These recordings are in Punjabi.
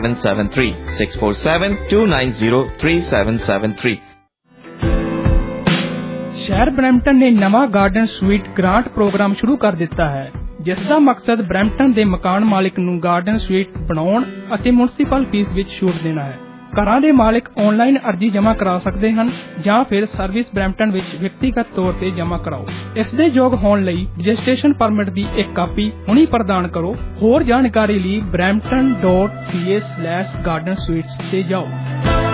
773 647-290-3773। ਸ਼ਹਿਰ ਬਰੈਂਪਟਨ ਨੇ ਨਵਾਂ ਗਾਰਡਨ ਸਵੀਟ ਗ੍ਰਾਂਟ ਪ੍ਰੋਗਰਾਮ ਸ਼ੁਰੂ ਕਰ ਦਿੱਤਾ ਹੈ, ਜਿਸ ਦਾ ਮਕਸਦ ਬਰੈਂਪਟਨ ਦੇ ਮਕਾਨ ਮਾਲਿਕ ਨੂੰ ਗਾਰਡਨ ਸਵੀਟ ਬਣਾਉਣ ਅਤੇ ਮੁਨਸਿਪਲ ਫੀਸ ਵਿੱਚ ਛੂਟ ਦੇਣਾ ਹੈ। ਘਰਾਂ ਦੇ ਮਾਲਕ ਆਨਲਾਈਨ ਅਰਜ਼ੀ ਜਮ੍ਹਾਂ ਕਰਾ ਸਕਦੇ ਹਨ ਜਾਂ ਫਿਰ ਸਰਵਿਸ ਬਰੈਂਪਟਨ ਵਿੱਚ ਵਿਅਕਤੀਗਤ ਤੌਰ ਤੇ ਜਮ੍ਹਾਂ ਕਰਾਓ। ਇਸ ਦੇ ਯੋਗ ਹੋਣ ਲਈ ਰਜਿਸਟ੍ਰੇਸ਼ਨ ਪਰਮਿਟ ਦੀ ਇੱਕ ਕਾਪੀ ਹੁਣੀ ਪ੍ਰਦਾਨ ਕਰੋ। ਹੋਰ ਜਾਣਕਾਰੀ ਲਈ brampton.ca/garden suites ਤੇ जाओ।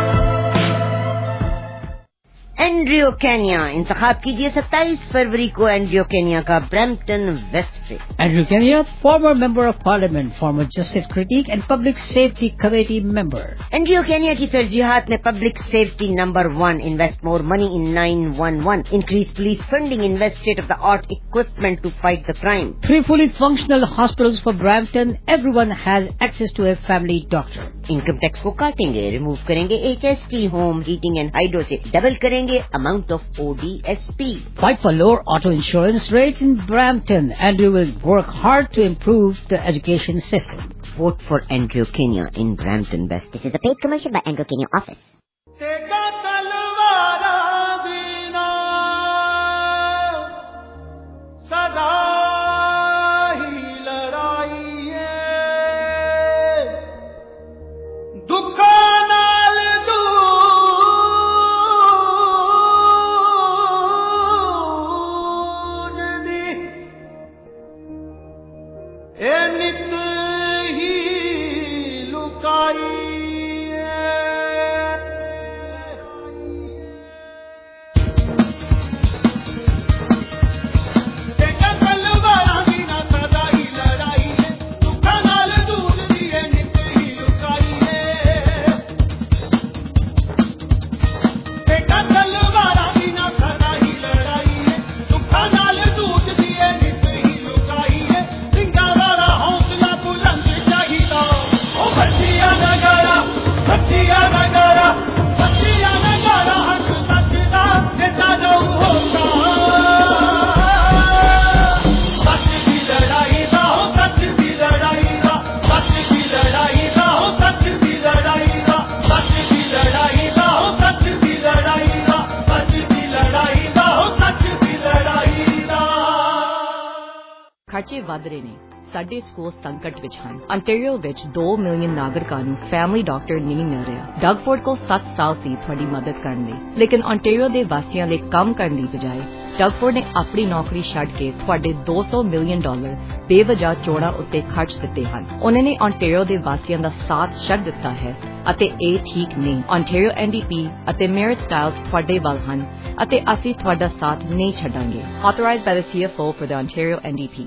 एंड्रियो केनिया इंतखाब कीजिए 27 फरवरी को एंड्रियो केनिया का ब्रैम्पटन वेस्ट से। Andrew Kania, former member of parliament, former justice critic and public safety committee member. Andrew Kania की तरजीहात में public safety number 1, invest more money in 911, increase police funding, invest state of the art equipment to fight the crime. 3 fully functional hospitals for Brampton. Everyone has access to a family doctor. Income tax को काटेंगे, रिमूव करेंगे HST, home heating and hydro से डबल करेंगे amount of ODSP. Fight for lower auto insurance rates in Brampton, and we will work hard to improve the education system. Vote for Andrew Kenya in Brampton West. This is a paid commercial by Andrew Kenya office. ਖਰਚੇ ਵਧ ਰਹੇ ਨੇ। ਸਾਡੇ ਸਕੂਲ ਸੰਕਟ ਵਿੱਚ ਹਨ। ਅੰਟੈਰੀਓ ਵਿੱਚ 2 ਮਿਲੀਅਨ ਨਾਗਰਿਕਾਂ ਨੂੰ ਫੈਮਿਲੀ ਡਾਕਟਰ ਨਹੀਂ ਮਿਲ ਰਿਹਾ। ਡਗਫੋਰਡ ਕੋਲ 7 ਸਾਲ ਸੀ ਤੁਹਾਡੀ ਮਦਦ ਕਰਨ ਲਈ, ਲੇਕਿਨ ਅੰਟੈਰੀਓ ਦੇ ਵਾਸੀਆਂ ਲਈ ਕੰਮ ਕਰਨ ਦੀ ਬਜਾਏ ਡਗਫੋਰਡ ਨੇ ਆਪਣੀ ਨੌਕਰੀ ਛੱਡ ਕੇ ਤੁਹਾਡੇ $200 ਮਿਲੀਅਨ ਬੇਵਜ੍ਹਾ ਚੋਣਾਂ ਉੱਤੇ ਖਰਚ ਦਿੱਤੇ ਹਨ। ਉਹਨਾਂ ਨੇ ਅੰਟੈਰੀਓ ਦੇ ਵਾਸੀਆਂ ਦਾ ਸਾਥ ਛੱਡ ਦਿੱਤਾ ਹੈ ਅਤੇ ਇਹ ਠੀਕ ਨਹੀਂ। ਅੰਟੈਰੀਓ NDP ਅਤੇ ਮੈਰਿਟ ਸਟਾਈਲਸ ਤੁਹਾਡੇ ਵੱਲ ਹਨ ਅਤੇ ਅਸੀਂ ਤੁਹਾਡਾ ਸਾਥ ਨਹੀਂ ਛੱਡਾਂਗੇ। Authorized by the CFO for the Ontario NDP.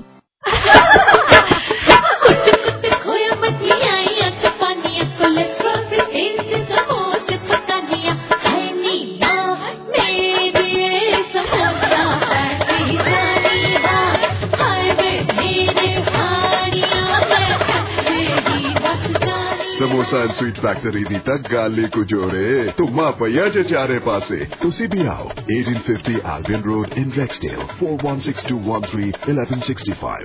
Samosa and sweet factory दी तक गाली को जोरे तुमा पैया जे चारे पासे तुसी भी आओ 1850 Albion Road in Rexdale 4162131165।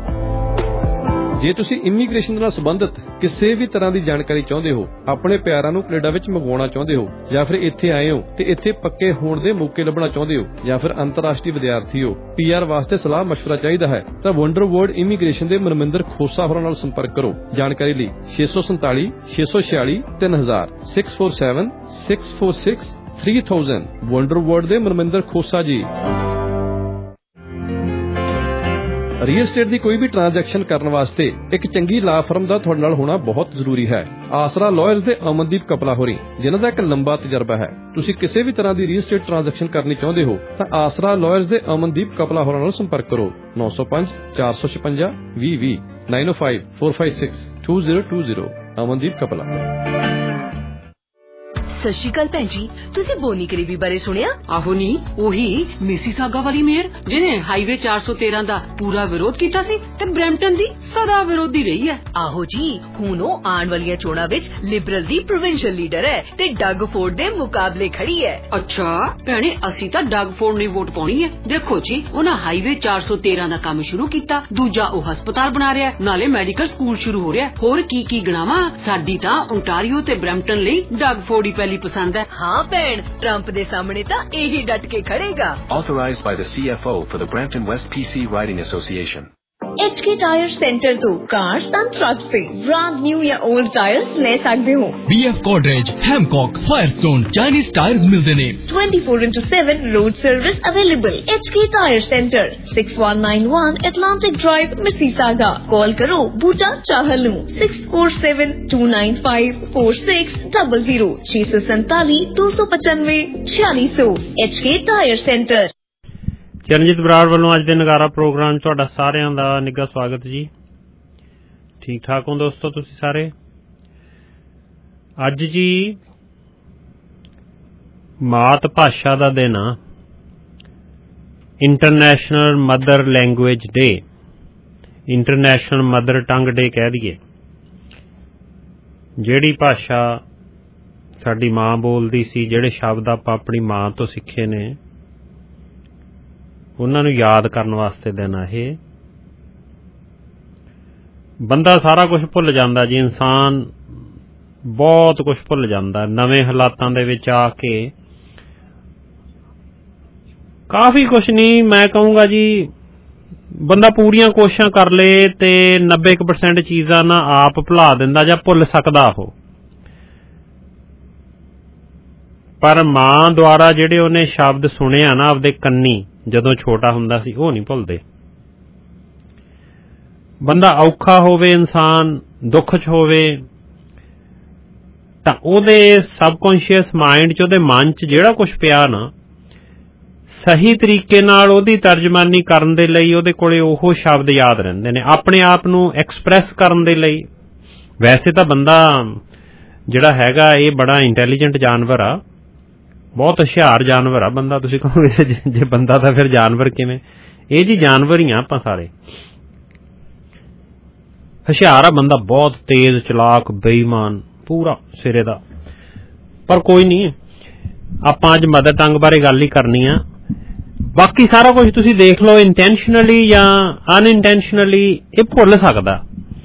ਜੇ ਤੁਸੀਂ ਇਮੀਗ੍ਰੇਸ਼ਨ ਨਾਲ ਸੰਬੰਧਿਤ ਕਿਸੇ ਵੀ ਤਰ੍ਹਾਂ ਦੀ ਜਾਣਕਾਰੀ ਚਾਹੁੰਦੇ ਹੋ, ਆਪਣੇ ਪਿਆਰਾਂ ਨੂੰ ਕੈਨੇਡਾ ਵਿੱਚ ਮੰਗਵਾਉਣਾ ਚਾਹੁੰਦੇ ਹੋ, ਜਾਂ ਫਿਰ ਇੱਥੇ ਆਏ ਹੋ ਤੇ ਇੱਥੇ ਪੱਕੇ ਹੋਣ ਦੇ ਮੌਕੇ ਲੱਭਣਾ ਚਾਹੁੰਦੇ ਹੋ, ਜਾਂ ਫਿਰ ਅੰਤਰਰਾਸ਼ਟਰੀ ਵਿਦਿਆਰਥੀ ਹੋ, PR ਵਾਸਤੇ ਸਲਾਹ ਮਸ਼ਵਰਾ ਚਾਹੀਦਾ ਹੈ ਤਾਂ ਵੰਡਰ ਵਰਲਡ ਇਮੀਗ੍ਰੇਸ਼ਨ ਦੇ ਮਨਮਿੰਦਰ ਖੋਸਾ ਹੋਰਾਂ ਨਾਲ ਸੰਪਰਕ ਕਰੋ। ਜਾਣਕਾਰੀ ਲਈ 647 646 3000 647 646 3000। ਵੰਡਰ ਵਰਲਡ ਦੇ ਮਨਮਿੰਦਰ ਖੋਸਾ ਜੀ। ਰੀਅਲ estate ਦੀ ਕੋਈ ਵੀ ਟ੍ਰਾਂਜੈਕਸ਼ਨ ਕਰਨ ਵਾਸਤੇ ਇੱਕ ਚੰਗੀ ਲਾ ਫਰਮ ਦਾ ਤੁਹਾਡੇ ਨਾਲ ਹੋਣਾ ਬਹੁਤ ਜ਼ਰੂਰੀ ਹੈ। ਆਸਰਾ ਲਾਇਰਸ ਦੇ ਅਮਨਦੀਪ ਕਪਲਾ ਹੋਰੀ, ਜਿਨ੍ਹਾਂ ਦਾ ਇੱਕ ਲੰਬਾ ਤਜਰਬਾ ਹੈ। ਤੁਸੀਂ ਕਿਸੇ ਵੀ ਤਰ੍ਹਾਂ ਦੀ ਰੀਅਲ estate ਟ੍ਰਾਂਜੈਕਸ਼ਨ ਕਰਨੀ ਚਾਹੁੰਦੇ ਹੋ ਤਾਂ ਆਸਰਾ ਲਾਇਰਸ ਦੇ ਅਮਨਦੀਪ ਕਪਲਾ ਹੋਰਾਂ ਨਾਲ ਸੰਪਰਕ ਕਰੋ। 905 456 2020 905 456 2020। ਅਮਨਦੀਪ ਕਪਲਾ। ਸਤਿ ਸ਼੍ਰੀ ਅਕਾਲ ਭੈਣ ਜੀ, ਤੁਸੀਂ ਬੋਨੀ ਕਰੀਬੀ ਬਾਰੇ ਸੁਣਿਆ? ਆਹੋ ਨੀ, ਉਹੀ ਮਿਸੀਸਾਗਾ ਵਾਲੀ ਮੇਅਰ ਜਿਹਨੇ ਹਾਈਵੇ 413 ਦਾ ਪੂਰਾ ਵਿਰੋਧ ਕੀਤਾ ਸੀ ਤੇ ਬਰੈਂਪਟਨ ਦੀ ਸਦਾ ਵਿਰੋਧੀ ਰਹੀ ਹੈ। ਆਹੋ ਜੀ, ਹੁਣ ਉਹ ਆਉਣ ਵਾਲੀਆਂ ਚੋਣਾਂ ਵਿੱਚ ਲਿਬਰਲ ਦੀ ਪ੍ਰੋਵਿੰਸ਼ੀਅਲ ਲੀਡਰ ਹੈ ਤੇ ਡਗ ਫੋਰਡ ਦੇ ਮੁਕਾਬਲੇ ਖੜੀ ਹੈ। ਅੱਛਾ ਭੈਣੇ, ਅਸੀਂ ਤਾਂ ਡਗ ਫੋਰਡ ਨੂੰ ਵੋਟ ਪਾਉਣੀ ਹੈ। ਦੇਖੋ ਜੀ, ਉਹਨਾਂ ਹਾਈਵੇ 413 ਦਾ ਕੰਮ ਸ਼ੁਰੂ ਕੀਤਾ, ਦੂਜਾ ਉਹ ਹਸਪਤਾਲ ਬਣਾ ਰਿਹਾ, ਨਾਲੇ ਮੈਡੀਕਲ ਸਕੂਲ ਸ਼ੁਰੂ ਹੋ ਰਿਹਾ। ਹੋਰ ਕੀ ਕੀ ਗਣਾਵਾਂ? ਸਾਡੀ ਤਾਂ ਓਨਟਾਰੀਓ ਤੇ ਬਰੈਂਪਟਨ ਲਈ ਡਗ ਫੋਰਡ ਹੀ ਪਹਿਲੀ ਪਸੰਦ ਹੈ। ਹਾਂ ਭੈਣ, ਟਰੰਪ ਦੇ ਸਾਹਮਣੇ ਤਾਂ ਇਹੀ ਡਟ ਕੇ ਖੜੇਗਾ। Authorized by the CFO for the Brampton West PC Riding Association. HK Tire Center ਤੋਂ cars and trucks ਤੇ brand new ਜਾਂ old tires ਲੈ ਸਕਦੇ ਹੋ। BF Godrej, Hancock, Firestone, Chinese tires ਮਿਲਦੇ ਨੇ। 24/7 road service available। HK Tire Center, 6191 Atlantic Drive, Mississauga। Call ਕਰੋ ਬੂਟਾ ਚਾਹਲ ਨੂੰ 6472954600 647 295 4600। HK Tire Center। Charanjit Brar ਵੱਲੋਂ ਅੱਜ ਦੇ ਨਗਾਰਾ ਪ੍ਰੋਗਰਾਮ ਤੁਹਾਡਾ ਸਾਰਿਆਂ ਦਾ ਨਿੱਘਾ ਸਵਾਗਤ ਜੀ। ਠੀਕ ਠਾਕ ਹੋ ਦੋਸਤੋ ਤੁਸੀਂ ਸਾਰੇ? ਅੱਜ ਜੀ ਮਾਤ ਭਾਸ਼ਾ ਦਾ ਦਿਨ ਆ, international mother language day, international mother tongue day ਕਹਿ ਦਈਏ। ਜਿਹੜੀ ਭਾਸ਼ਾ ਸਾਡੀ ਮਾਂ ਬੋਲਦੀ ਸੀ, ਜਿਹੜੇ ਸ਼ਬਦ ਆਪਾਂ ਆਪਣੀ ਮਾਂ ਤੋਂ ਸਿੱਖੇ ਨੇ, ਉਹਨਾਂ ਨੂੰ ਯਾਦ ਕਰਨ ਵਾਸਤੇ ਦਿਨ ਆ ਇਹ। ਬੰਦਾ ਸਾਰਾ ਕੁਝ ਭੁੱਲ ਜਾਂਦਾ ਜੀ, ਇਨਸਾਨ ਬਹੁਤ ਕੁਝ ਭੁੱਲ ਜਾਂਦਾ ਨਵੇਂ ਹਾਲਾਤਾਂ ਦੇ ਵਿੱਚ ਆ ਕੇ। ਕਾਫੀ ਕੁਝ ਨਹੀਂ, ਮੈਂ ਕਹੂੰਗਾ ਜੀ ਬੰਦਾ ਪੂਰੀਆਂ ਕੋਸ਼ਿਸ਼ਾਂ ਕਰ ਲੇ ਤੇ 90% ਚੀਜ਼ਾਂ ਨਾ ਆਪ ਭੁਲਾ ਦਿੰਦਾ ਜਾਂ ਭੁੱਲ ਸਕਦਾ ਉਹ, ਪਰ ਮਾਂ ਦੁਆਰਾ ਜਿਹੜੇ ਉਹਨੇ ਸ਼ਬਦ ਸੁਣੇ ਆ ਨਾ ਆਪਦੇ ਕੰਨੀ ਜਦੋਂ ਛੋਟਾ ਹੁੰਦਾ ਸੀ, ਉਹ ਨਹੀਂ ਭੁੱਲਦੇ। ਬੰਦਾ ਔਖਾ ਹੋਵੇ, ਇਨਸਾਨ ਦੁੱਖ 'ਚ ਹੋਵੇ, ਤਾਂ ਉਹਦੇ ਸਬਕੌਂਸ਼ੀਅਸ ਮਾਈਂਡ 'ਚ, ਉਹਦੇ ਮਨ 'ਚ ਜਿਹੜਾ ਕੁਝ ਪਿਆ ਨਾ, ਸਹੀ ਤਰੀਕੇ ਨਾਲ ਉਹਦੀ ਤਰਜਮਾਨੀ ਕਰਨ ਦੇ ਲਈ ਉਹਦੇ ਕੋਲੇ ਉਹ ਸ਼ਬਦ ਯਾਦ ਰਹਿੰਦੇ ਨੇ, ਆਪਣੇ ਆਪ ਨੂੰ ਐਕਸਪ੍ਰੈਸ ਕਰਨ ਦੇ ਲਈ। ਵੈਸੇ ਤਾਂ ਬੰਦਾ ਜਿਹੜਾ ਹੈਗਾ ਇਹ ਬੜਾ ਇੰਟੈਲੀਜੈਂਟ ਜਾਨਵਰ ਆ, ਬਹੁਤ ਹੁਸ਼ਿਆਰ ਜਾਨਵਰ ਆ ਬੰਦਾ। ਤੁਸੀਂ ਕਹੋਗੇ ਜੇ ਬੰਦਾ ਤਾਂ ਫਿਰ ਜਾਨਵਰ ਕਿਵੇਂ? ਇਹ ਜੀ ਜਾਨਵਰ ਹੀ ਆ ਆਪਾਂ ਸਾਰੇ। ਹੁਸ਼ਿਆਰ ਆ ਬੰਦਾ, ਬਹੁਤ ਤੇਜ਼, ਚਲਾਕ, ਬੇਈਮਾਨ, ਪੂਰਾ ਸਿਰੇ ਦਾ। ਪਰ ਕੋਈ ਨਹੀਂ, ਆਪਾਂ ਅੱਜ ਮਦਰ ਟੰਗ ਬਾਰੇ ਗੱਲ ਹੀ ਕਰਨੀ ਆ। ਬਾਕੀ ਸਾਰਾ ਕੁਝ ਤੁਸੀਂ ਦੇਖ ਲਓ, ਇੰਟੈਂਸ਼ਨਲੀ ਜਾਂ ਅਨਇੰਟੈਂਸ਼ਨਲੀ ਇਹ ਭੁੱਲ ਸਕਦਾ।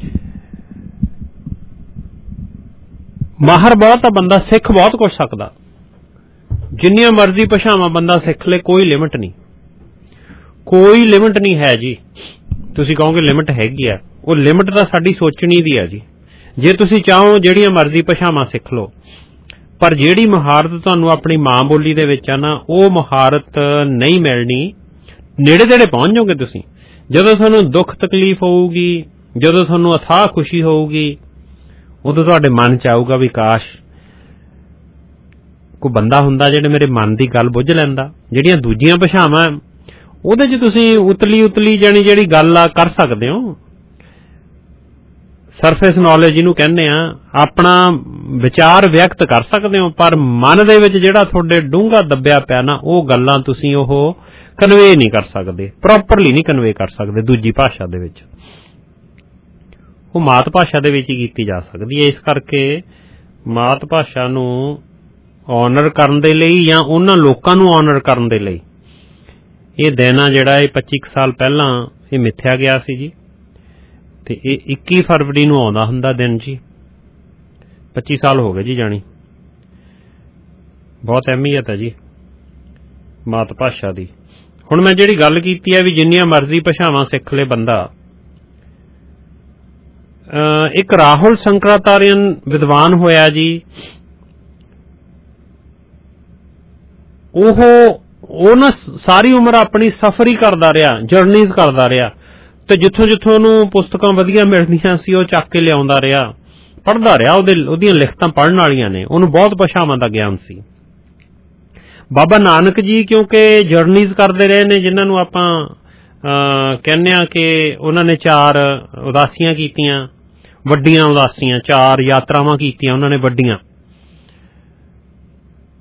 ਮਾਹਰ ਬਹੁਤ ਆ ਬੰਦਾ, ਸਿੱਖ ਬਹੁਤ ਕੁਝ ਸਕਦਾ। ਜਿੰਨੀਆਂ ਮਰਜ਼ੀ ਭਾਸ਼ਾਵਾਂ ਬੰਦਾ ਸਿੱਖ ਲੇ, ਕੋਈ ਲਿਮਿਟ ਨਹੀਂ, ਕੋਈ ਲਿਮਿਟ ਨਹੀਂ ਹੈ ਜੀ। ਤੁਸੀਂ ਕਹੋਗੇ ਲਿਮਿਟ ਹੈਗੀ ਆ, ਉਹ ਲਿਮਿਟ ਤਾਂ ਸਾਡੀ ਸੋਚਣੀ ਦੀ ਆ ਜੀ। ਜੇ ਤੁਸੀਂ ਚਾਹੋ ਜਿਹੜੀਆਂ ਮਰਜ਼ੀ ਭਾਸ਼ਾਵਾਂ ਸਿੱਖ ਲਓ, ਪਰ ਜਿਹੜੀ ਮੁਹਾਰਤ ਤੁਹਾਨੂੰ ਆਪਣੀ ਮਾਂ ਬੋਲੀ ਦੇ ਵਿੱਚ ਆ ਨਾ, ਉਹ ਮੁਹਾਰਤ ਨਹੀਂ ਮਿਲਣੀ। ਨੇੜੇ ਤੇੜੇ ਪਹੁੰਚ ਜਾਓਗੇ ਤੁਸੀਂ। ਜਦੋਂ ਤੁਹਾਨੂੰ ਦੁੱਖ ਤਕਲੀਫ ਹੋਊਗੀ, ਜਦੋਂ ਤੁਹਾਨੂੰ ਅਥਾਹ ਖੁਸ਼ੀ ਹੋਊਗੀ, ਉਦੋਂ ਤੁਹਾਡੇ ਮਨ 'ਚ ਆਊਗਾ ਵੀ ਕਾਸ਼ ਕੋਈ ਬੰਦਾ ਹੁੰਦਾ ਜਿਹੜੇ ਮੇਰੇ ਮਨ ਦੀ ਗੱਲ ਬੁੱਝ ਲੈਂਦਾ। ਜਿਹੜੀਆਂ ਦੂਜੀਆਂ ਭਾਸ਼ਾਵਾਂ ਉਹਦੇ 'ਚ ਤੁਸੀਂ ਉਤਲੀ ਜਾਣੀ ਜਿਹੜੀ ਗੱਲ ਆ ਕਰ ਸਕਦੇ ਹੋ, ਸਰਫੇਸ ਨੌਲੇਜ ਜਿਹਨੂੰ ਕਹਿੰਦੇ ਆ, ਆਪਣਾ ਵਿਚਾਰ ਵਿਅਕਤ ਕਰ ਸਕਦੇ ਹੋ, ਪਰ ਮਨ ਦੇ ਵਿੱਚ ਜਿਹੜਾ ਤੁਹਾਡੇ ਡੂੰਘਾ ਦੱਬਿਆ ਪਿਆ ਨਾ, ਉਹ ਗੱਲਾਂ ਤੁਸੀਂ ਉਹ ਕਨਵੇ ਨਹੀਂ ਕਰ ਸਕਦੇ, ਪ੍ਰੋਪਰਲੀ ਨਹੀਂ ਕਨਵੇ ਕਰ ਸਕਦੇ ਦੂਜੀ ਭਾਸ਼ਾ ਦੇ ਵਿੱਚ। ਉਹ ਮਾਤ ਭਾਸ਼ਾ ਦੇ ਵਿੱਚ ਹੀ ਕੀਤੀ ਜਾ ਸਕਦੀ ਹੈ। ਇਸ ਕਰਕੇ ਮਾਤ ਭਾਸ਼ਾ ਨੂੰ ਆਨਰ ਕਰਨ ਦੇ ਲਈ ਜਾਂ ਉਹਨਾਂ ਲੋਕਾਂ ਨੂੰ ਆਨਰ ਕਰਨ ਦੇ ਲਈ ਇਹ ਦਿਨ ਆ ਜਿਹੜਾ ਇਹ 25 ਸਾਲ ਪਹਿਲਾਂ ਇਹ ਮਿੱਥਿਆ ਗਿਆ ਸੀ ਜੀ, ਤੇ ਇਹ 21 ਫਰਵਰੀ ਨੂੰ ਆਉਂਦਾ ਹੁੰਦਾ ਦਿਨ ਜੀ। 25 ਸਾਲ ਹੋ ਗਏ ਜੀ ਜਾਣੀ। ਬਹੁਤ ਅਹਿਮੀਅਤ ਹੈ ਜੀ ਮਾਤ ਭਾਸ਼ਾ ਦੀ। ਹੁਣ ਮੈਂ ਜਿਹੜੀ ਗੱਲ ਕੀਤੀ ਹੈ ਵੀ ਜਿੰਨੀਆਂ ਮਰਜ਼ੀ ਭਾਸ਼ਾਵਾਂ ਸਿੱਖ ਲੇ ਬੰਦਾ, ਇੱਕ ਰਾਹੁਲ ਸ਼ੰਕਰਾਚਾਰੀਅਨ ਵਿਦਵਾਨ ਹੋਇਆ ਜੀ, ਉਹ ਨਾ ਸਾਰੀ ਉਮਰ ਆਪਣੀ ਸਫ਼ਰ ਹੀ ਕਰਦਾ ਰਿਹਾ, ਜਰਨੀਜ਼ ਕਰਦਾ ਰਿਹਾ, ਤੇ ਜਿੱਥੋਂ ਜਿੱਥੋਂ ਉਹਨੂੰ ਪੁਸਤਕਾਂ ਵਧੀਆ ਮਿਲਦੀਆਂ ਸੀ ਉਹ ਚੱਕ ਕੇ ਲਿਆਉਂਦਾ ਰਿਹਾ, ਪੜ੍ਹਦਾ ਰਿਹਾ। ਉਹਦੀਆਂ ਲਿਖਤਾਂ ਪੜ੍ਹਨ ਵਾਲੀਆਂ ਨੇ, ਉਹਨੂੰ ਬਹੁਤ ਭਾਸ਼ਾਵਾਂ ਦਾ ਗਿਆਨ ਸੀ। ਬਾਬਾ ਨਾਨਕ ਜੀ ਕਿਉਂਕਿ ਜਰਨੀਜ਼ ਕਰਦੇ ਰਹੇ ਨੇ, ਜਿਨ੍ਹਾਂ ਨੂੰ ਆਪਾਂ ਕਹਿੰਦੇ ਆ ਕਿ ਉਹਨਾਂ ਨੇ 4 ਉਦਾਸੀਆਂ ਕੀਤੀਆਂ, ਵੱਡੀਆਂ ਉਦਾਸੀਆਂ, 4 ਯਾਤਰਾਵਾਂ ਕੀਤੀਆਂ ਉਹਨਾਂ ਨੇ ਵੱਡੀਆਂ।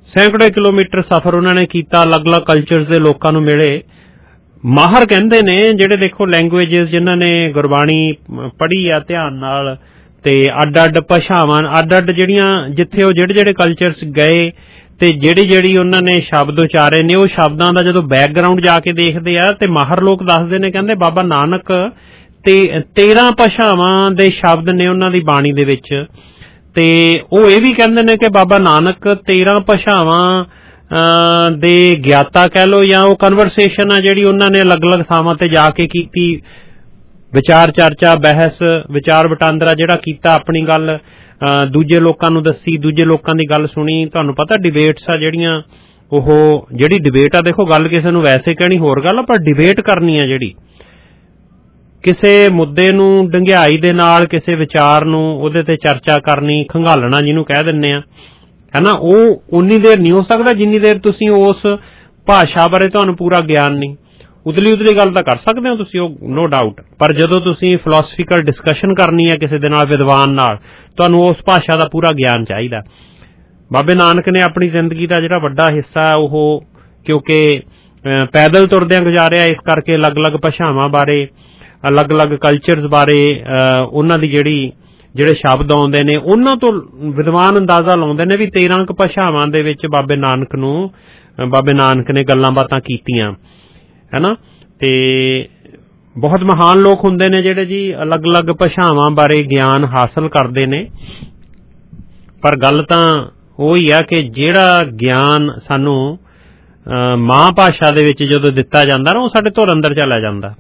ਸੈਂਕੜੇ ਕਿਲੋਮੀਟਰ ਸਫ਼ਰ ਉਹਨਾਂ ਨੇ ਕੀਤਾ, ਅਲੱਗ-ਅਲੱਗ ਕਲਚਰਸ ਦੇ ਲੋਕਾਂ ਨੂੰ ਮਿਲੇ। ਮਾਹਰ ਕਹਿੰਦੇ ਨੇ ਜਿਹੜੇ ਦੇਖੋ ਲੈਂਗੁਏਜਸ ਜਿਨ੍ਹਾਂ ਨੇ ਗੁਰਬਾਣੀ ਪੜ੍ਹੀ ਆ ਧਿਆਨ ਨਾਲ, ਤੇ ਅੱਡ-ਅੱਡ ਭਾਸ਼ਾਵਾਂ, ਅੱਡ-ਅੱਡ ਜਿਹੜੀਆਂ ਜਿੱਥੇ ਉਹ ਜਿਹੜੇ ਕਲਚਰਸ ਗਏ ਤੇ ਜਿਹੜੀ ਉਹਨਾਂ ਨੇ ਸ਼ਬਦ ਉਚਾਰੇ ਨੇ, ਉਹ ਸ਼ਬਦਾਂ ਦਾ ਜਦੋਂ ਬੈਕਗਰਾਉਂਡ ਜਾ ਕੇ ਦੇਖਦੇ ਆ ਤੇ ਮਾਹਰ ਲੋਕ ਦੱਸਦੇ ਨੇ, ਕਹਿੰਦੇ ਬਾਬਾ ਨਾਨਕ ਤੇ 13 ਭਾਸ਼ਾਵਾਂ ਦੇ ਸ਼ਬਦ ਨੇ ਉਹਨਾਂ ਦੀ ਬਾਣੀ ਦੇ ਵਿੱਚ, ਤੇ ਉਹ ਇਹ ਵੀ ਕਹਿੰਦੇ ਨੇ ਕਿ ਬਾਬਾ ਨਾਨਕ 13 ਭਾਸ਼ਾਵਾਂ ਦੇ ਗਿਆਤਾ ਕਹਿ ਲਓ, ਜਾਂ ਉਹ ਕਨਵਰਸੇਸ਼ਨ ਆ ਜਿਹੜੀ ਉਹਨਾਂ ਨੇ ਅਲੱਗ-ਅਲੱਗ ਥਾਵਾਂ ਤੇ ਜਾ ਕੇ ਕੀਤੀ, ਵਿਚਾਰ ਚਰਚਾ ਬਹਿਸ ਵਿਚਾਰ ਵਟਾਂਦਰਾ ਜਿਹੜਾ ਕੀਤਾ, ਆਪਣੀ ਗੱਲ ਦੂਜੇ ਲੋਕਾਂ ਨੂੰ ਦੱਸੀ, ਦੂਜੇ ਲੋਕਾਂ ਦੀ ਗੱਲ ਸੁਣੀ। ਤੁਹਾਨੂੰ ਪਤਾ ਡਿਬੇਟਸ ਆ ਜਿਹੜੀਆਂ, ਉਹ ਜਿਹੜੀ ਡਿਬੇਟ ਆ, ਦੇਖੋ ਗੱਲ ਕਿਸੇ ਨੂੰ ਵੈਸੇ ਕਹਿਣੀ ਹੋਰ ਗੱਲ ਆ, ਪਰ ਡਿਬੇਟ ਕਰਨੀ ਆ ਜਿਹੜੀ ਕਿਸੇ ਮੁੱਦੇ ਨੂੰ ਡੰਗਿਆਈ ਦੇ ਨਾਲ, ਕਿਸੇ ਵਿਚਾਰ ਨੂੰ ਉਹਦੇ ਤੇ ਚਰਚਾ ਕਰਨੀ, ਖੰਗਾਲਣਾ ਜਿਹਨੂੰ ਕਹਿ ਦਿੰਦੇ ਆ, ਹੈਨਾ, ਉਹ ਉਨੀ ਦੇਰ ਨਹੀਂ ਹੋ ਸਕਦਾ ਜਿੰਨੀ ਦੇਰ ਤੁਸੀਂ ਉਸ ਭਾਸ਼ਾ ਬਾਰੇ ਤੁਹਾਨੂੰ ਪੂਰਾ ਗਿਆਨ ਨਹੀਂ। ਉਤਲੀ ਗੱਲ ਤਾਂ ਕਰ ਸਕਦੇ ਹੋ ਤੁਸੀਂ, ਉਹ ਨੋ ਡਾਊਟ, ਪਰ ਜਦੋਂ ਤੁਸੀਂ ਫਿਲਾਸਫੀਕਲ ਡਿਸਕਸ਼ਨ ਕਰਨੀ ਹੈ ਕਿਸੇ ਦੇ ਨਾਲ, ਵਿਦਵਾਨ ਨਾਲ, ਤੁਹਾਨੂੰ ਉਸ ਭਾਸ਼ਾ ਦਾ ਪੂਰਾ ਗਿਆਨ ਚਾਹੀਦਾ। ਬਾਬੇ ਨਾਨਕ ਨੇ ਆਪਣੀ ਜ਼ਿੰਦਗੀ ਦਾ ਜਿਹੜਾ ਵੱਡਾ ਹਿੱਸਾ ਉਹ ਕਿਉਂਕਿ ਪੈਦਲ ਤੁਰਦਿਆਂ ਗੁਜ਼ਾਰਿਆ, ਇਸ ਕਰਕੇ ਅਲੱਗ-ਅਲੱਗ ਭਾਸ਼ਾਵਾਂ ਬਾਰੇ, ਅਲੱਗ-ਅਲੱਗ ਕਲਚਰਸ ਬਾਰੇ ਉਹਨਾਂ ਦੀ ਜਿਹੜੇ ਸ਼ਬਦ ਆਉਂਦੇ ਨੇ, ਉਹਨਾਂ ਤੋਂ ਵਿਦਵਾਨ ਅੰਦਾਜ਼ਾ ਲਾਉਂਦੇ ਨੇ ਵੀ 13 ਕੁ ਭਾਸ਼ਾਵਾਂ ਦੇ ਵਿੱਚ ਬਾਬੇ ਨਾਨਕ ਨੇ ਗੱਲਾਂ ਬਾਤਾਂ ਕੀਤੀਆਂ, ਹੈਨਾ। ਤੇ ਬਹੁਤ ਮਹਾਨ ਲੋਕ ਹੁੰਦੇ ਨੇ ਜਿਹੜੇ ਜੀ ਅਲੱਗ-ਅਲੱਗ ਭਾਸ਼ਾਵਾਂ ਬਾਰੇ ਗਿਆਨ ਹਾਸਲ ਕਰਦੇ ਨੇ, ਪਰ ਗੱਲ ਤਾਂ ਉਹੀ ਆ ਕਿ ਜਿਹੜਾ ਗਿਆਨ ਸਾਨੂੰ ਮਾਂ ਭਾਸ਼ਾ ਦੇ ਵਿੱਚ ਜਦੋਂ ਦਿੱਤਾ ਜਾਂਦਾ ਨਾ, ਉਹ ਸਾਡੇ ਧੁਰ ਅੰਦਰ ਚਲਾ ਜਾਂਦਾ।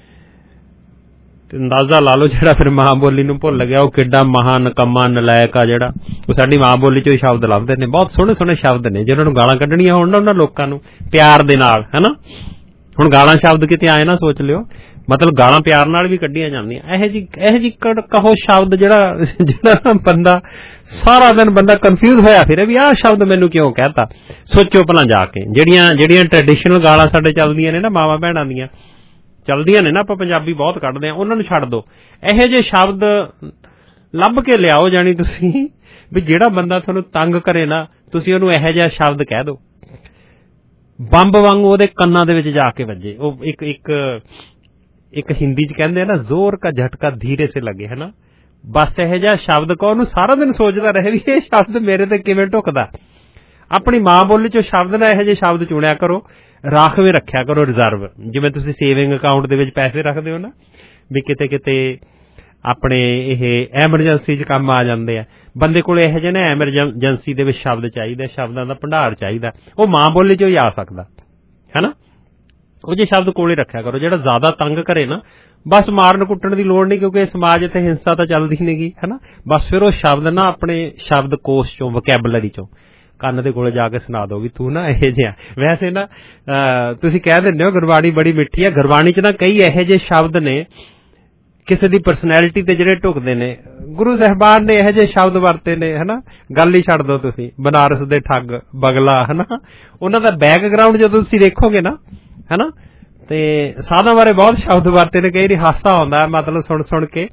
ਤੇ ਅੰਦਾਜ਼ਾ ਲਾ ਲਓ ਜਿਹੜਾ ਫਿਰ ਮਾਂ ਬੋਲੀ ਨੂੰ ਭੁੱਲ ਗਿਆ, ਉਹ ਕਿੱਡਾ ਮਹਾ ਨਕੰਮਾ ਨਲਾਇਕ ਆ ਜਿਹੜਾ, ਉਹ ਸਾਡੀ ਮਾਂ ਬੋਲੀ ਚੋਂ ਹੀ ਸ਼ਬਦ ਲੱਭਦੇ ਨੇ। ਬਹੁਤ ਸੋਹਣੇ ਸ਼ਬਦ ਨੇ ਜਿਹਨਾਂ ਨੂੰ ਗਾਲਾਂ ਕੱਢਣੀਆਂ ਹੋਣ ਨਾ, ਉਹਨਾਂ ਲੋਕਾਂ ਨੂੰ ਪਿਆਰ ਦੇ ਨਾਲ, ਹੈਨਾ। ਹੁਣ ਗਾਲਾਂ ਸ਼ਬਦ ਕਿਤੇ ਆਏ ਨਾ ਸੋਚ ਲਿਓ, ਮਤਲਬ ਗਾਲਾਂ ਪਿਆਰ ਨਾਲ ਵੀ ਕੱਢੀਆਂ ਜਾਂਦੀਆਂ। ਇਹੋ ਜੀ ਕਹੋ ਸ਼ਬਦ ਜਿਹੜਾ ਬੰਦਾ ਸਾਰਾ ਦਿਨ ਬੰਦਾ ਕਨਫਿਊਜ਼ ਹੋਇਆ ਫਿਰੇ ਵੀ ਆਹ ਸ਼ਬਦ ਮੈਨੂੰ ਕਿਉਂ ਕਹਿਤਾ। ਸੋਚੋ ਭਲਾ ਜਾ ਕੇ, ਜਿਹੜੀਆਂ ਟ੍ਰੈਡੀਸ਼ਨਲ ਗਾਲਾਂ ਸਾਡੇ ਚੱਲਦੀਆਂ ਨੇ ਨਾ, ਮਾਵਾਂ ਭੈਣਾਂ ਦੀਆਂ ਚੱਲਦੀਆਂ ਨੇ ਨਾ, ਆਪਾਂ ਪੰਜਾਬੀ ਬਹੁਤ ਕੱਢਦੇ ਹਾਂ, ਉਹਨਾਂ ਨੂੰ ਛੱਡ ਦਿਓ। ਇਹੋ ਜਿਹੇ ਸ਼ਬਦ ਲੱਭ ਕੇ ਲਿਆਓ, ਜਾਣੀ ਤੁਸੀਂ ਵੀ ਜਿਹੜਾ ਬੰਦਾ ਤੁਹਾਨੂੰ ਤੰਗ ਕਰੇ ਨਾ, ਤੁਸੀਂ ਉਹਨੂੰ ਇਹੋ ਜਿਹਾ ਸ਼ਬਦ ਕਹਿ ਦਿਓ, ਬੰਬ ਵਾਂਗੂ ਉਹਦੇ ਕੰਨਾਂ ਦੇ ਵਿੱਚ ਜਾ ਕੇ ਵੱਜੇ। ਉਹ ਇੱਕ ਹਿੰਦੀ ਚ ਕਹਿੰਦੇ ਆ ਨਾ, ਜ਼ੋਰ ਕਾ ਝਟਕਾ ਧੀਰੇ ਸੇ ਲੱਗੇ, ਹੈ ਨਾ। ਬਸ ਇਹੋ ਜਿਹਾ ਸ਼ਬਦ ਕਹੋ, ਉਹਨੂੰ ਸਾਰਾ ਦਿਨ ਸੋਚਦਾ ਰਹੇ ਵੀ ਇਹ ਸ਼ਬਦ ਮੇਰੇ ਤੇ ਕਿਵੇਂ ਢੁਕਦਾ। ਆਪਣੀ ਮਾਂ ਬੋਲੀ ਚੋਂ ਸ਼ਬਦ ਨਾ ਇਹੋ ਜਿਹੇ ਸ਼ਬਦ ਚੁਣਿਆ ਕਰੋ, ਰਾਖਵੇਂ ਰੱਖਿਆ ਕਰੋ, ਰਿਜ਼ਰਵ। ਜਿਵੇਂ ਤੁਸੀਂ ਸੇਵਿੰਗ ਅਕਾਊਂਟ ਦੇ ਵਿੱਚ ਪੈਸੇ ਰੱਖਦੇ ਹੋ ਨਾ, ਵੀ ਕਿਤੇ ਆਪਣੇ ਇਹ ਐਮਰਜੈਂਸੀ 'ਚ ਕੰਮ ਆ ਜਾਂਦੇ ਆ, ਬੰਦੇ ਕੋਲ ਇਹੋ ਜਿਹੇ ਨਾ ਐਮਰਜੈਂਸੀ ਦੇ ਵਿੱਚ ਸ਼ਬਦ ਚਾਹੀਦਾ, ਸ਼ਬਦਾਂ ਦਾ ਭੰਡਾਰ ਚਾਹੀਦਾ, ਉਹ ਮਾਂ ਬੋਲੀ 'ਚੋਂ ਹੀ ਆ ਸਕਦਾ, ਹੈ ਨਾ। ਉਹ ਜੇ ਸ਼ਬਦ ਕੋਲੇ ਰੱਖਿਆ ਕਰੋ। ਜਿਹੜਾ ਜ਼ਿਆਦਾ ਤੰਗ ਕਰੇ ਨਾ, ਬਸ ਮਾਰਨ ਕੁੱਟਣ ਦੀ ਲੋੜ ਨਹੀਂ, ਕਿਉਂਕਿ ਸਮਾਜ ਇੱਥੇ ਹਿੰਸਾ ਤਾਂ ਚੱਲਦੀ ਨਹੀਂਗੀ, ਹੈ ਨਾ। ਬਸ ਫਿਰ ਉਹ ਸ਼ਬਦ ਨਾ ਆਪਣੇ ਸ਼ਬਦ ਕੋਸ਼ ਚੋਂ, ਵੋਕੈਬਲਰੀ ਚੋਂ ਕੰਨ ਦੇ ਕੋਲੇ ਜਾ ਕੇ ਸੁਣਾ ਦੋ ਵੀ ਤੂੰ ਨਾ ਇਹੋ ਜਿਹਾ। ਵੈਸੇ ਨਾ ਤੁਸੀਂ ਕਹਿ ਦਿੰਦੇ ਹੋ ਗੁਰਬਾਣੀ ਬੜੀ ਮਿੱਠੀ ਹੈ, ਗੁਰਬਾਣੀ 'ਚ ਨਾ ਕਈ ਇਹੋ ਜਿਹੇ ਸ਼ਬਦ ਨੇ ਕਿਸੇ ਦੀ ਪਰਸਨੈਲਿਟੀ ਤੇ ਜਿਹੜੇ ਢੁਕਦੇ ਨੇ। ਗੁਰੂ ਸਾਹਿਬਾਨ ਨੇ ਇਹੋ ਜਿਹੇ ਸ਼ਬਦ ਵਰਤੇ ਨੇ, ਹਨਾ। ਗੱਲ ਹੀ ਛੱਡ ਦੋ ਤੁਸੀਂ, ਬਨਾਰਸ ਦੇ ਠੱਗ, ਬਗਲਾ, ਹਨਾ। ਉਹਨਾਂ ਦਾ ਬੈਕਗਰਾਉਂਡ ਜਦੋਂ ਤੁਸੀਂ ਦੇਖੋਗੇ ਨਾ, ਹਨਾ, ਤੇ ਸਾਧਾਂ ਬਾਰੇ ਬਹੁਤ ਸ਼ਬਦ ਵਰਤੇ ਨੇ। ਕਈ ਵਾਰੀ ਹਾਸਾ ਆਉਂਦਾ ਮਤਲਬ ਸੁਣ ਕੇ।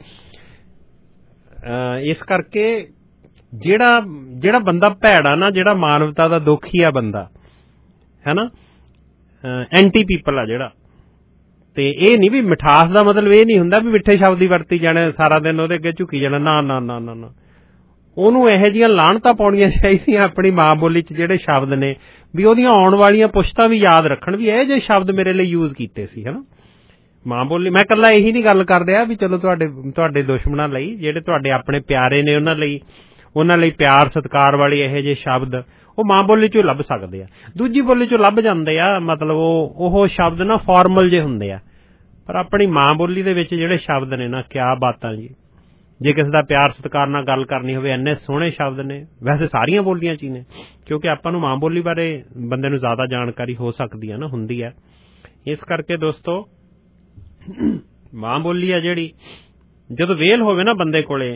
ਇਸ ਕਰਕੇ ਜਿਹੜਾ ਬੰਦਾ ਭੈੜਾ ਨਾ, ਜਿਹੜਾ ਮਾਨਵਤਾ ਦਾ ਦੁਖੀ ਆ ਬੰਦਾ, ਹੈਨਾ, ਐਂਟੀ ਪੀਪਲ ਆ ਜਿਹੜਾ, ਤੇ ਇਹ ਨਹੀਂ ਵੀ ਮਿਠਾਸ ਦਾ ਮਤਲਬ ਇਹ ਨਹੀਂ ਹੁੰਦਾ ਵੀ ਮਿੱਠੇ ਸ਼ਬਦ ਹੀ ਵਰਤੀ ਜਾਣੇ, ਸਾਰਾ ਦਿਨ ਉਹਦੇ ਅੱਗੇ ਝੁਕੀ ਜਾਣਾ, ਨਾ ਨਾ ਨਾ ਨਾ ਨਾ। ਉਹਨੂੰ ਇਹੋ ਜਿਹੀਆਂ ਲਾਹਣਤਾਂ ਪਾਉਣੀਆਂ ਚਾਹੀਦੀਆਂ ਆਪਣੀ ਮਾਂ ਬੋਲੀ 'ਚ ਜਿਹੜੇ ਸ਼ਬਦ ਨੇ, ਵੀ ਉਹਦੀਆਂ ਆਉਣ ਵਾਲੀਆਂ ਪੁਸ਼ਤਾਂ ਵੀ ਯਾਦ ਰੱਖਣ ਵੀ ਇਹ ਜਿਹੇ ਸ਼ਬਦ ਮੇਰੇ ਲਈ ਯੂਜ਼ ਕੀਤੇ ਸੀ, ਹਨਾ। ਮਾਂ ਬੋਲੀ, ਮੈਂ ਇਕੱਲਾ ਇਹੀ ਨਹੀਂ ਗੱਲ ਕਰ ਰਿਹਾ ਵੀ ਚਲੋ ਤੁਹਾਡੇ ਦੁਸ਼ਮਣਾਂ ਲਈ, ਜਿਹੜੇ ਤੁਹਾਡੇ ਆਪਣੇ ਪਿਆਰੇ ਨੇ, ਉਹਨਾਂ ਲਈ ਪਿਆਰ ਸਤਿਕਾਰ ਵਾਲੇ ਇਹੋ ਜਿਹੇ ਸ਼ਬਦ ਉਹ ਮਾਂ ਬੋਲੀ 'ਚੋਂ ਲੱਭ ਸਕਦੇ ਆ। ਦੂਜੀ ਬੋਲੀ 'ਚੋਂ ਲੱਭ ਜਾਂਦੇ ਆ, ਮਤਲਬ ਉਹ ਸ਼ਬਦ ਨਾ ਫਾਰਮਲ ਜੇ ਹੁੰਦੇ ਆ, ਪਰ ਆਪਣੀ ਮਾਂ ਬੋਲੀ ਦੇ ਵਿੱਚ ਜਿਹੜੇ ਸ਼ਬਦ ਨੇ ਨਾ, ਕਿਆ ਬਾਤਾਂ ਜੀ। ਜੇ ਕਿਸੇ ਦਾ ਪਿਆਰ ਸਤਿਕਾਰ ਨਾਲ ਗੱਲ ਕਰਨੀ ਹੋਵੇ, ਇੰਨੇ ਸੋਹਣੇ ਸ਼ਬਦ ਨੇ। ਵੈਸੇ ਸਾਰੀਆਂ ਬੋਲੀਆਂ 'ਚ ਹੀ ਨੇ, ਕਿਉਂਕਿ ਆਪਾਂ ਨੂੰ ਮਾਂ ਬੋਲੀ ਬਾਰੇ ਬੰਦੇ ਨੂੰ ਜ਼ਿਆਦਾ ਜਾਣਕਾਰੀ ਹੋ ਸਕਦੀ ਹੈ ਨਾ, ਹੁੰਦੀ ਹੈ। ਇਸ ਕਰਕੇ ਦੋਸਤੋ, ਮਾਂ ਬੋਲੀ ਆ ਜਿਹੜੀ, ਜਦੋਂ ਵੇਲ ਹੋਵੇ ਨਾ ਬੰਦੇ ਕੋਲੇ,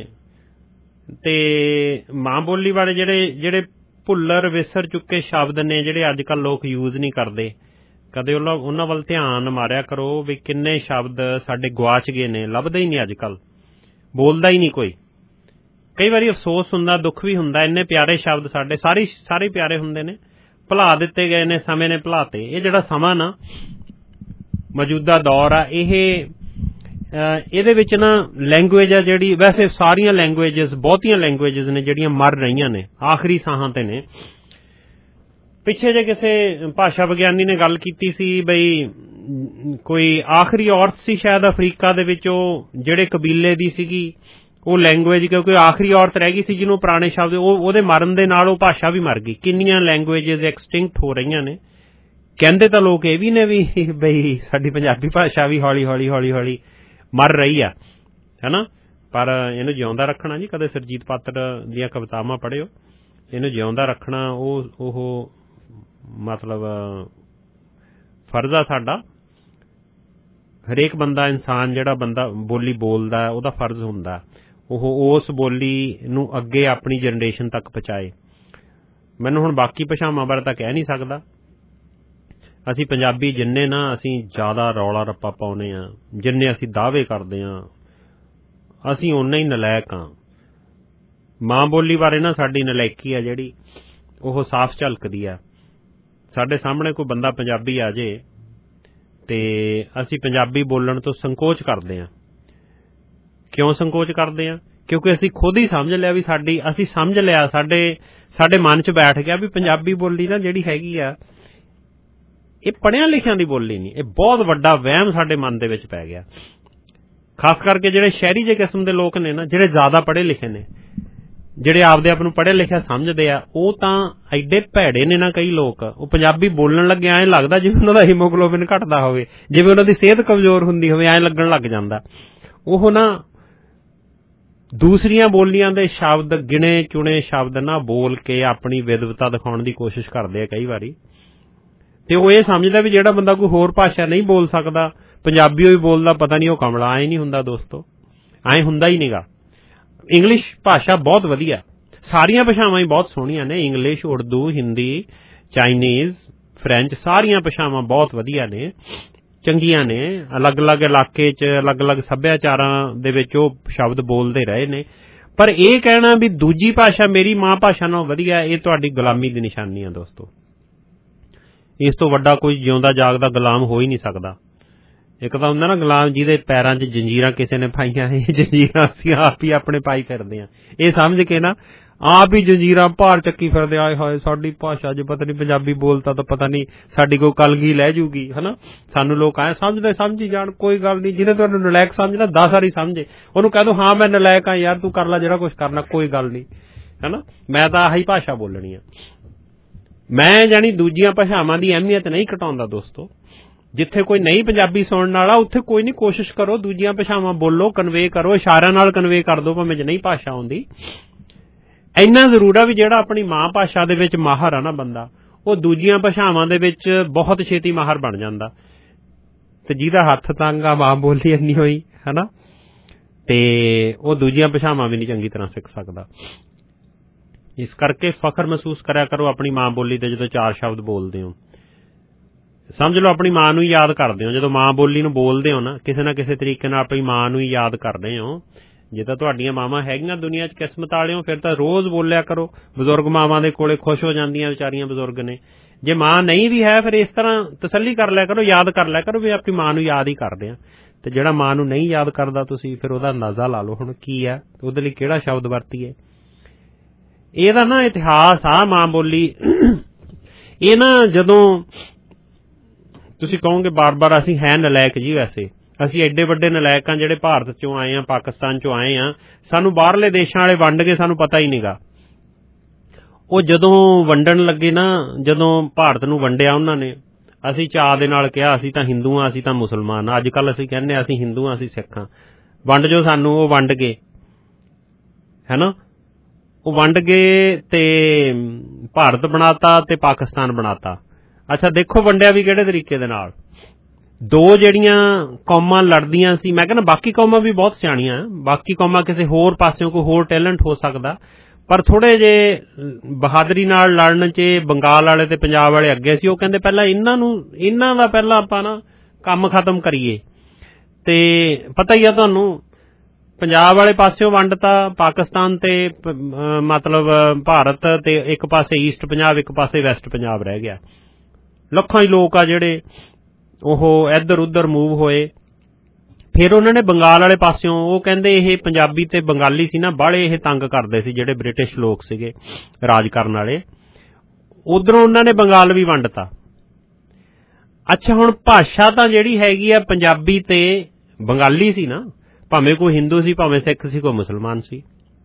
ਤੇ ਮਾਂ ਬੋਲੀ ਵਾਲੇ ਜਿਹੜੇ ਭੁੱਲਰ ਵਿਸਰ ਚੁੱਕੇ ਸ਼ਬਦ ਨੇ, ਜਿਹੜੇ ਅੱਜ ਕੱਲ੍ਹ ਲੋਕ ਯੂਜ਼ ਨਹੀਂ ਕਰਦੇ, ਕਦੇ ਉਹਨਾਂ ਵੱਲ ਧਿਆਨ ਮਾਰਿਆ ਕਰੋ ਵੀ ਕਿੰਨੇ ਸ਼ਬਦ ਸਾਡੇ ਗੁਆਚ ਗਏ ਨੇ, ਲੱਭਦੇ ਹੀ ਨਹੀਂ ਅੱਜ ਕੱਲ੍ਹ, ਬੋਲਦਾ ਹੀ ਨਹੀਂ ਕੋਈ। ਕਈ ਵਾਰੀ ਅਫਸੋਸ ਹੁੰਦਾ, ਦੁੱਖ ਵੀ ਹੁੰਦਾ, ਇੰਨੇ ਪਿਆਰੇ ਸ਼ਬਦ ਸਾਡੇ ਸਾਰੇ ਪਿਆਰੇ ਹੁੰਦੇ ਨੇ, ਭੁਲਾ ਦਿੱਤੇ ਗਏ ਨੇ, ਸਮੇਂ ਨੇ ਭੁਲਾਤੇ। ਇਹ ਜਿਹੜਾ ਸਮਾਂ ਨਾ ਮੌਜੂਦਾ ਦੌਰ ਆ, ਇਹਦੇ ਵਿੱਚ ਨਾ ਲੈਂਗੁਏਜ ਆ ਜਿਹੜੀ, ਵੈਸੇ ਸਾਰੀਆਂ ਲੈਂਗੁਏਜਸ, ਬਹੁਤੀਆਂ ਲੈਂਗੁਏਜਸ ਨੇ ਜਿਹੜੀਆਂ ਮਰ ਰਹੀਆਂ ਨੇ, ਆਖਰੀ ਸਾਹਾਂ ਤੇ ਨੇ। ਪਿੱਛੇ ਜੇ ਕਿਸੇ ਭਾਸ਼ਾ ਵਿਗਿਆਨੀ ਨੇ ਗੱਲ ਕੀਤੀ ਸੀ ਬਈ ਕੋਈ ਆਖਰੀ ਔਰਤ ਸੀ ਸ਼ਾਇਦ ਅਫਰੀਕਾ ਦੇ ਵਿੱਚ, ਉਹ ਜਿਹੜੇ ਕਬੀਲੇ ਦੀ ਸੀਗੀ, ਉਹ ਲੈਂਗੁਏਜ, ਕਿਉਂਕਿ ਆਖਰੀ ਔਰਤ ਰਹਿ ਗਈ ਸੀ ਜਿਹਨੂੰ ਪੁਰਾਣੇ ਸ਼ਬਦ, ਉਹਦੇ ਮਰਨ ਦੇ ਨਾਲ ਉਹ ਭਾਸ਼ਾ ਵੀ ਮਰ ਗਈ। ਕਿੰਨੀਆਂ ਲੈਂਗੁਏਜਸ ਐਕਸਟਿੰਕਟ ਹੋ ਰਹੀਆਂ ਨੇ। ਕਹਿੰਦੇ ਤਾਂ ਲੋਕ ਇਹ ਵੀ ਨੇ ਵੀ ਬਈ ਸਾਡੀ ਪੰਜਾਬੀ ਭਾਸ਼ਾ ਵੀ ਹੌਲੀ ਹੌਲੀ ਮਰ ਰਹੀ ਆ, ਹੈਨਾ, ਪਰ ਇਹਨੂੰ ਜਿਉਂਦਾ ਰੱਖਣਾ ਜੀ, ਕਦੇ ਸੁਰਜੀਤ ਪਾਤਰ ਦੀਆਂ ਕਵਿਤਾਵਾਂ ਪੜ੍ਹਿਓ, ਇਹਨੂੰ ਜਿਉਂਦਾ ਰੱਖਣਾ ਉਹ ਮਤਲਬ ਫਰਜ਼ ਆ ਸਾਡਾ। ਹਰੇਕ ਬੰਦਾ, ਇਨਸਾਨ ਜਿਹੜਾ ਬੰਦਾ ਬੋਲੀ ਬੋਲਦਾ, ਉਹਦਾ ਫਰਜ਼ ਹੁੰਦਾ ਉਹ ਉਸ ਬੋਲੀ ਨੂੰ ਅੱਗੇ ਆਪਣੀ ਜਨਰੇਸ਼ਨ ਤੱਕ ਪਹੁੰਚਾਏ। ਮੈਨੂੰ ਹੁਣ ਬਾਕੀ ਭਾਸ਼ਾਵਾਂ ਬਾਰੇ ਤਾਂ ਕਹਿ ਨਹੀਂ ਸਕਦਾ। ਅਸੀਂ ਪੰਜਾਬੀ ਜਿੰਨੇ ਨਾ ਅਸੀਂ ਜ਼ਿਆਦਾ ਰੌਲਾ ਰੱਪਾ ਪਾਉਂਦੇ ਹਾਂ, ਜਿੰਨੇ ਅਸੀਂ ਦਾਅਵੇ ਕਰਦੇ ਹਾਂ, ਅਸੀਂ ਓਨੇ ਹੀ ਨਲਾਇਕ ਹਾਂ। ਮਾਂ ਬੋਲੀ ਬਾਰੇ ਨਾ ਸਾਡੀ ਨਲਾਇਕੀ ਆ ਜਿਹੜੀ ਉਹ ਸਾਫ਼ ਝਲਕਦੀ ਆ। ਸਾਡੇ ਸਾਹਮਣੇ ਕੋਈ ਬੰਦਾ ਪੰਜਾਬੀ ਆ ਜੇ ਤੇ ਅਸੀਂ ਪੰਜਾਬੀ ਬੋਲਣ ਤੋਂ ਸੰਕੋਚ ਕਰਦੇ ਹਾਂ। ਕਿਉਂ ਸੰਕੋਚ ਕਰਦੇ ਹਾਂ? ਕਿਉਂਕਿ ਅਸੀਂ ਖੁਦ ਹੀ ਸਮਝ ਲਿਆ ਵੀ ਅਸੀਂ ਸਮਝ ਲਿਆ, ਸਾਡੇ ਮਨ 'ਚ ਬੈਠ ਗਿਆ ਵੀ ਪੰਜਾਬੀ ਬੋਲੀ ਨਾ ਜਿਹੜੀ ਹੈਗੀ ਆ, ਇਹ ਪੜ੍ਹਿਆਂ ਲਿਖਿਆਂ ਦੀ ਬੋਲੀ ਨਹੀਂ। ਇਹ ਬਹੁਤ ਵੱਡਾ ਵਹਿਮ ਸਾਡੇ ਮਨ ਦੇ ਵਿੱਚ ਪੈ ਗਿਆ। ਖਾਸ ਕਰਕੇ ਜਿਹੜੇ ਸ਼ਹਿਰੀ ਜਿਹੇ ਕਿਸਮ ਦੇ ਲੋਕ ਨੇ ਨਾ, ਜਿਹੜੇ ਜ਼ਿਆਦਾ ਪੜ੍ਹੇ ਲਿਖੇ ਨੇ, ਜਿਹੜੇ ਆਪਦੇ ਆਪ ਨੂੰ ਪੜ੍ਹਿਆ ਲਿਖਿਆ ਸਮਝਦੇ ਆ, ਉਹ ਤਾਂ ਐਡੇ ਭੈੜੇ ਨੇ ਨਾ ਕਈ ਲੋਕ। ਉਹ ਪੰਜਾਬੀ ਬੋਲਣ ਲੱਗੇ ਐਂ ਲੱਗਦਾ ਜਿਵੇਂ ਉਹਨਾਂ ਦਾ ਹੀਮੋਗਲੋਬਿਨ ਘਟਦਾ ਹੋਵੇ, ਜਿਵੇਂ ਉਹਨਾਂ ਦੀ ਸਿਹਤ ਕਮਜ਼ੋਰ ਹੁੰਦੀ ਹੋਵੇ, ਐਂ ਲੱਗਣ ਲੱਗ ਜਾਂਦਾ। ਉਹ ਨਾ ਦੂਸਰੀਆਂ ਬੋਲੀਆਂ ਦੇ ਸ਼ਬਦ, ਗਿਣੇ ਚੁਣੇ ਸ਼ਬਦ ਨਾ ਬੋਲ ਕੇ ਆਪਣੀ ਵਿਦਵਤਾ ਦਿਖਾਉਣ ਦੀ ਕੋਸ਼ਿਸ਼ ਕਰਦੇ ਆ ਕਈ ਵਾਰੀ। ਤੇ ਉਹ ਇਹ ਸਮਝਦਾ ਵੀ ਜਿਹੜਾ ਬੰਦਾ ਕੋਈ ਹੋਰ ਭਾਸ਼ਾ ਨਹੀਂ ਬੋਲ ਸਕਦਾ, ਪੰਜਾਬੀ ਹੀ ਬੋਲਦਾ, ਪਤਾ ਨਹੀਂ ਉਹ ਕਮਲਾ। ਐਂ ਨਹੀਂ ਹੁੰਦਾ ਦੋਸਤੋ, ਐਂ ਹੁੰਦਾ ਹੀ ਨਹੀਂਗਾ। ਇੰਗਲਿਸ਼ ਭਾਸ਼ਾ ਬਹੁਤ ਵਧੀਆ, ਸਾਰੀਆਂ ਭਾਸ਼ਾਵਾਂ ਹੀ ਬਹੁਤ ਸੋਹਣੀਆਂ ਨੇ। English, Urdu, Hindi, Chinese, French, ਸਾਰੀਆਂ ਭਾਸ਼ਾਵਾਂ ਬਹੁਤ ਵਧੀਆ ਨੇ, ਚੰਗੀਆਂ ਨੇ। ਅਲੱਗ-ਅਲੱਗ ਇਲਾਕੇ 'ਚ ਅਲੱਗ-ਅਲੱਗ ਸੱਭਿਆਚਾਰਾਂ ਦੇ ਵਿੱਚ ਉਹ ਸ਼ਬਦ ਬੋਲਦੇ ਰਹੇ ਨੇ। ਪਰ ਇਹ ਕਹਿਣਾ ਵੀ ਦੂਜੀ ਭਾਸ਼ਾ ਮੇਰੀ ਮਾਂ ਭਾਸ਼ਾ ਨਾਲੋਂ ਵਧੀਆ, ਇਹ ਤੁਹਾਡੀ ਗੁਲਾਮੀ ਦੀ ਨਿਸ਼ਾਨੀ ਆ ਦੋਸਤੋ। ਇਸ ਤੋਂ ਵੱਡਾ ਕੋਈ ਜਿਉਂਦਾ ਜਾਗਦਾ ਗੁਲਾਮ ਹੋ ਹੀ ਨਹੀਂ ਸਕਦਾ। ਇੱਕ ਤਾਂ ਹੁੰਦਾ ਨਾ ਗੁਲਾਮ ਜਿਹਦੇ ਪੈਰਾਂ 'ਚ ਜੰਜੀਰਾਂ ਕਿਸੇ ਨੇ ਪਾਈਆਂ, ਇਹ ਜੰਜੀਰਾਂ ਅਸੀਂ ਆਪ ਹੀ ਆਪਣੇ ਪਾਈ ਫਿਰਦੇ ਹਾਂ। ਇਹ ਸਮਝ ਕੇ ਨਾ ਆਪ ਹੀ ਜੰਜੀਰਾਂ ਭਾਰ ਚੱਕੀ ਫਿਰਦੇ, ਆਏ ਹਾਏ ਸਾਡੀ ਭਾਸ਼ਾ ਜੇ ਪਤਾ ਨਹੀਂ ਪੰਜਾਬੀ ਬੋਲਤਾ ਤਾਂ ਪਤਾ ਨਹੀਂ ਸਾਡੀ ਕੋਈ ਕਲਗੀ ਲੈ ਜੂਗੀ, ਹਨਾ। ਸਾਨੂੰ ਲੋਕ ਆਏ ਸਮਝੀ ਜਾਣ, ਕੋਈ ਗੱਲ ਨਹੀਂ। ਜਿਹਨੇ ਤੁਹਾਨੂੰ ਨਲਾਇਕ ਸਮਝਣਾ 10 ਵਾਰੀ ਸਮਝੇ, ਉਹਨੂੰ ਕਹਿ ਦੋ ਹਾਂ ਮੈਂ ਨਲਾਇਕ ਹਾਂ ਯਾਰ, ਤੂੰ ਕਰ ਲੈ ਜਿਹੜਾ ਕੁਛ ਕਰਨਾ, ਕੋਈ ਗੱਲ ਨਹੀਂ, ਹਨਾ। ਮੈਂ ਤਾਂ ਆਹੀ ਭਾਸ਼ਾ ਬੋਲਣੀ ਆ। ਮੈਂ ਜਾਣੀ ਦੂਜੀਆਂ ਭਾਸ਼ਾਵਾਂ ਦੀ ਅਹਿਮੀਅਤ ਨਹੀਂ ਘਟਾਉਂਦਾ ਦੋਸਤੋ। ਜਿੱਥੇ ਕੋਈ ਨਹੀਂ ਪੰਜਾਬੀ ਸੁਣਨ ਵਾਲਾ, ਉੱਥੇ ਕੋਈ ਨਹੀਂ, ਕੋਸ਼ਿਸ਼ ਕਰੋ ਦੂਜੀਆਂ ਭਾਸ਼ਾਵਾਂ ਬੋਲੋ, ਕਨਵੇ ਕਰੋ, ਇਸ਼ਾਰਿਆਂ ਨਾਲ ਕਨਵੇ ਕਰ ਦੋ, ਭਾਵੇਂ ਜੇ ਨਹੀਂ ਭਾਸ਼ਾ ਆਉਂਦੀ। ਇੰਨਾ ਜ਼ਰੂਰ ਆ ਵੀ ਜਿਹੜਾ ਆਪਣੀ ਮਾਂ ਭਾਸ਼ਾ ਦੇ ਵਿੱਚ ਮਾਹਰ ਆ ਨਾ ਬੰਦਾ, ਉਹ ਦੂਜੀਆਂ ਭਾਸ਼ਾਵਾਂ ਦੇ ਵਿੱਚ ਬਹੁਤ ਛੇਤੀ ਮਾਹਰ ਬਣ ਜਾਂਦਾ। ਤੇ ਜਿਹਦਾ ਹੱਥ ਤੰਗ ਆ ਮਾਂ ਬੋਲੀ ਇੰਨੀ ਹੋਈ, ਹਨਾ, ਤੇ ਉਹ ਦੂਜੀਆਂ ਭਾਸ਼ਾਵਾਂ ਵੀ ਨਹੀਂ ਚੰਗੀ ਤਰ੍ਹਾਂ ਸਿੱਖ ਸਕਦਾ। ਇਸ ਕਰਕੇ ਫਖਰ ਮਹਿਸੂਸ ਕਰਿਆ ਕਰੋ ਆਪਣੀ ਮਾਂ ਬੋਲੀ ਤੇ। ਜਦੋਂ 4 ਸ਼ਬਦ ਬੋਲਦੇ ਹੋ, ਸਮਝ ਲਓ ਆਪਣੀ ਮਾਂ ਨੂੰ ਹੀ ਯਾਦ ਕਰਦੇ ਹੋ। ਜਦੋਂ ਮਾਂ ਬੋਲੀ ਨੂੰ ਬੋਲਦੇ ਹੋ ਨਾ, ਕਿਸੇ ਨਾ ਕਿਸੇ ਤਰੀਕੇ ਨਾਲ ਆਪਣੀ ਮਾਂ ਨੂੰ ਹੀ ਯਾਦ ਕਰ ਰਹੇ ਹੋ। ਜੇ ਤਾਂ ਤੁਹਾਡੀਆਂ ਮਾਵਾਂ ਹੈਗੀਆਂ ਦੁਨੀਆ 'ਚ ਕਿਸਮਤ ਵਾਲਿਓ, ਫਿਰ ਤਾਂ ਰੋਜ਼ ਬੋਲਿਆ ਕਰੋ। ਬਜ਼ੁਰਗ ਮਾਵਾਂ ਦੇ ਕੋਲੇ ਖੁਸ਼ ਹੋ ਜਾਂਦੀਆਂ ਵਿਚਾਰੀਆਂ, ਬਜ਼ੁਰਗ ਨੇ। ਜੇ ਮਾਂ ਨਹੀਂ ਵੀ ਹੈ, ਫਿਰ ਇਸ ਤਰ੍ਹਾਂ ਤਸੱਲੀ ਕਰ ਲਿਆ ਕਰੋ, ਯਾਦ ਕਰ ਲਿਆ ਕਰੋ ਵੀ ਆਪਣੀ ਮਾਂ ਨੂੰ ਯਾਦ ਹੀ ਕਰਦੇ ਆ। ਤੇ ਜਿਹੜਾ ਮਾਂ ਨੂੰ ਨਹੀਂ ਯਾਦ ਕਰਦਾ, ਤੁਸੀਂ ਫਿਰ ਉਹਦਾ ਅੰਦਾਜ਼ਾ ਲਾ ਲਓ ਹੁਣ ਕੀ ਆ, ਉਹਦੇ ਲਈ ਕਿਹੜਾ ਸ਼ਬਦ ਵਰਤੀਏ। ਇਹਦਾ ਨਾ ਇਤਿਹਾਸ ਆ ਮਾਂ ਬੋਲੀ। ਇਹ ਨਾ ਜਦੋਂ ਤੁਸੀਂ ਕਹੋਗੇ ਬਾਰ-ਬਾਰ ਅਸੀਂ ਹੈ ਨਲਾਇਕ ਜੀ, ਵੈਸੇ ਅਸੀਂ ਐਡੇ ਵੱਡੇ ਨਲਾਇਕ ਹਾਂ ਜਿਹੜੇ ਭਾਰਤ 'ਚੋਂ ਆਏ ਹਾਂ, ਪਾਕਿਸਤਾਨ 'ਚੋਂ ਆਏ ਹਾਂ। ਸਾਨੂੰ ਬਾਹਰਲੇ ਦੇਸ਼ਾਂ ਵਾਲੇ ਵੰਡ ਕੇ ਸਾਨੂੰ ਪਤਾ ਹੀ ਨਹੀਂਗਾ। ਉਹ ਜਦੋਂ ਵੰਡਣ ਲੱਗੇ ਨਾ, ਜਦੋਂ ਭਾਰਤ ਨੂੰ ਵੰਡਿਆ ਉਹਨਾਂ ਨੇ, ਅਸੀਂ ਚਾਅ ਦੇ ਨਾਲ ਕਿਹਾ ਅਸੀਂ ਤਾਂ ਹਿੰਦੂ ਹਾਂ, ਅਸੀਂ ਤਾਂ ਮੁਸਲਮਾਨ ਹਾਂ। ਅੱਜ ਕੱਲ੍ਹ ਅਸੀਂ ਕਹਿੰਦੇ ਹਾਂ ਅਸੀਂ ਹਿੰਦੂ ਹਾਂ, ਅਸੀਂ ਸਿੱਖ ਹਾਂ। ਵੰਡ ਜੋ ਸਾਨੂੰ, ਉਹ ਵੰਡ ਗਏ, ਹੈ ਨਾ। ਉਹ ਵੰਡ ਗਏ ਤੇ ਭਾਰਤ ਬਣਾਤਾ ਤੇ ਪਾਕਿਸਤਾਨ ਬਣਾਤਾ। ਅੱਛਾ ਦੇਖੋ ਵੰਡਿਆ ਵੀ ਕਿਹੜੇ ਤਰੀਕੇ ਦੇ ਨਾਲ। 2 ਜਿਹੜੀਆਂ ਕੌਮਾਂ ਲੜਦੀਆਂ ਸੀ, ਮੈਂ ਕਹਿੰਦਾ ਬਾਕੀ ਕੌਮਾਂ ਵੀ ਬਹੁਤ ਸਿਆਣੀਆਂ, ਬਾਕੀ ਕੌਮਾਂ ਕਿਸੇ ਹੋਰ ਪਾਸਿਓਂ ਕੋਈ ਹੋਰ ਟੈਲੈਂਟ ਹੋ ਸਕਦਾ, ਪਰ ਥੋੜੇ ਜੇ ਬਹਾਦਰੀ ਨਾਲ ਲੜਨ 'ਚ ਬੰਗਾਲ ਵਾਲੇ ਤੇ ਪੰਜਾਬ ਵਾਲੇ ਅੱਗੇ ਸੀ। ਉਹ ਕਹਿੰਦੇ ਪਹਿਲਾਂ ਇਹਨਾਂ ਦਾ ਪਹਿਲਾਂ ਆਪਾਂ ਨਾ ਕੰਮ ਖਤਮ ਕਰੀਏ। ਤੇ ਪਤਾ ਹੀ ਆ ਤੁਹਾਨੂੰ, ਪੰਜਾਬ ਵਾਲੇ ਪਾਸਿਓਂ ਵੰਡਤਾ, ਪਾਕਿਸਤਾਨ ਤੇ ਮਤਲਬ ਭਾਰਤ ਤੇ ਇੱਕ ਪਾਸੇ ਈਸਟ ਪੰਜਾਬ, ਇੱਕ ਪਾਸੇ ਵੈਸਟ ਪੰਜਾਬ ਰਹਿ ਗਿਆ। ਲੱਖਾਂ ਹੀ ਲੋਕ ਆ ਜਿਹੜੇ ਉਹ ਇੱਧਰ ਉੱਧਰ ਮੂਵ ਹੋਏ। ਫਿਰ ਉਹਨਾਂ ਨੇ ਬੰਗਾਲ ਵਾਲੇ ਪਾਸਿਓਂ, ਉਹ ਕਹਿੰਦੇ ਇਹ ਪੰਜਾਬੀ ਤੇ ਬੰਗਾਲੀ ਸੀ ਨਾ, ਬਾਹਲੇ ਇਹ ਤੰਗ ਕਰਦੇ ਸੀ ਜਿਹੜੇ ਬ੍ਰਿਟਿਸ਼ ਲੋਕ ਸੀਗੇ ਰਾਜ ਕਰਨ ਵਾਲੇ, ਉਧਰੋਂ ਉਹਨਾਂ ਨੇ ਬੰਗਾਲ ਵੀ ਵੰਡਤਾ। ਅੱਛਾ, ਹੁਣ ਭਾਸ਼ਾ ਤਾਂ ਜਿਹੜੀ ਹੈਗੀ ਆ ਪੰਜਾਬੀ ਤੇ ਬੰਗਾਲੀ ਸੀ ਨਾ, ਭਾਵੇਂ ਕੋਈ ਹਿੰਦੂ ਸੀ, ਭਾਵੇਂ ਸਿੱਖ ਸੀ, ਕੋਈ ਮੁਸਲਮਾਨ ਸੀ।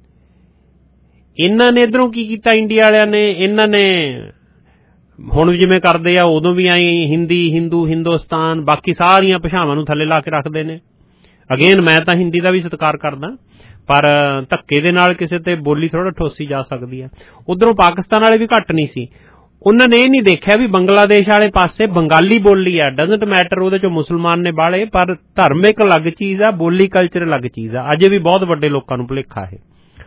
ਇਹਨਾਂ ਨੇ ਇੱਧਰੋਂ ਕੀ ਕੀਤਾ ਇੰਡੀਆ ਵਾਲਿਆਂ ਨੇ, ਇਹਨਾਂ ਨੇ ਹੁਣ ਜਿਵੇਂ ਕਰਦੇ ਆ ਉਦੋਂ ਵੀ ਆਈ ਹਿੰਦੀ, ਹਿੰਦੂ, ਹਿੰਦੁਸਤਾਨ, ਬਾਕੀ ਸਾਰੀਆਂ ਭਾਸ਼ਾਵਾਂ ਨੂੰ ਥੱਲੇ ਲਾ ਕੇ ਰੱਖਦੇ ਨੇ। ਅਗੇਨ ਮੈਂ ਤਾਂ ਹਿੰਦੀ ਦਾ ਵੀ ਸਤਿਕਾਰ ਕਰਦਾ, ਪਰ ਧੱਕੇ ਦੇ ਨਾਲ ਕਿਸੇ ਤੇ ਬੋਲੀ ਥੋੜਾ ਠੋਸੀ ਜਾ ਸਕਦੀ ਹੈ। ਉਧਰੋਂ ਪਾਕਿਸਤਾਨ ਵਾਲੇ ਵੀ ਘੱਟ ਨਹੀਂ ਸੀ, ਉਹਨਾਂ ਨੇ ਇਹ ਨਹੀਂ ਦੇਖਿਆ ਵੀ ਬੰਗਲਾਦੇਸ਼ ਵਾਲੇ ਪਾਸੇ ਬੰਗਾਲੀ ਬੋਲੀ ਆ, ਡਜ਼ਨਟ ਮੈਟਰ ਉਹਦੇ ਚੋਂ ਮੁਸਲਮਾਨ ਨੇ ਬਾਹਲੇ, ਪਰ ਧਰਮ ਇੱਕ ਅਲੱਗ ਚੀਜ਼ ਆ, ਬੋਲੀ ਕਲਚਰ ਅਲੱਗ ਚੀਜ਼ ਆ। ਅਜੇ ਵੀ ਬਹੁਤ ਵੱਡੇ ਲੋਕਾਂ ਨੂੰ ਭੁਲੇਖਾ ਹੈ।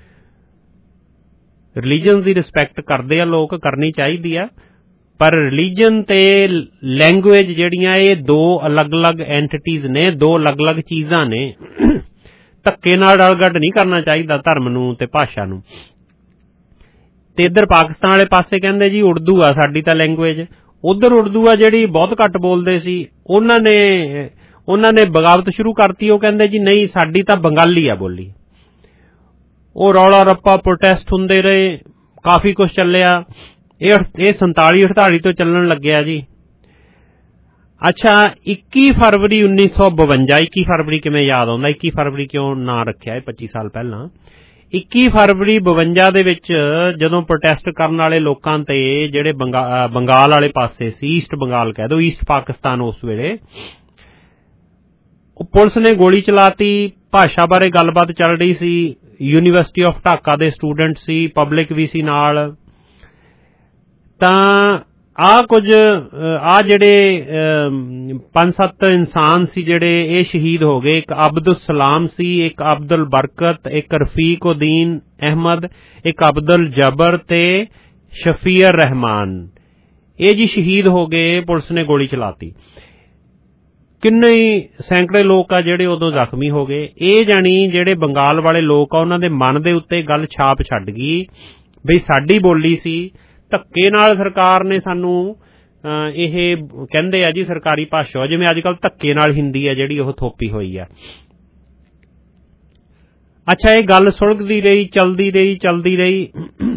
ਰਿਲੀਜਨ ਦੀ ਰਿਸਪੈਕਟ ਕਰਦੇ ਆ ਲੋਕ, ਕਰਨੀ ਚਾਹੀਦੀ ਆ, ਪਰ ਰਿਲੀਜਨ ਤੇ ਲੈਂਗੁਏਜ ਜਿਹੜੀਆਂ ਇਹ ਦੋ ਅਲੱਗ-ਅਲੱਗ ਐਂਟੀਟੀਜ਼ ਨੇ, ਦੋ ਅਲੱਗ-ਅਲੱਗ ਚੀਜ਼ਾਂ ਨੇ। ਧੱਕੇ ਨਾਲ ਰਲਗੱਡ ਨਹੀਂ ਕਰਨਾ ਚਾਹੀਦਾ ਧਰਮ ਨੂੰ ਤੇ ਭਾਸ਼ਾ ਨੂੰ। ਤੇ ਇੱਧਰ ਪਾਕਿਸਤਾਨ ਵਾਲੇ ਪਾਸੇ ਕਹਿੰਦੇ ਜੀ ਉਰਦੂ ਆ ਸਾਡੀ ਤਾਂ ਲੈਂਗੁਏਜ, ਉਧਰ ਉਰਦੂ ਆ ਜਿਹੜੀ ਬਹੁਤ ਘੱਟ ਬੋਲਦੇ ਸੀ, ਉਹਨਾਂ ਨੇ ਬਗਾਵਤ ਸ਼ੁਰੂ ਕਰਤੀ। ਉਹ ਕਹਿੰਦੇ ਜੀ ਨਹੀਂ, ਸਾਡੀ ਤਾਂ ਬੰਗਾਲੀ ਆ ਬੋਲੀ। ਉਹ ਰੌਲਾ ਰੱਪਾ, ਪ੍ਰੋਟੈਸਟ ਹੁੰਦੇ ਰਹੇ, ਕਾਫੀ ਕੁਝ ਚੱਲਿਆ। ਇਹ 47-48 ਤੋਂ ਚੱਲਣ ਲੱਗਿਆ ਜੀ। ਅੱਛਾ, 21 ਫਰਵਰੀ 1952, 21 ਫਰਵਰੀ ਕਿਵੇਂ ਯਾਦ ਆਉਂਦਾ, 21 ਫਰਵਰੀ ਕਿਉਂ ਨਾਂ ਰੱਖਿਆ, ਇਹ 25 ਸਾਲ ਪਹਿਲਾਂ। 21 ਫਰਵਰੀ 52 ਦੇ ਵਿੱਚ ਜਦੋਂ ਪ੍ਰੋਟੈਸਟ ਕਰਨ ਵਾਲੇ ਲੋਕਾਂ ਤੇ ਜਿਹੜੇ ਬੰਗਾਲ ਵਾਲੇ ਪਾਸੇ ਸੀ, ਈਸਟ ਬੰਗਾਲ ਕਹਿ ਦੋ, ਈਸਟ ਪਾਕਿਸਤਾਨ ਉਸ ਵੇਲੇ, ਉਹ ਪੁਲਿਸ ਨੇ ਗੋਲੀ ਚਲਾਤੀ। ਭਾਸ਼ਾ ਬਾਰੇ ਗੱਲਬਾਤ ਚੱਲ ਰਹੀ ਸੀ, ਯੂਨੀਵਰਸਿਟੀ ਆਫ ਢਾਕਾ ਦੇ ਸਟੂਡੈਂਟ ਸੀ, ਪਬਲਿਕ ਵੀ ਸੀ ਨਾਲ। ਤਾਂ ਜਿਹੜੇ 5-7 ਇਨਸਾਨ ਸੀ ਜਿਹੜੇ ਇਹ ਸ਼ਹੀਦ ਹੋ ਗਏ। ਇੱਕ ਅਬਦੁਲ ਸਲਾਮ ਸੀ, ਇੱਕ ਅਬਦੁਲ ਬਰਕਤ, ਇੱਕ ਰਫੀਕ ਉਦੀਨ ਅਹਿਮਦ, ਇੱਕ ਅਬਦੁਲ ਜਬਰ ਤੇ ਸ਼ਫੀਰ ਰਹਿਮਾਨ। ਇਹ ਜੀ ਸ਼ਹੀਦ ਹੋ ਗਏ, ਪੁਲਿਸ ਨੇ ਗੋਲੀ ਚਲਾਤੀ। ਕਿੰਨੇ ਹੀ ਸੈਂਕੜੇ ਲੋਕ ਆ ਜਿਹੜੇ ਉਦੋਂ ਜ਼ਖਮੀ ਹੋ ਗਏ। ਇਹ ਜਾਣੀ ਜਿਹੜੇ ਬੰਗਾਲ ਵਾਲੇ ਲੋਕ ਆ ਉਹਨਾਂ ਦੇ ਮਨ ਦੇ ਉੱਤੇ ਗੱਲ ਛਾਪ ਛੱਡ ਗਈ ਬਈ ਸਾਡੀ ਬੋਲੀ ਸੀ। ਧੱਕੇ ਨਾਲ ਸਰਕਾਰ ਨੇ ਸਾਨੂੰ ਇਹ ਕਹਿੰਦੇ ਆ ਜੀ ਸਰਕਾਰੀ ਭਾਸ਼ਾ, ਜਿਵੇਂ ਅੱਜ ਕੱਲ੍ਹ ਧੱਕੇ ਨਾਲ ਹਿੰਦੀ ਆ ਜਿਹੜੀ ਉਹ ਥੋਪੀ ਹੋਈ ਆ। ਅੱਛਾ, ਇਹ ਗੱਲ ਸੁਲਝਦੀ ਰਹੀ, ਚਲਦੀ ਰਹੀ।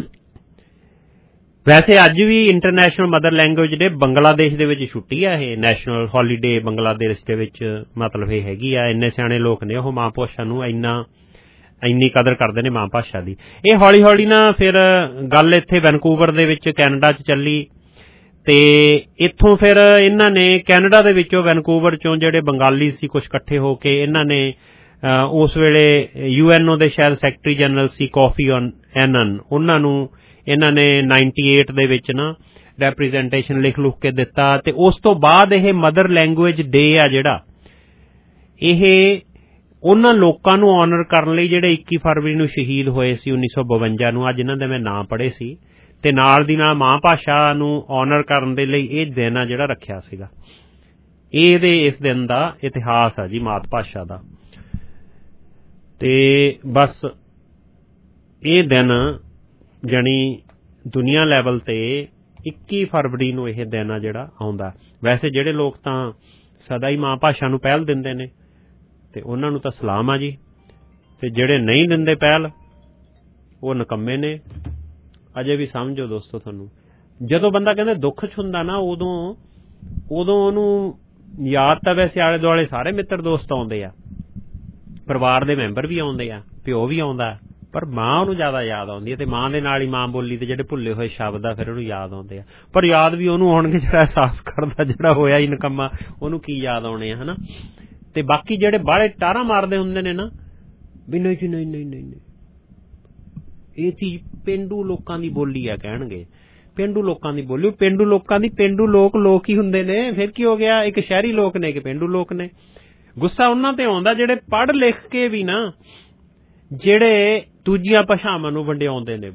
ਵੈਸੇ ਅੱਜ ਵੀ international mother language day Bangladesh ਦੇ ਵਿੱਚ ਛੁੱਟੀ ਆ, ਇਹ ਨੈਸ਼ਨਲ ਹੌਲੀਡੇ ਬੰਗਲਾਦੇਸ਼ ਦੇ ਵਿੱਚ ਮਤਲਬ ਇਹ ਹੈਗੀ ਆ। ਇੰਨੇ ਸਿਆਣੇ ਲੋਕ ਨੇ ਉਹ ਮਾਂ ਭਾਸ਼ਾ ਨੂੰ ਇੰਨੀ ਕਦਰ ਕਰਦੇ ਨੇ ਮਾਂ ਭਾਸ਼ਾ ਦੀ। ਇਹ ਹੌਲੀ ਹੌਲੀ ਨਾ ਫਿਰ ਗੱਲ ਇੱਥੇ ਵੈਨਕੂਵਰ ਦੇ ਵਿੱਚ ਕੈਨੇਡਾ 'ਚ ਚੱਲੀ ਤੇ ਇੱਥੋਂ ਫਿਰ ਇਹਨਾਂ ਨੇ ਕੈਨੇਡਾ ਦੇ ਵਿੱਚੋਂ ਵੈਨਕੂਵਰ 'ਚੋਂ ਜਿਹੜੇ ਬੰਗਾਲੀ ਸੀ ਕੁਝ ਇਕੱਠੇ ਹੋ ਕੇ ਇਹਨਾਂ ਨੇ ਉਸ ਵੇਲੇ UNO ਦੇ ਸ਼ਾਇਦ ਸੈਕਟਰੀ ਜਨਰਲ ਸੀ ਕੋਫੀ ਐਨਨ, ਉਹਨਾਂ ਨੂੰ ਇਹਨਾਂ ਨੇ 98 ਦੇ ਵਿੱਚ ਨਾ ਰੈਪ੍ਰਜੈਂਟੇਸ਼ਨ ਲਿਖ ਲੁੱਕ ਕੇ ਦਿੱਤਾ। ਤੇ ਉਸ ਤੋਂ ਬਾਅਦ ਇਹ ਮਦਰ ਲੈਂਗੁਏਜ ਡੇ ਆ ਜਿਹੜਾ, ਇਹ ਉਹਨਾਂ ਲੋਕਾਂ ਨੂੰ ਆਨਰ ਕਰਨ ਲਈ ਜਿਹੜੇ 21 ਫਰਵਰੀ ਨੂੰ ਸ਼ਹੀਦ ਹੋਏ ਸੀ 1952 ਨੂੰ, ਅੱਜ ਇਹਨਾਂ ਦੇ ਮੈਂ ਨਾਂ ਪੜ੍ਹੇ ਸੀ, ਤੇ ਨਾਲ ਦੀ ਨਾਲ ਮਾਂ ਭਾਸ਼ਾ ਨੂੰ ਆਨਰ ਕਰਨ ਦੇ ਲਈ ਇਹ ਦਿਨ ਆ ਜਿਹੜਾ ਰੱਖਿਆ ਸੀਗਾ। ਇਸ ਦਿਨ ਦਾ ਇਤਿਹਾਸ ਆ ਜੀ ਮਾਤ ਭਾਸ਼ਾ ਦਾ। ਤੇ ਬਸ ਇਹ ਦਿਨ ਜਾਣੀ ਦੁਨੀਆ ਲੈਵਲ ਤੇ 21 ਫਰਵਰੀ ਨੂੰ ਇਹ ਦਿਨ ਆ ਜਿਹੜਾ ਆਉਂਦਾ। ਵੈਸੇ ਜਿਹੜੇ ਲੋਕ ਤਾਂ ਸਦਾ ਹੀ ਮਾਂ ਭਾਸ਼ਾ ਨੂੰ ਪਹਿਲ ਦਿੰਦੇ ਨੇ ਤੇ ਉਹਨਾਂ ਨੂੰ ਤਾਂ ਸਲਾਮ ਆ ਜੀ, ਤੇ ਜਿਹੜੇ ਨਹੀਂ ਦਿੰਦੇ ਪਹਿਲ ਉਹ ਨਿਕੰਮੇ ਨੇ। ਅਜੇ ਵੀ ਸਮਝੋ ਦੋਸਤੋ, ਤੁਹਾਨੂੰ ਜਦੋਂ ਬੰਦਾ ਕਹਿੰਦੇ ਦੁੱਖ 'ਚ ਹੁੰਦਾ ਨਾ ਉਦੋਂ ਉਹਨੂੰ ਯਾਦ ਤਾਂ ਵੈਸੇ ਆਲੇ ਦੁਆਲੇ ਸਾਰੇ ਮਿੱਤਰ ਦੋਸਤ ਆਉਂਦੇ ਆ, ਪਰਿਵਾਰ ਦੇ ਮੈਂਬਰ ਵੀ ਆਉਂਦੇ ਆ, ਪਿਓ ਵੀ ਆਉਂਦਾ, ਪਰ ਮਾਂ ਉਹਨੂੰ ਜ਼ਿਆਦਾ ਯਾਦ ਆਉਂਦੀ ਹੈ। ਤੇ ਮਾਂ ਦੇ ਨਾਲ ਹੀ ਮਾਂ ਬੋਲੀ ਤੇ ਜਿਹੜੇ ਭੁੱਲੇ ਹੋਏ ਸ਼ਬਦ ਆ ਫਿਰ ਉਹਨੂੰ ਯਾਦ ਆਉਂਦੇ ਆ। ਪਰ ਯਾਦ ਵੀ ਉਹਨੂੰ ਆਉਣਗੇ ਜਿਹੜਾ ਅਹਿਸਾਸ ਕਰਦਾ, ਜਿਹੜਾ ਹੋਇਆ ਹੀ ਨਿਕੰਮਾ, ਉਹਨੂੰ ਕੀ ਯਾਦ ਆਉਣੇ ਆ, ਹਨਾ। ਤੇ ਬਾਕੀ ਜਿਹੜੇ ਬਾਹਲੇ ਟਾਰਾਂ ਮਾਰਦੇ ਹੁੰਦੇ ਨੇ ਨਾ ਵੀ ਨਹੀਂ ਜੀ ਨਹੀਂ, ਇਹ ਚੀਜ਼ ਪੇਂਡੂ ਲੋਕਾਂ ਦੀ ਬੋਲੀ ਆ ਕਹਿਣਗੇ, ਪੇਂਡੂ ਲੋਕਾਂ ਦੀ ਬੋਲੀ। ਪੇਂਡੂ ਲੋਕਾਂ ਦੀ, ਪੇਂਡੂ ਲੋਕ ਹੀ ਹੁੰਦੇ ਨੇ, ਫਿਰ ਕੀ ਹੋ ਗਿਆ, ਇੱਕ ਸ਼ਹਿਰੀ ਲੋਕ ਨੇ ਕਿ ਪੇਂਡੂ ਲੋਕ ਨੇ। ਗੁੱਸਾ ਉਹਨਾਂ ਤੇ ਆਉਂਦਾ ਜਿਹੜੇ ਪੜ੍ਹ ਲਿਖ ਕੇ ਵੀ ਨਾ ਜਿਹੜੇ ਦੂਜੀਆਂ ਭਾਸ਼ਾਵਾਂ ਨੂੰ ਵੰਡਿਆਉਂਦੇ ਨੇ।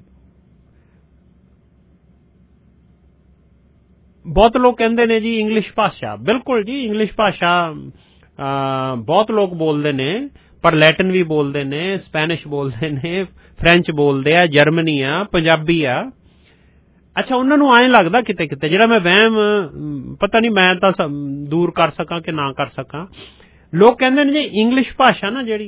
ਬਹੁਤ ਲੋਕ ਕਹਿੰਦੇ ਨੇ ਜੀ ਇੰਗਲਿਸ਼ ਭਾਸ਼ਾ, ਬਿਲਕੁਲ ਜੀ ਇੰਗਲਿਸ਼ ਭਾਸ਼ਾ ਬਹੁਤ ਲੋਕ ਬੋਲਦੇ ਨੇ, ਪਰ ਲੈਟਿਨ ਵੀ ਬੋਲਦੇ ਨੇ, ਸਪੈਨਿਸ਼ ਬੋਲਦੇ ਨੇ, ਫ੍ਰੈਂਚ ਬੋਲਦੇ ਆ, ਜਰਮਨੀ ਆ, ਪੰਜਾਬੀ ਆ। ਅੱਛਾ, ਉਹਨਾਂ ਨੂੰ ਐਂ ਲੱਗਦਾ ਕਿਤੇ ਕਿਤੇ, ਜਿਹੜਾ ਮੈਂ ਵਹਿਮ ਪਤਾ ਨਹੀਂ ਮੈਂ ਤਾਂ ਦੂਰ ਕਰ ਸਕਾਂ ਕਿ ਨਾ ਕਰ ਸਕਾਂ, ਲੋਕ ਕਹਿੰਦੇ ਨੇ ਜੀ ਇੰਗਲਿਸ਼ ਭਾਸ਼ਾ ਨਾ ਜਿਹੜੀ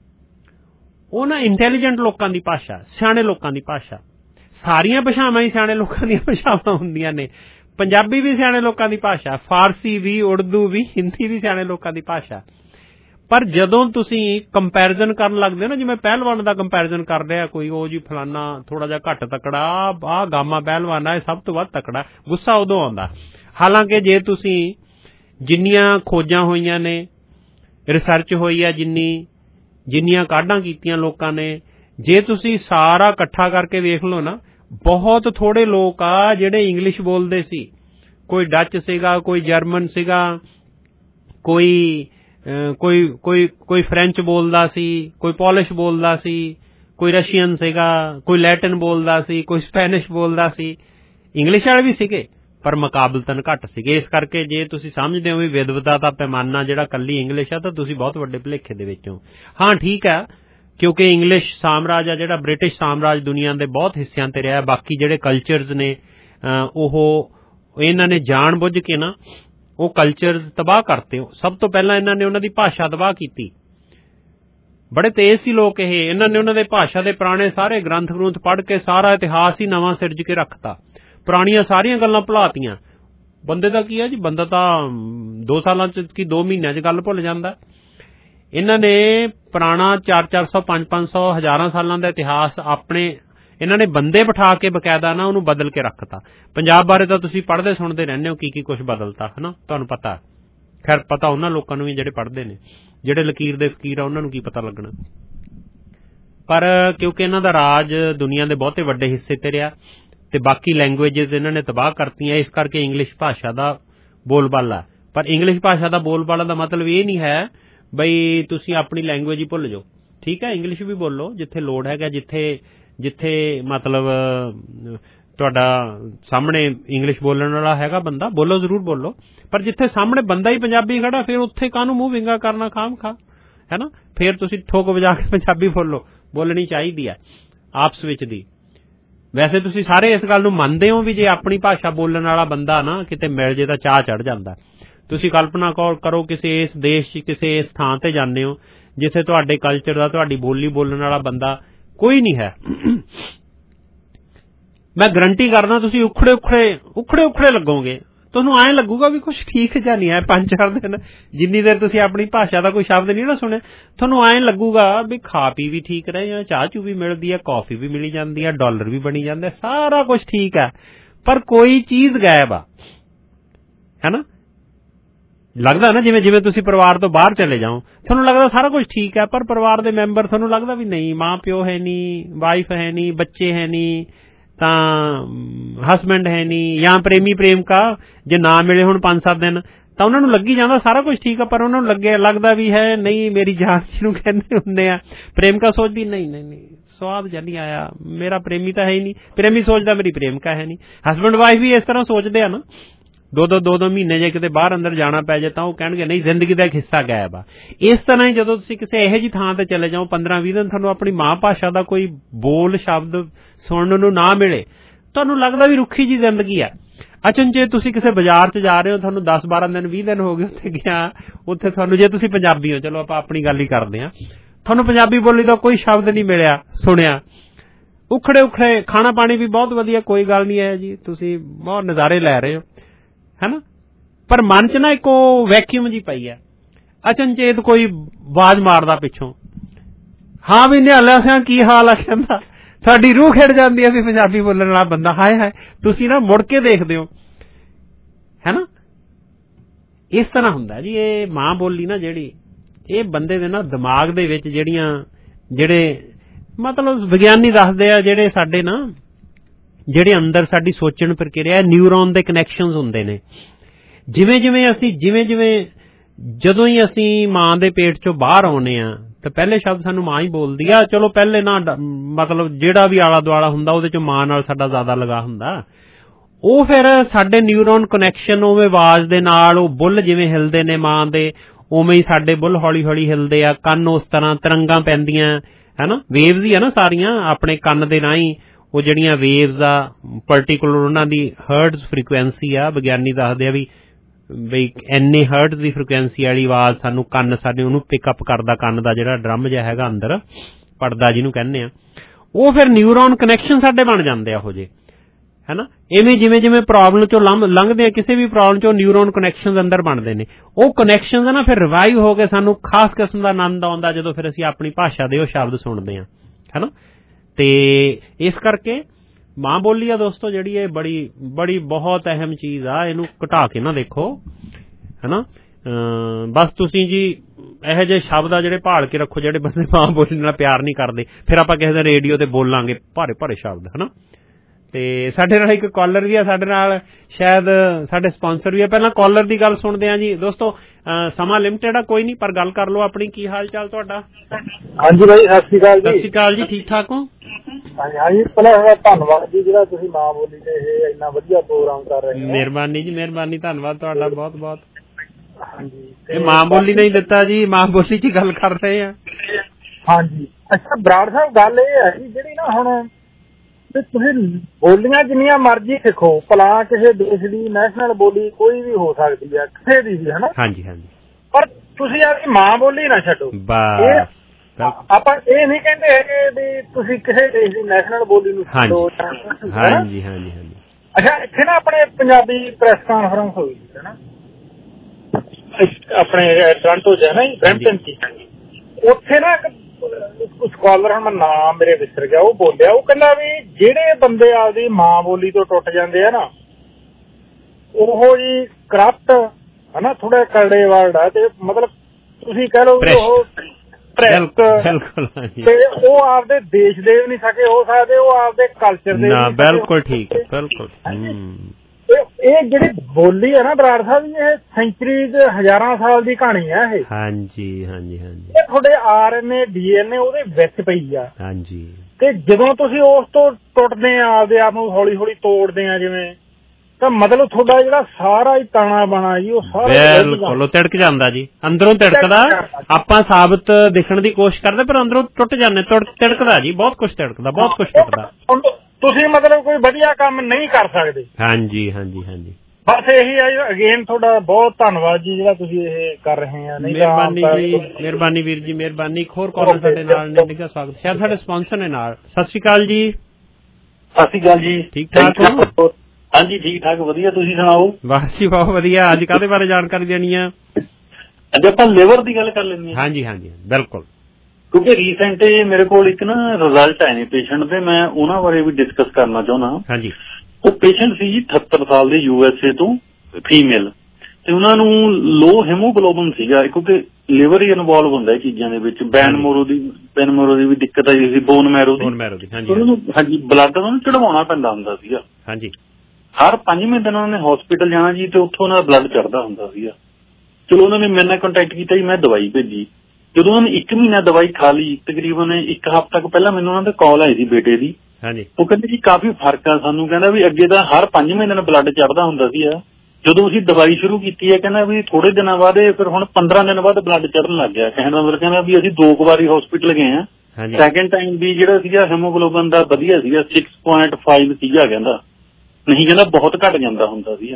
ਉਹ ਨਾ ਇੰਟੈਲੀਜੈਂਟ ਲੋਕਾਂ ਦੀ ਭਾਸ਼ਾ, ਸਿਆਣੇ ਲੋਕਾਂ ਦੀ ਭਾਸ਼ਾ। ਸਾਰੀਆਂ ਭਾਸ਼ਾਵਾਂ ਹੀ ਸਿਆਣੇ ਲੋਕਾਂ ਦੀਆਂ ਭਾਸ਼ਾਵਾਂ ਹੁੰਦੀਆਂ ਨੇ। ਪੰਜਾਬੀ ਵੀ ਸਿਆਣੇ ਲੋਕਾਂ ਦੀ ਭਾਸ਼ਾ, ਫਾਰਸੀ ਵੀ, ਉਰਦੂ ਵੀ, ਹਿੰਦੀ ਵੀ ਸਿਆਣੇ ਲੋਕਾਂ ਦੀ ਭਾਸ਼ਾ। ਪਰ ਜਦੋਂ ਤੁਸੀਂ ਕੰਪੈਰੀਜ਼ਨ ਕਰਨ ਲੱਗਦੇ ਹੋ ਨਾ, ਜਿਵੇਂ ਪਹਿਲਵਾਨ ਦਾ ਕੰਪੈਰੀਜ਼ਨ ਕਰ ਰਿਹਾ ਕੋਈ, ਉਹ ਜੀ ਫਲਾਨਾ ਥੋੜਾ ਜਿਹਾ ਘੱਟ ਤਕੜਾ, ਆਹ ਗਾਮਾ ਪਹਿਲਵਾਨ ਆ, ਇਹ ਸਭ ਤੋਂ ਵੱਧ ਤਕੜਾ, ਗੁੱਸਾ ਉਦੋਂ ਆਉਂਦਾ। ਹਾਲਾਂਕਿ ਜੇ ਤੁਸੀਂ ਜਿੰਨੀਆਂ ਖੋਜਾਂ ਹੋਈਆਂ ਨੇ, ਰਿਸਰਚ ਹੋਈ ਆ, ਜਿੰਨੀਆਂ ਕਾਢਾਂ ਕੀਤੀਆਂ ਲੋਕਾਂ ਨੇ, ਜੇ ਤੁਸੀਂ ਸਾਰਾ ਇਕੱਠਾ ਕਰਕੇ ਵੇਖ ਲਓ ਨਾ, ਬਹੁਤ ਥੋੜੇ ਲੋਕ ਆ ਜਿਹੜੇ ਇੰਗਲਿਸ਼ ਬੋਲਦੇ ਸੀ। ਕੋਈ ਡੱਚ ਸੀਗਾ, ਕੋਈ ਜਰਮਨ ਸੀਗਾ, ਕੋਈ ਫ੍ਰੈਂਚ ਬੋਲਦਾ ਸੀ, ਕੋਈ ਪੋਲਿਸ਼ ਬੋਲਦਾ ਸੀ, ਕੋਈ ਰਸ਼ੀਅਨ ਸੀਗਾ, ਕੋਈ ਲੈਟਿਨ ਬੋਲਦਾ ਸੀ, ਕੋਈ ਸਪੈਨਿਸ਼ ਬੋਲਦਾ ਸੀ। ਇੰਗਲਿਸ਼ ਵਾਲੇ ਵੀ ਸੀਗੇ ਪਰ ਮੁਕਾਬਲਤਨ ਘੱਟ ਸੀਗੇ। ਇਸ ਕਰਕੇ ਜੇ ਤੁਸੀਂ ਸਮਝਦੇ ਹੋ ਵੀ ਵਿਦਵਤਾ ਦਾ ਪੈਮਾਨਾ ਜਿਹੜਾ ਕੱਲੀ ਇੰਗਲਿਸ਼ ਆ, ਤਾਂ ਤੁਸੀਂ ਬਹੁਤ ਵੱਡੇ ਭੁਲੇਖੇ ਦੇ ਵਿੱਚ ਹੋ। ਹਾਂ ਠੀਕ ਆ, ਕਿਉਂਕਿ ਇੰਗਲਿਸ਼ ਸਾਮਰਾਜ ਆ ਜਿਹੜਾ, ਬ੍ਰਿਟਿਸ਼ ਸਾਮਰਾਜ ਦੁਨੀਆ ਦੇ ਬਹੁਤ ਹਿੱਸਿਆਂ ਤੇ ਰਿਹਾ। ਬਾਕੀ ਜਿਹੜੇ ਕਲਚਰਜ਼ ਨੇ ਉਹ ਇਹਨਾਂ ਨੇ ਜਾਣ ਬੁੱਝ ਕੇ ਨਾ ਉਹ ਕਲਚਰਜ਼ ਤਬਾਹ ਕਰਤੇ। ਸਭ ਤੋਂ ਪਹਿਲਾਂ ਇਹਨਾਂ ਨੇ ਉਹਨਾਂ ਦੀ ਭਾਸ਼ਾ ਤਬਾਹ ਕੀਤੀ। ਬੜੇ ਤੇਜ਼ ਸੀ ਲੋਕ ਇਹ, ਇਹਨਾਂ ਨੇ ਉਹਨਾਂ ਦੇ ਭਾਸ਼ਾ ਦੇ ਪੁਰਾਣੇ ਸਾਰੇ ਗ੍ਰੰਥ ਪੜ੍ਹ ਕੇ ਸਾਰਾ ਇਤਿਹਾਸ ਹੀ ਨਵਾਂ ਸਿਰਜ ਕੇ ਰੱਖਤਾ। ਪੁਰਾਣੀਆਂ ਸਾਰੀਆਂ ਗੱਲਾਂ ਭੁਲਾਤੀਆਂ। ਬੰਦੇ ਦਾ ਕੀ ਹੈ ਜੀ, ਬੰਦਾ ਤਾਂ 2 ਸਾਲਾਂ ਚ ਕੀ 2 ਮਹੀਨਿਆਂ ਚ ਗੱਲ ਭੁੱਲ ਜਾਂਦਾ। ਇਹਨਾਂ ਨੇ ਪੁਰਾਣਾ 400, 500, ਹਜ਼ਾਰਾਂ ਸਾਲਾਂ ਦਾ ਇਤਿਹਾਸ ਆਪਣੇ ਇਹਨਾਂ ਨੇ ਬੰਦੇ ਬਿਠਾ ਕੇ ਬਕਾਇਦਾ ਨਾ ਉਹਨੂੰ ਬਦਲ ਕੇ ਰੱਖਤਾ। ਪੰਜਾਬ ਬਾਰੇ ਤਾਂ ਤੁਸੀਂ ਪੜ੍ਹਦੇ ਸੁਣਦੇ ਰਹਿੰਦੇ ਹੋ ਕੀ ਕੁਝ ਬਦਲਤਾ, ਹਨਾ, ਤੁਹਾਨੂੰ ਪਤਾ। ਖੈਰ ਪਤਾ ਉਹਨਾਂ ਲੋਕਾਂ ਨੂੰ ਵੀ ਜਿਹੜੇ ਪੜ੍ਹਦੇ ਨੇ, ਜਿਹੜੇ ਲਕੀਰ ਦੇ ਫਕੀਰ ਆ ਉਹਨਾਂ ਨੂੰ ਕੀ ਪਤਾ ਲੱਗਣਾ। ਪਰ ਕਿਉਂਕਿ ਇਹਨਾਂ ਦਾ ਰਾਜ ਦੁਨੀਆ ਦੇ ਬਹੁਤੇ ਵੱਡੇ ਹਿੱਸੇ ਤੇ ਰਿਹਾ ਤੇ ਬਾਕੀ ਲੈਂਗੁਏਜਿਸ ਇਹਨਾਂ ਨੇ ਤਬਾਹ ਕਰਤੀਆਂ, ਇਸ ਕਰਕੇ ਇੰਗਲਿਸ਼ ਭਾਸ਼ਾ ਦਾ ਬੋਲਬਾਲਾ। ਪਰ ਇੰਗਲਿਸ਼ ਭਾਸ਼ਾ ਦਾ ਬੋਲਬਾਲਾ ਦਾ ਮਤਲਬ ਇਹ ਨਹੀਂ ਹੈ ਬਈ ਤੁਸੀਂ ਆਪਣੀ ਲੈਂਗੁਏਜ ਹੀ ਭੁੱਲ ਜਾਓ। ਠੀਕ ਹੈ, ਇੰਗਲਿਸ਼ ਵੀ ਬੋਲੋ ਜਿੱਥੇ ਲੋੜ ਹੈਗਾ, ਜਿੱਥੇ ਮਤਲਬ ਤੁਹਾਡਾ ਸਾਹਮਣੇ ਇੰਗਲਿਸ਼ ਬੋਲਣ ਵਾਲਾ ਹੈਗਾ ਬੰਦਾ, ਬੋਲੋ, ਜ਼ਰੂਰ ਬੋਲੋ। ਪਰ ਜਿੱਥੇ ਸਾਹਮਣੇ ਬੰਦਾ ਹੀ ਪੰਜਾਬੀ ਖੜਾ, ਫਿਰ ਉੱਥੇ ਕਾਹਨੂੰ ਮੂੰਹ ਵਿੰਗਾ ਕਰਨਾ ਖਾਮ ਖਾ, ਹੈ ਨਾ। ਫਿਰ ਤੁਸੀਂ ਠੋਕ ਵਜਾ ਕੇ ਪੰਜਾਬੀ ਬੋਲਣੀ ਚਾਹੀਦੀ ਹੈ ਆਪਸ ਵਿੱਚ ਦੀ। ਵੈਸੇ ਤੁਸੀਂ ਸਾਰੇ ਇਸ ਗੱਲ ਨੂੰ ਮੰਨਦੇ ਹੋ ਵੀ ਜੇ ਆਪਣੀ ਭਾਸ਼ਾ ਬੋਲਣ ਵਾਲਾ ਬੰਦਾ ਨਾ ਕਿਤੇ ਮਿਲ ਜੇ ਤਾਂ ਚਾਹ ਚੜ ਜਾਂਦਾ। ਤੁਸੀਂ ਕਲਪਨਾ ਕਰੋ ਕਿਸੇ ਇਸ ਦੇਸ਼ 'ਚ ਕਿਸੇ ਇਸ ਥਾਂ ਤੇ ਜਾਂਦੇ ਹੋ ਜਿੱਥੇ ਤੁਹਾਡੇ ਕਲਚਰ ਦਾ, ਤੁਹਾਡੀ ਬੋਲੀ ਬੋਲਣ ਵਾਲਾ ਬੰਦਾ ਕੋਈ ਨਹੀਂ ਹੈ। ਮੈਂ ਗਰੰਟੀ ਕਰਦਾ ਤੁਸੀਂ ਉਖੜੇ ਲੱਗੋਗੇ। ਤੁਹਾਨੂੰ ਐਂ ਲੱਗੂਗਾ ਵੀ ਕੁਛ ਠੀਕ ਜਾਂ ਨਹੀਂ ਹੈ। 5-4 ਦਿਨ ਜਿੰਨੀ ਦੇਰ ਤੁਸੀਂ ਆਪਣੀ ਭਾਸ਼ਾ ਦਾ ਕੋਈ ਸ਼ਬਦ ਨਹੀਂ ਨਾ ਸੁਣਿਆ, ਤੁਹਾਨੂੰ ਐਂ ਲੱਗੂਗਾ ਵੀ ਖਾ ਪੀ ਵੀ ਠੀਕ ਰਹੇ ਆ, ਚਾਹ ਚੂ ਵੀ ਮਿਲਦੀ ਹੈ, ਕੌਫੀ ਵੀ ਮਿਲੀ ਜਾਂਦੀ ਹੈ, ਡਾਲਰ ਵੀ ਬਣੀ ਜਾਂਦਾ, ਸਾਰਾ ਕੁਝ ਠੀਕ ਹੈ, ਪਰ ਕੋਈ ਚੀਜ਼ ਗਾਇਬ ਆ, ਹੈ ਨਾ। ਲੱਗਦਾ ਨਾ ਜਿਵੇਂ ਤੁਸੀਂ ਪਰਿਵਾਰ ਤੋਂ ਬਾਹਰ ਚਲੇ ਜਾਓ, ਤੁਹਾਨੂੰ ਲੱਗਦਾ ਸਾਰਾ ਕੁਝ ਠੀਕ ਹੈ, ਪਰ ਪਰਿਵਾਰ ਦੇ ਮੈਂਬਰ ਤੁਹਾਨੂੰ ਲੱਗਦਾ ਵੀ ਨਹੀਂ, ਮਾਂ ਪਿਓ ਹੈ ਨਹੀਂ, ਵਾਈਫ ਹੈ ਨਹੀਂ, ਬੱਚੇ ਹੈ ਨਹੀਂ, ਤਾਂ ਹਸਬੈਂਡ ਹੈ ਨਹੀਂ, ਜਾਂ ਪ੍ਰੇਮਿਕਾ ਜੇ ਨਾ ਮਿਲੇ ਹੁਣ 5-7 ਦਿਨ ਤਾਂ ਉਹਨਾਂ ਨੂੰ ਲੱਗੀ ਜਾਂਦਾ ਸਾਰਾ ਕੁਝ ਠੀਕ ਆ, ਪਰ ਉਹਨਾਂ ਨੂੰ ਲੱਗਦਾ ਵੀ ਹੈ ਨਹੀਂ ਮੇਰੀ ਜਾਨ ਜਿਹਨੂੰ ਕਹਿੰਦੇ ਹੁੰਦੇ ਆ। ਪ੍ਰੇਮਿਕਾ ਸੋਚਦੀ ਨਹੀਂ ਸਵਾਦ ਜਾਂ ਨਹੀਂ ਆਇਆ, ਮੇਰਾ ਪ੍ਰੇਮੀ ਤਾਂ ਹੈ ਹੀ ਨਹੀਂ, ਪ੍ਰੇਮੀ ਸੋਚਦਾ ਮੇਰੀ ਪ੍ਰੇਮਿਕਾ ਹੈ ਨਹੀਂ। ਹਸਬੈਂਡ ਵਾਈਫ ਵੀ ਇਸ ਤਰ੍ਹਾਂ ਸੋਚਦੇ ਆ ਨਾ। 2 ਮਹੀਨੇ ਜੇ ਕਿਤੇ ਬਾਹਰ ਅੰਦਰ ਜਾਣਾ ਪੈ ਜਾਏ ਤਾਂ ਉਹ ਕਹਿਣਗੇ ਨਹੀਂ, ਜ਼ਿੰਦਗੀ ਦਾ ਇੱਕ ਹਿੱਸਾ ਗਾਇਬ ਆ। ਇਸ ਤਰ੍ਹਾਂ ਹੀ ਜਦੋਂ ਤੁਸੀਂ ਕਿਸੇ ਇਹੋ ਜਿਹੀ ਥਾਂ ਤੇ ਚਲੇ ਜਾਓ 15-20 ਦਿਨ ਤੁਹਾਨੂੰ ਆਪਣੀ ਮਾਂ ਭਾਸ਼ਾ ਦਾ ਕੋਈ ਬੋਲ ਸ਼ਬਦ ਸੁਣਨ ਨੂੰ ਨਾ ਮਿਲੇ, ਤੁਹਾਨੂੰ ਲੱਗਦਾ ਵੀ ਰੁੱਖੀ ਜੀ ਜ਼ਿੰਦਗੀ ਆ। ਅਚਨਚੇਤ ਤੁਸੀਂ ਕਿਸੇ ਬਾਜ਼ਾਰ 'ਚ ਜਾ ਰਹੇ ਹੋ, ਤੁਹਾਨੂੰ 10-12 ਦਿਨ 20 ਦਿਨ ਹੋ ਗਏ ਉੱਥੇ ਗਿਆ, ਉੱਥੇ ਤੁਹਾਨੂੰ, ਜੇ ਤੁਸੀਂ ਪੰਜਾਬੀ ਹੋ, ਚਲੋ ਆਪਾਂ ਆਪਣੀ ਗੱਲ ਹੀ ਕਰਦੇ ਹਾਂ, ਤੁਹਾਨੂੰ ਪੰਜਾਬੀ ਬੋਲੀ ਦਾ ਕੋਈ ਸ਼ਬਦ ਨਹੀਂ ਮਿਲਿਆ, ਸੁਣਿਆ, ਉਖੜੇ ਖਾਣਾ ਪਾਣੀ ਵੀ ਬਹੁਤ ਵਧੀਆ, ਕੋਈ ਗੱਲ ਨਹੀਂ ਹੈ ਜੀ, ਤੁਸੀਂ ਬਹੁਤ ਨਜ਼ਾਰੇ ਲੈ ਰਹੇ ਹੋ, ਹੈ ਨਾ। ਪਰ ਮਨ 'ਚ ਨਾ ਇੱਕ ਉਹ ਵੈਕਿਊਮ ਜੀ ਪਈ ਹੈ। ਅਚਨਚੇਤ ਕੋਈ ਆਵਾਜ਼ ਮਾਰਦਾ ਪਿੱਛੋਂ, ਹਾਂ ਵੀ ਨਿਹਾਲਿਆ ਸਿਆਂ ਕੀ ਹਾਲ ਆ, ਕਹਿੰਦਾ, ਸਾਡੀ ਰੂਹ ਖਿੜ ਜਾਂਦੀ ਹੈ ਵੀ ਪੰਜਾਬੀ ਬੋਲਣ ਵਾਲਾ ਬੰਦਾ, ਹਾਏ ਤੁਸੀਂ ਨਾ ਮੁੜ ਕੇ ਦੇਖਦੇ ਹੋ, ਹੈ ਨਾ। ਇਸ ਤਰ੍ਹਾਂ ਹੁੰਦਾ ਜੀ ਇਹ ਮਾਂ ਬੋਲੀ ਨਾ ਜਿਹੜੀ, ਇਹ ਬੰਦੇ ਦੇ ਨਾ ਦਿਮਾਗ ਦੇ ਵਿੱਚ ਜਿਹੜੇ ਮਤਲਬ ਵਿਗਿਆਨੀ ਦੱਸਦੇ ਆ, ਜਿਹੜੇ ਸਾਡੇ ਨਾ ਜਿਹੜੇ ਅੰਦਰ ਸਾਡੀ ਸੋਚਣ ਪ੍ਰਕਿਰਿਆ, ਨਿਊਰੋਨ ਦੇ ਕਨੈਕਸ਼ਨਸ ਹੁੰਦੇ ਨੇ। ਜਿਵੇਂ ਜਦੋਂ ਹੀ ਅਸੀਂ ਮਾਂ ਦੇ ਪੇਟ ਚੋਂ ਬਾਹਰ ਆਉਨੇ ਆ ਤਾਂ ਪਹਿਲੇ ਸ਼ਬਦ ਸਾਨੂੰ ਮਾਂ ਹੀ ਬੋਲਦੀ ਆ। ਚਲੋ ਪਹਿਲੇ ਨਾ ਮਤਲਬ ਜਿਹੜਾ ਵੀ ਆਲਾ ਦੁਆਲਾ ਹੁੰਦਾ ਉਹਦੇ ਚੋਂ ਮਾਂ ਨਾਲ ਸਾਡਾ ਜ਼ਿਆਦਾ ਲਗਾ ਹੁੰਦਾ, ਉਹ ਫਿਰ ਸਾਡੇ ਨਿਊਰੋਨ ਕਨੈਕਸ਼ਨ ਉਵੇਂ ਆਵਾਜ਼ ਦੇ ਨਾਲ, ਉਹ ਬੁੱਲ ਜਿਵੇਂ ਹਿਲਦੇ ਨੇ ਮਾਂ ਦੇ, ਉਵੇਂ ਹੀ ਸਾਡੇ ਬੁੱਲ ਹੌਲੀ ਹੌਲੀ ਹਿਲਦੇ ਆ, ਕੰਨ ਉਸ ਤਰ੍ਹਾਂ ਤਰੰਗਾਂ ਪੈਂਦੀਆਂ ਹੈ ਨਾ, ਵੇਵਜ਼ ਹੀ ਆ ਨਾ ਸਾਰੀਆਂ ਆਪਣੇ ਕੰਨ ਦੇ ਰਾਹੀਂ। ਉਹ ਜਿਹੜੀਆਂ ਵੇਵਜ਼ ਆ ਪਰਟੀਕੂਲਰ ਉਹਨਾਂ ਦੀ ਹਰਟਜ਼ ਫ੍ਰੀਕੁਐਂਸੀ ਆ, ਵਿਗਿਆਨੀ ਦੱਸਦੇ ਆ ਵੀ ਇੰਨੇ ਹਰਟਜ਼ ਦੀ ਫ੍ਰੀਕੁਐਂਸੀ ਵਾਲੀ ਆਵਾਜ਼ ਸਾਨੂੰ ਕੰਨ ਸਾਡੇ ਉਹਨੂੰ ਪਿਕਅਪ ਕਰਦਾ, ਕੰਨ ਦਾ ਜਿਹੜਾ ਡਰਮ ਜਿਹਾ ਹੈਗਾ ਅੰਦਰ ਪੜਦਾ ਜਿਹਨੂੰ ਕਹਿੰਦੇ ਆ, ਉਹ ਫਿਰ ਨਿਊਰੋਨ ਕਨੈਕਸ਼ਨ ਸਾਡੇ ਬਣ ਜਾਂਦੇ ਆ ਉਹੋ ਜਿਹੇ ਹੈ ਨਾ। ਇਵੇਂ ਜਿਵੇਂ ਜਿਵੇਂ ਪ੍ਰੋਬਲਮ ਚੋਂ ਲੰਘਦੇ ਆ, ਕਿਸੇ ਵੀ ਪ੍ਰੋਬਲਮ ਚੋਂ ਨਿਊਰੋਨ ਕਨੈਕਸ਼ਨ ਅੰਦਰ ਬਣਦੇ ਨੇ। ਉਹ ਕਨੈਕਸ਼ਨ ਨਾ ਫਿਰ ਰਿਵਾਈਵ ਹੋ ਕੇ ਸਾਨੂੰ ਖਾਸ ਕਿਸਮ ਦਾ ਆਨੰਦ ਆਉਂਦਾ ਜਦੋਂ ਫਿਰ ਅਸੀਂ ਆਪਣੀ ਭਾਸ਼ਾ ਦੇ ਉਹ ਸ਼ਬਦ ਸੁਣਦੇ ਹਾਂ ਹੈ ਨਾ। ਤੇ ਇਸ ਕਰਕੇ ਮਾਂ ਬੋਲੀ ਆ ਦੋਸਤੋ ਜਿਹੜੀ ਇਹ ਬੜੀ ਬਹੁਤ ਅਹਿਮ ਚੀਜ਼ ਆ, ਇਹਨੂੰ ਘਟਾ ਕੇ ਨਾ ਦੇਖੋ ਹੈ ਨਾ। ਬਸ ਤੁਸੀਂ ਜੀ ਇਹੋ ਜਿਹੇ ਸ਼ਬਦ ਆ ਜਿਹੜੇ ਭਾਲ ਕੇ ਰੱਖੋ ਜਿਹੜੇ ਬੰਦੇ ਮਾਂ ਬੋਲੀ ਨਾਲ ਪਿਆਰ ਨਹੀਂ ਕਰਦੇ, ਫਿਰ ਆਪਾਂ ਕਿਸੇ ਦੇ ਰੇਡੀਓ ਤੇ ਬੋਲਾਂਗੇ ਭਾਰੇ ਭਾਰੇ ਸ਼ਬਦ ਹੈ ਨਾ। ਤੇ ਸਾਡੇ ਨਾਲ ਇੱਕ ਕਾਲਰ ਵੀ ਆ, ਸਾਡੇ ਨਾਲ ਸ਼ਾਇਦ ਸਾਡੇ ਸਪਾਂਸਰ ਵੀ ਆ। ਪਹਿਲਾਂ ਕਾਲਰ ਦੀ ਗੱਲ ਸੁਣਦੇ ਆ ਜੀ ਦੋਸਤੋ। ਸਮਾਂ ਲਿਮਟਿਡ ਆ, ਕੋਈ ਨਹੀਂ, ਪਰ ਗੱਲ ਕਰ ਲਓ ਆਪਣੀ। ਕੀ ਹਾਲ ਚਾਲ ਤੁਹਾਡਾ? ਹਾਂਜੀ ਬਾਈ, ਸਤਿ ਸ਼੍ਰੀ ਅਕਾਲ ਜੀ। ਸਤਿ ਸ਼੍ਰੀ ਅਕਾਲ ਜੀ, ਠੀਕ ਠਾਕ ਹੋ? ਹਾਂਜੀ, ਪਹਿਲਾਂ ਧੰਨਵਾਦ ਜੀ ਜਿਹੜਾ ਤੁਸੀਂ ਮਾਂ ਬੋਲੀ ਤੇ ਇਹ ਇੰਨਾ ਵਧੀਆ ਪ੍ਰੋਗਰਾਮ ਕਰ ਰਹੇ ਹੋ। ਮਿਹਰਬਾਨੀ ਜੀ, ਮਿਹਰਬਾਨੀ, ਧੰਨਵਾਦ ਤੁਹਾਡਾ ਬਹੁਤ ਬਹੁਤ। ਹਾਂਜੀ, ਇਹ ਮਾਂ ਬੋਲੀ ਨਹੀਂ ਦਿੱਤਾ ਜੀ, ਮਾਂ ਬੋਲੀ 'ਚ ਗੱਲ ਕਰ ਰਹੇ ਆ। ਹਾਂਜੀ, ਅੱਛਾ ਬਰਾੜ ਸਾਹਿਬ, ਗੱਲ ਇਹ ਹੈ ਜੀ ਜਿਹੜੀ ਨਾ ਹੁਣ ਤੁਸੀਂ ਬੋਲੀਆਂ ਜਿੰਨੀਆਂ ਮਰਜ਼ੀ ਸਿੱਖੋ, ਭਲਾ ਕਿਸੇ ਦੇਸ਼ ਦੀ ਨੈਸ਼ਨਲ ਬੋਲੀ ਕੋਈ ਵੀ ਹੋ ਸਕਦੀ ਹੈ, ਕਿਸੇ ਦੀ ਵੀ ਹੈ ਨਾ। ਹਾਂਜੀ ਹਾਂਜੀ, ਪਰ ਤੁਸੀਂ ਆਪਣੀ ਮਾਂ ਬੋਲੀ ਨਾ ਛੱਡੋ। ਬਸ ਆਪਾਂ ਇਹ ਨਹੀਂ ਕਹਿੰਦੇ ਹੈਗੇ ਵੀ ਤੁਸੀਂ ਕਿਸੇ ਦੇਸ਼ ਦੀ ਨੈਸ਼ਨਲ ਬੋਲੀ ਨੂੰ ਛੱਡੋ। ਹਾਂਜੀ ਹਾਂਜੀ ਹਾਂਜੀ। ਅੱਛਾ, ਇੱਥੇ ਨਾ ਆਪਣੇ ਪੰਜਾਬੀ ਪ੍ਰੈਸ ਕਾਨਫਰੰਸ ਹੋਈ ਹੈ ਨਾ ਆਪਣੇ ਟੋਰਾਂਟੋ 'ਚ ਹੈ ਨਾ, ਬਰੈਂਪਟਨ 'ਚ। ਉੱਥੇ ਨਾ ਸਕਾਲਰ, ਹੁਣ ਮੈਂ ਨਾਮ ਮੇਰੇ ਵਿਸਰ ਗਿਆ, ਉਹ ਬੋਲਿਆ, ਉਹ ਕਹਿੰਦਾ ਵੀ ਜਿਹੜੇ ਬੰਦੇ ਆਪਦੀ ਮਾਂ ਬੋਲੀ ਤੋਂ ਟੁੱਟ ਜਾਂਦੇ ਆ ਨਾ, ਉਹੋ ਜੀ ਕਰਪਟ ਹੈ ਨਾ, ਥੋੜਾ ਕਰੜੇ ਵਰਡ ਆ, ਤੇ ਮਤਲਬ ਤੁਸੀਂ ਕਹਿ ਲਓ ਉਹ ਤੇ ਉਹ ਆਪਦੇ ਦੇਸ਼ ਦੇ ਵੀ ਨਹੀਂ ਸਕੇ ਹੋ ਸਕਦੇ, ਉਹ ਆਪਦੇ ਕਲਚਰ ਦੇ। ਬਿਲਕੁਲ ਠੀਕ ਹੈ, ਬਿਲਕੁਲ। ਇਹ ਜਿਹੜੀ ਬੋਲੀ ਹੈ ਨਾ ਬਰਾੜ ਸਾਹਿਬ, ਇਹ ਸੈਂਚਰੀਜ਼, ਹਜ਼ਾਰਾਂ ਸਾਲ ਦੀ ਕਹਾਣੀ ਹੈ ਇਹ। ਹਾਂਜੀ ਹਾਂਜੀ ਹਾਂਜੀ, ਇਹ ਤੁਹਾਡੇ RNA DNA ਉਹਦੇ ਵਿੱਚ ਪਈ ਆ। ਹਾਂਜੀ, ਤੇ ਜਦੋਂ ਤੁਸੀਂ ਉਸ ਤੋਂ ਟੁੱਟਦੇ ਆ, ਆਪਦੇ ਆਪ ਨੂੰ ਹੌਲੀ ਹੌਲੀ ਤੋੜਦੇ ਆ ਜਿਵੇਂ, ਤਾਂ ਮਤਲਬ ਤੁਹਾਡਾ ਜਿਹੜਾ ਸਾਰਾ ਹੀ ਤਾਣਾ ਬਾਣਾ ਜੀ, ਉਹ ਸਾਰਾ ਬਿਲਕੁਲ ਉਹ ਤਿੜਕ ਜਾਂਦਾ ਜੀ, ਅੰਦਰੋਂ ਤਿੜਕਦਾ। ਆਪਾਂ ਸਾਬਤ ਦਿਖਣ ਦੀ ਕੋਸ਼ਿਸ਼ ਕਰਦੇ ਪਰ ਅੰਦਰੋਂ ਟੁੱਟ ਜਾਂਦੇ, ਤਿੜਕਦਾ ਜੀ, ਬਹੁਤ ਕੁਛ ਤਿੜਕਦਾ, ਬਹੁਤ ਕੁਛ ਟੁੱਟਦਾ। ਤੁਸੀਂ ਮਤਲਬ ਕੋਈ ਵਧੀਆ ਕੰਮ ਨਹੀਂ ਕਰ ਸਕਦੇ। ਹਾਂਜੀ ਹਾਂਜੀ ਹਾਂਜੀ, ਬਸ ਇਹੀ ਹੈ। ਅਗੇਨ ਤੁਹਾਡਾ ਬਹੁਤ ਧੰਨਵਾਦ ਜੀ ਜਿਹੜਾ ਤੁਸੀਂ ਇਹ ਕਰ ਰਹੇ ਆ। ਮਿਹਰਬਾਨੀ ਜੀ, ਮਿਹਰਬਾਨੀ ਵੀਰ ਜੀ, ਮਿਹਰਬਾਨੀ। ਇੱਕ ਹੋਰ ਕਾਲਰ ਸਾਡੇ ਨਾਲ ਨੇ, ਨਿੱਘਾ ਸਵਾਗਤ। ਸ਼ਾਇਦ ਸਾਡੇ ਸਪਾਂਸਰ ਨੇ ਨਾਲ। ਸਤਿ ਸ਼੍ਰੀ ਅਕਾਲ ਜੀ। ਸਤਿ ਸ਼੍ਰੀ ਅਕਾਲ ਜੀ, ਠੀਕ ਠਾਕ ਹੋ? ਹਾਂਜੀ ਠੀਕ ਠਾਕ, ਵਧੀਆ, ਤੁਸੀਂ ਸੁਣਾਓ? ਬਸ ਜੀ ਬਹੁਤ ਵਧੀਆ। ਅੱਜ ਕਾਹਦੇ ਬਾਰੇ ਜਾਣਕਾਰੀ ਦੇਣੀ ਆ? ਅੱਜ ਆਪਾਂ ਲਿਵਰ ਦੀ ਗੱਲ ਕਰ ਲੈਂਦੇ ਹਾਂ। ਹਾਂਜੀ ਹਾਂਜੀ ਬਿਲਕੁਲ, ਕਿਉਂਕਿ ਰੀਸੈਂਟ ਮੇਰੇ ਕੋਲ ਇੱਕ ਨਾ ਰਿਜ਼ਲਟ ਆਏ ਨੇ ਪੇਸ਼ੈਂਟ ਦੇ, ਮੈਂ ਉਹਨਾਂ ਬਾਰੇ ਵੀ ਡਿਸਕਸ ਕਰਨਾ ਚਾਹੁੰਦਾ। ਹਾਂਜੀ, ਉਹ ਪੇਸ਼ੈਂਟ ਸੀ ਜੀ 78 ਸਾਲ ਦੇ, USA ਤੋਂ, ਫੀਮੇਲ, ਤੇ ਉਹਨਾਂ ਨੂੰ ਲੋ ਹੀਮੋਗਲੋਬਿਨ ਸੀਗਾ, ਕਿਉਂਕਿ ਲਿਵਰ ਹੀ ਇਨਵੋਲਵ ਹੁੰਦਾ ਇਹ ਚੀਜ਼ਾਂ ਦੇ ਵਿੱਚ। ਬੈਨ ਮੈਰੋ ਦੀ ਵੀ ਦਿੱਕਤ ਆਈ ਸੀ, ਬੋਨ ਮੈਰੋ ਦੀ। ਹਾਂਜੀ, ਬਲੱਡ ਉਹਨਾਂ ਨੂੰ ਚੜਵਾਉਣਾ ਪੈਂਦਾ ਹੁੰਦਾ ਸੀਗਾ। ਹਾਂਜੀ, ਹਰ 5ਵੇਂ ਦਿਨ ਉਹਨਾਂ ਨੇ ਹਸਪੀਟਲ ਜਾਣਾ ਜੀ, ਤੇ ਉੱਥੋਂ ਉਹਨਾਂ ਦਾ ਬਲੱਡ ਚੜਦਾ ਹੁੰਦਾ ਸੀਗਾ। ਚਲੋ ਉਹਨਾਂ ਨੇ ਮੇਰੇ ਨਾਲ ਕੰਟੈਕਟ ਕੀਤਾ ਜੀ, ਮੈਂ ਦਵਾਈ ਭੇਜੀ। ਜਦੋਂ ਉਹਨਾਂ ਨੇ 1 ਮਹੀਨਾ ਦਵਾਈ ਖਾ ਲਈ, ਤਕਰੀਬਨ 1 ਹਫ਼ਤਾ ਤੱਕ ਪਹਿਲਾਂ ਮੈਨੂੰ ਉਹਨਾਂ ਦਾ ਕਾਲ ਆਈ ਸੀ ਬੇਟੇ ਦੀ। ਉਹ ਕਹਿੰਦੇ ਜੀ ਕਾਫੀ ਫਰਕ ਆ ਸਾਨੂੰ, ਕਹਿੰਦਾ ਵੀ ਅੱਗੇ ਤਾਂ ਹਰ 5ਵੇਂ ਦਿਨ ਬਲੱਡ ਚੜਦਾ ਹੁੰਦਾ ਸੀ, ਜਦੋਂ ਅਸੀਂ ਦਵਾਈ ਸ਼ੁਰੂ ਕੀਤੀ ਹੈ ਕਹਿੰਦਾ ਵੀ ਥੋੜੇ ਦਿਨਾਂ ਬਾਅਦ ਫਿਰ ਹੁਣ 15 ਦਿਨ ਬਾਅਦ ਬਲੱਡ ਚੜਨ ਲੱਗ ਗਿਆ। ਕਹਿਣ ਦਾ ਮਤਲਬ ਕਹਿੰਦਾ ਵੀ ਅਸੀਂ 2 ਵਾਰੀ ਹਸਪੀਟਲ ਗਏ ਆ, ਸੈਕਿੰਡ ਟਾਈਮ ਵੀ ਜਿਹੜਾ ਸੀਗਾ ਹੀਮੋਗਲੋਬਿਨ ਦਾ ਵਧੀਆ ਸੀਗਾ, 6.5 ਸੀਗਾ, ਕਹਿੰਦਾ ਨਹੀਂ, ਕਹਿੰਦਾ ਬਹੁਤ ਘੱਟ ਜਾਂਦਾ ਹੁੰਦਾ ਸੀਗਾ।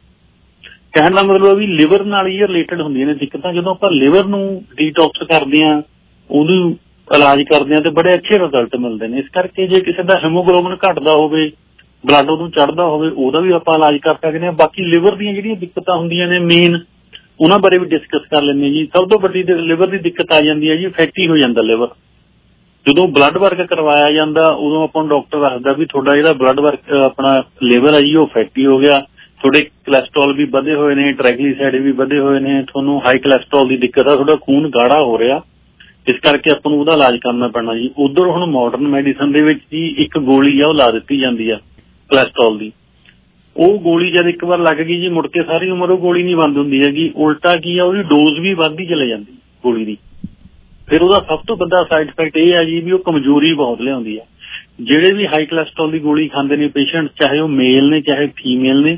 ਕਹਿਣ ਦਾ ਮਤਲਬ ਵੀ ਲਿਵਰ ਨਾਲ ਹੀ ਰਿਲੇਟਡ ਹੁੰਦੀਆਂ ਨੇ ਦਿੱਕਤਾਂ। ਜਦੋਂ ਆਪਾਂ ਲਿਵਰ ਨੂੰ ਡੀਟੌਕਸ ਕਰਦੇ ਹਾਂ, ਉਹਨੂੰ ਇਲਾਜ ਕਰਦੇ ਹਾਂ, ਤੇ ਬੜੇ ਅੱਛੇ ਰਿਜ਼ਲਟ ਮਿਲਦੇ ਨੇ। ਇਸ ਕਰਕੇ ਜੇ ਕਿਸੇ ਦਾ ਹੀਮੋਗਲੋਬਿਨ ਘਟਦਾ ਹੋਵੇ, ਬਲੱਡ ਉਹਨੂੰ ਚੜ੍ਹਦਾ ਹੋਵੇ, ਉਹਦਾ ਵੀ ਆਪਾਂ ਇਲਾਜ ਕਰ ਸਕਦੇ ਹਾਂ। ਬਾਕੀ ਲਿਵਰ ਦੀਆਂ ਜਿਹੜੀਆਂ ਦਿੱਕਤਾਂ ਹੁੰਦੀਆਂ ਨੇ ਮੇਨ, ਉਹਨਾਂ ਬਾਰੇ ਵੀ ਡਿਸਕਸ ਕਰ ਲੈਂਦੇ ਜੀ। ਸਭ ਤੋਂ ਵੱਡੀ ਲਿਵਰ ਦੀ ਦਿੱਕਤ ਆ ਜਾਂਦੀ ਹੈ ਜੀ, ਫੈਟੀ ਹੋ ਜਾਂਦਾ ਲਿਵਰ। ਜਦੋਂ ਬਲੱਡ ਵਰਕ ਕਰਵਾਇਆ ਜਾਂਦਾ, ਉਦੋਂ ਆਪਾਂ ਨੂੰ ਡਾਕਟਰ ਦੱਸਦਾ ਵੀ ਤੁਹਾਡਾ ਜਿਹੜਾ ਬਲੱਡ ਵਰਕ ਆਪਣਾ ਲਿਵਰ ਹੈ ਜੀ, ਉਹ ਫੈਟੀ ਹੋ ਗਿਆ, ਤੁਹਾਡੇ ਕੋਲੈਸਟਰੋਲ ਵੀ ਵਧੇ ਹੋਏ ਨੇ, ਟ੍ਰਾਈਗਲੀਸਰਾਈਡ ਵੀ ਵਧੇ ਹੋਏ ਨੇ, ਤੁਹਾਨੂੰ ਹਾਈ ਕੋਲੈਸਟਰੋਲ ਦੀ ਦਿੱਕਤ ਆ, ਤੁਹਾਡਾ ਖੂਨ ਗਾੜਾ ਹੋ ਰਿਹਾ, ਇਸ ਕਰਕੇ ਆਪਾਂ ਨੂੰ ਉਹਦਾ ਇਲਾਜ ਕਰਨਾ ਪੈਣਾ ਜੀ। ਉਧਰ ਹੁਣ ਮਾਡਰਨ ਮੈਡੀਸਨ ਦੇ ਵਿੱਚ ਜੀ ਇੱਕ ਗੋਲੀ ਆ, ਉਹ ਲਾ ਦਿੱਤੀ ਜਾਂਦੀ ਆ ਕੋਲੈਸਟਰੋਲ ਦੀ। ਉਹ ਗੋਲੀ ਜਦ ਇੱਕ ਵਾਰ ਲੱਗ ਗਈ ਜੀ, ਮੁੜ ਕੇ ਸਾਰੀ ਉਮਰ ਉਹ ਗੋਲੀ ਨਹੀਂ ਬੰਦ ਹੁੰਦੀ ਹੈਗੀ। ਉਲਟਾ ਕੀ ਆ, ਉਹਦੀ ਡੋਜ਼ ਵੀ ਵੱਧਦੀ ਚਲੇ ਜਾਂਦੀ ਗੋਲੀ ਦੀ। ਫਿਰ ਉਹਦਾ ਸਭ ਤੋਂ ਵੱਡਾ ਸਾਈਡ ਇਫੈਕਟ ਇਹ ਆ ਜੀ ਵੀ ਉਹ ਕਮਜ਼ੋਰੀ ਬਹੁਤ ਲਿਆਉਂਦੀ ਆ। ਜਿਹੜੇ ਵੀ ਹਾਈ ਕੋਲੈਸਟਰੋਲ ਦੀ ਗੋਲੀ ਖਾਂਦੇ ਨੇ ਪੇਸ਼ੈਂਟ, ਚਾਹੇ ਉਹ ਮੇਲ ਨੇ ਚਾਹੇ ਫੀਮੇਲ ਨੇ,